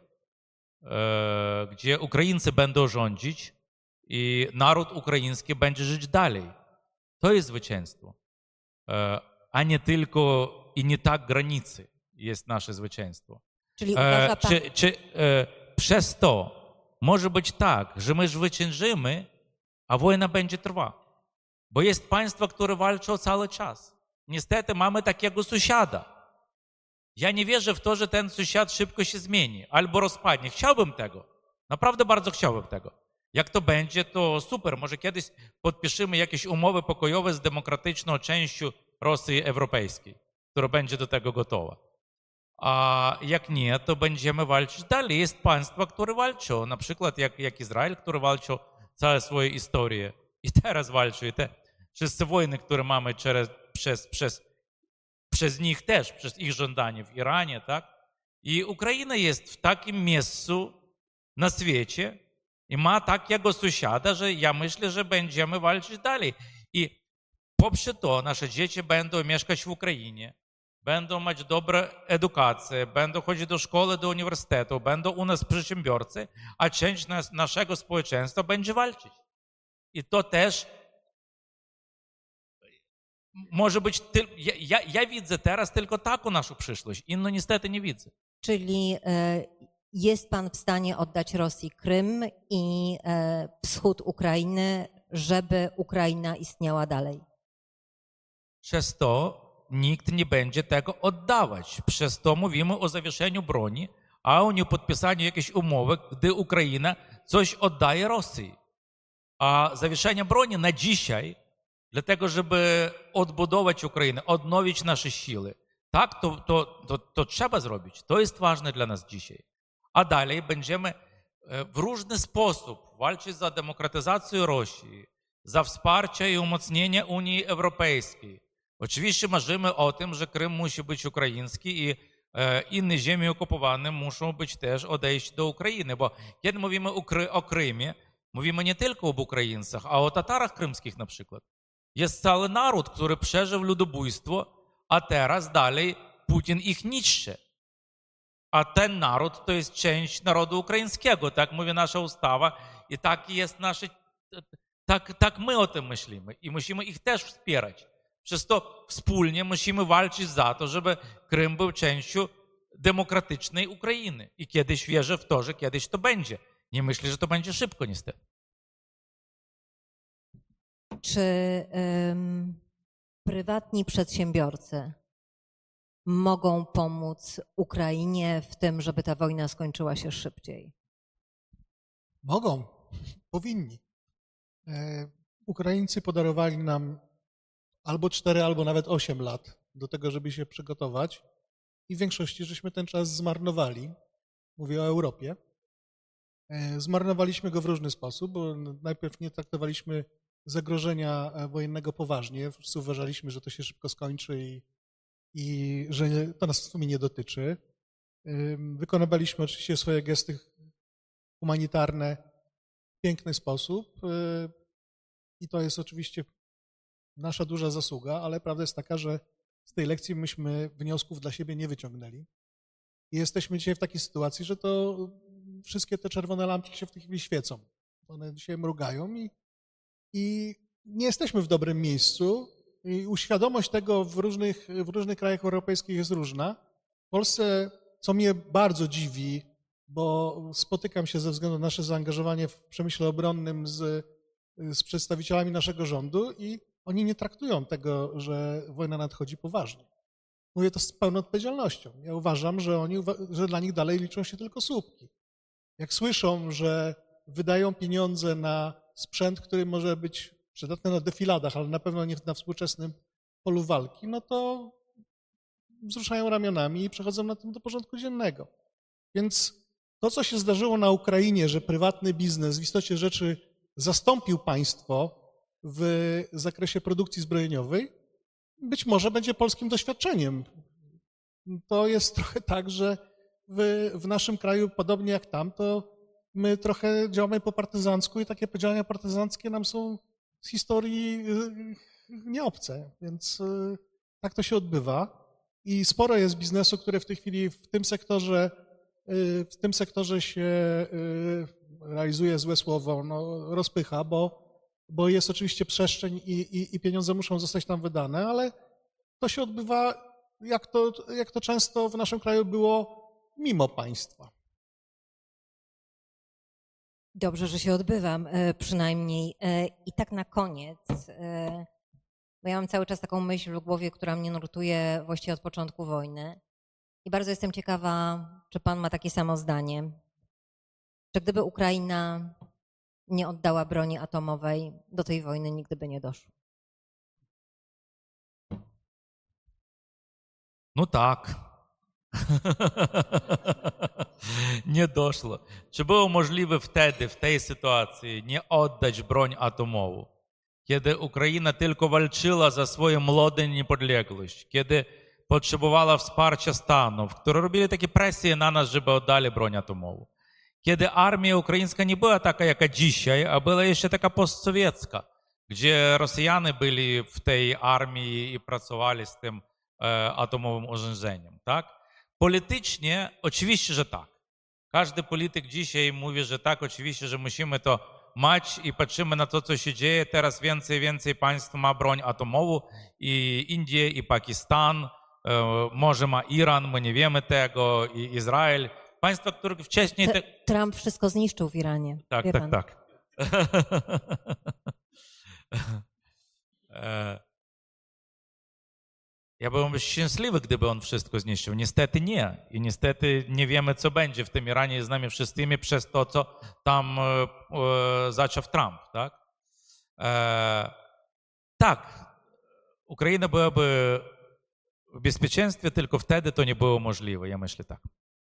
e, gdzie Ukraińcy będą rządzić i naród ukraiński będzie żyć dalej. To jest zwycięstwo. E, a nie tylko i nie tak granicy jest nasze zwycięstwo. Czyli uważa pan... Czy, czy e, przez to może być tak, że my zwyciężymy, a wojna będzie trwała? Bo jest państwa, które walczą cały czas. Niestety mamy takiego sąsiada. Ja nie wierzę w to, że ten sąsiad szybko się zmieni albo rozpadnie. Chciałbym tego. Naprawdę bardzo chciałbym tego. Jak to będzie, to super. Może kiedyś podpiszemy jakieś umowy pokojowe z demokratyczną częścią Rosji Europejskiej, która będzie do tego gotowa. A jak nie, to będziemy walczyć dalej. Jest państwa, które walczą, na przykład jak, jak Izrael, który walczył całą swoją historię i teraz walczy. I te wszystkie wojny, które mamy przez, przez, przez, przez nich też, przez ich żądanie w Iranie, tak? I Ukraina jest w takim miejscu na świecie i ma takiego sąsiada, że ja myślę, że będziemy walczyć dalej. I poprzez to nasze dzieci będą mieszkać w Ukrainie, będą mieć dobrą edukację, będą chodzić do szkoły, do uniwersytetu, będą u nas przedsiębiorcy, a część nas, naszego społeczeństwa będzie walczyć. I to też może być, tyl, ja, ja, ja widzę teraz tylko taką naszą przyszłość, inną niestety nie widzę. Czyli e, jest pan w stanie oddać Rosji Krym i e, wschód Ukrainy, żeby Ukraina istniała dalej? przez to nikt nie będzie tego oddawać. Przez to mówimy o zawieszeniu broni, a o niepodpisaniu jakiejś umowy, gdy Ukraina coś oddaje Rosji. A zawieszenie broni na dzisiaj, dlatego żeby odbudować Ukrainę, odnowić nasze siły, tak, to, to, to, to trzeba zrobić. To jest ważne dla nas dzisiaj. A dalej będziemy w różny sposób walczyć za demokratyzację Rosji, za wsparcie i umocnienie Unii Europejskiej. Oczywiście marzymy o tym, że Krym musi być ukraiński i e, inne ziemie okupowane muszą być też odejść do Ukrainy, bo kiedy mówimy o, Kry, o Krymie, mówimy nie tylko o Ukraińcach, a o Tatarach krymskich na przykład. Jest cały naród, który przeżył ludobójstwo, a teraz dalej Putin ich niszczy. A ten naród to jest część narodu ukraińskiego, tak mówi nasza ustawa i tak jest nasze, tak, tak my o tym myślimy i musimy ich też wspierać. Przez to wspólnie musimy walczyć za to, żeby Krym był częścią demokratycznej Ukrainy. I kiedyś wierzę w to, że kiedyś to będzie. Nie myślę, że to będzie szybko niestety. Czy ym, prywatni przedsiębiorcy mogą pomóc Ukrainie w tym, żeby ta wojna skończyła się szybciej? Mogą, powinni. Ukraińcy podarowali nam albo cztery, albo nawet osiem lat do tego, żeby się przygotować i w większości żeśmy ten czas zmarnowali. Mówię o Europie. Zmarnowaliśmy go w różny sposób, bo najpierw nie traktowaliśmy zagrożenia wojennego poważnie. Wszyscy uważaliśmy, że to się szybko skończy i, i że to nas w sumie nie dotyczy. Wykonywaliśmy oczywiście swoje gesty humanitarne w piękny sposób i to jest oczywiście nasza duża zasługa, ale prawda jest taka, że z tej lekcji myśmy wniosków dla siebie nie wyciągnęli. I jesteśmy dzisiaj w takiej sytuacji, że to wszystkie te czerwone lampki się w tej chwili świecą. One dzisiaj mrugają i, i nie jesteśmy w dobrym miejscu. I uświadomość tego w różnych, w różnych krajach europejskich jest różna. W Polsce, co mnie bardzo dziwi, bo spotykam się ze względu na nasze zaangażowanie w przemyśle obronnym z, z przedstawicielami naszego rządu i oni nie traktują tego, że wojna nadchodzi poważnie. Mówię to z pełną odpowiedzialnością. Ja uważam, że oni, że dla nich dalej liczą się tylko słupki. Jak słyszą, że wydają pieniądze na sprzęt, który może być przydatny na defiladach, ale na pewno nie na współczesnym polu walki, no to wzruszają ramionami i przechodzą na tym do porządku dziennego. Więc to, co się zdarzyło na Ukrainie, że prywatny biznes w istocie rzeczy zastąpił państwo w zakresie produkcji zbrojeniowej, być może będzie polskim doświadczeniem. To jest trochę tak, że w, w naszym kraju, podobnie jak tam, to my trochę działamy po partyzancku i takie działania partyzanckie nam są z historii nieobce, więc tak to się odbywa. I sporo jest biznesu, które w tej chwili w tym sektorze, w tym sektorze się realizuje, złe słowo, no, rozpycha, bo bo jest oczywiście przestrzeń i, i, i pieniądze muszą zostać tam wydane, ale to się odbywa, jak to, jak to często w naszym kraju było, mimo państwa. Dobrze, że się odbywa, przynajmniej. I tak na koniec, bo ja mam cały czas taką myśl w głowie, która mnie nurtuje właściwie od początku wojny. I bardzo jestem ciekawa, czy pan ma takie samo zdanie, że gdyby Ukraina nie oddała broni atomowej, do tej wojny nigdy by nie doszło. No tak. Nie doszło. Czy było możliwe wtedy, w tej sytuacji, nie oddać broń atomową? Kiedy Ukraina tylko walczyła za swoją młodą niepodległość, kiedy potrzebowała wsparcia Stanów, które robili takie presje na nas, żeby oddali broń atomową. Kiedy armia ukraińska nie była taka, jaka dzisiaj, a była jeszcze taka postsowiecka, gdzie Rosjanie byli w tej armii i pracowali z tym e, atomowym urządzeniem, tak? Politycznie oczywiście, że tak. Każdy polityk dzisiaj mówi, że tak, oczywiście, że musimy to mać i patrzymy na to, co się dzieje. Teraz więcej i więcej państw ma broń atomową i India, i Pakistan, e, może ma Iran, my nie wiemy tego, i Izrael. Państwa, które wcześniej... Te... Trump wszystko zniszczył w Iranie. Tak, Wie tak, pan. tak. Ja byłbym szczęśliwy, gdyby on wszystko zniszczył. Niestety nie. I niestety nie wiemy, co będzie w tym Iranie z nami wszystkimi przez to, co tam e, e, zaczął Trump. Tak? E, tak, Ukraina byłaby w bezpieczeństwie, tylko wtedy to nie było możliwe. Ja myślę tak.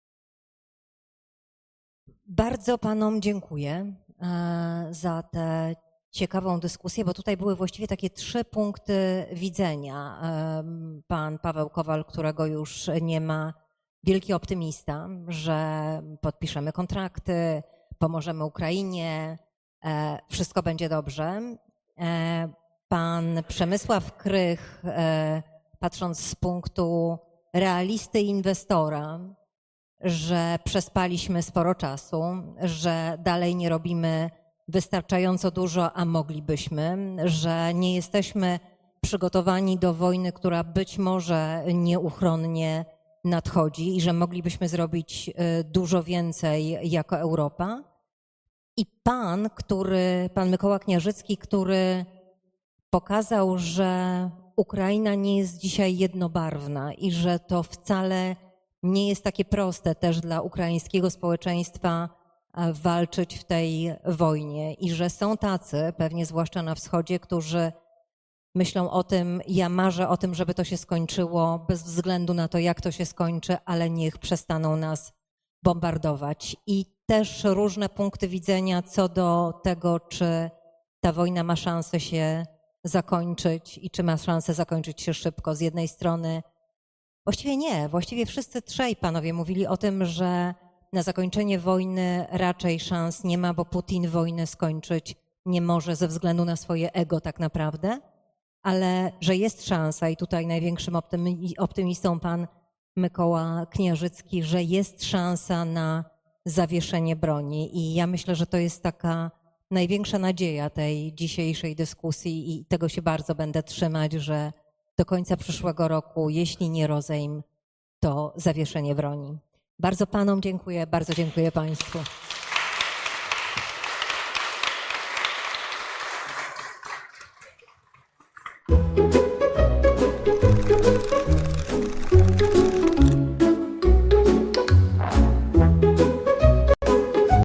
Bardzo panom dziękuję e, za tę ciekawą dyskusję, bo tutaj były właściwie takie trzy punkty widzenia. E, pan Paweł Kowal, którego już nie ma, wielki optymista, że podpiszemy kontrakty, pomożemy Ukrainie, e, wszystko będzie dobrze. E, pan Przemysław Krych, e, patrząc z punktu realisty i inwestora, że przespaliśmy sporo czasu, że dalej nie robimy wystarczająco dużo, a moglibyśmy, że nie jesteśmy przygotowani do wojny, która być może nieuchronnie nadchodzi i że moglibyśmy zrobić dużo więcej jako Europa. I pan, który, pan Mykoła Kniarzycki, który pokazał, że Ukraina nie jest dzisiaj jednobarwna i że to wcale nie jest takie proste też dla ukraińskiego społeczeństwa walczyć w tej wojnie i że są tacy, pewnie zwłaszcza na wschodzie, którzy myślą o tym, ja marzę o tym, żeby to się skończyło bez względu na to, jak to się skończy, ale niech przestaną nas bombardować. I też różne punkty widzenia co do tego, czy ta wojna ma szansę się zakończyć i czy ma szansę zakończyć się szybko. Z jednej strony właściwie nie, właściwie wszyscy trzej panowie mówili o tym, że na zakończenie wojny raczej szans nie ma, bo Putin wojnę skończyć nie może ze względu na swoje ego tak naprawdę, ale że jest szansa i tutaj największym optymistą pan Mykoła Kniarzycki, że jest szansa na zawieszenie broni i ja myślę, że to jest taka największa nadzieja tej dzisiejszej dyskusji i tego się bardzo będę trzymać, że do końca przyszłego roku, jeśli nie rozejm, to zawieszenie broni. Bardzo panom dziękuję, bardzo dziękuję państwu.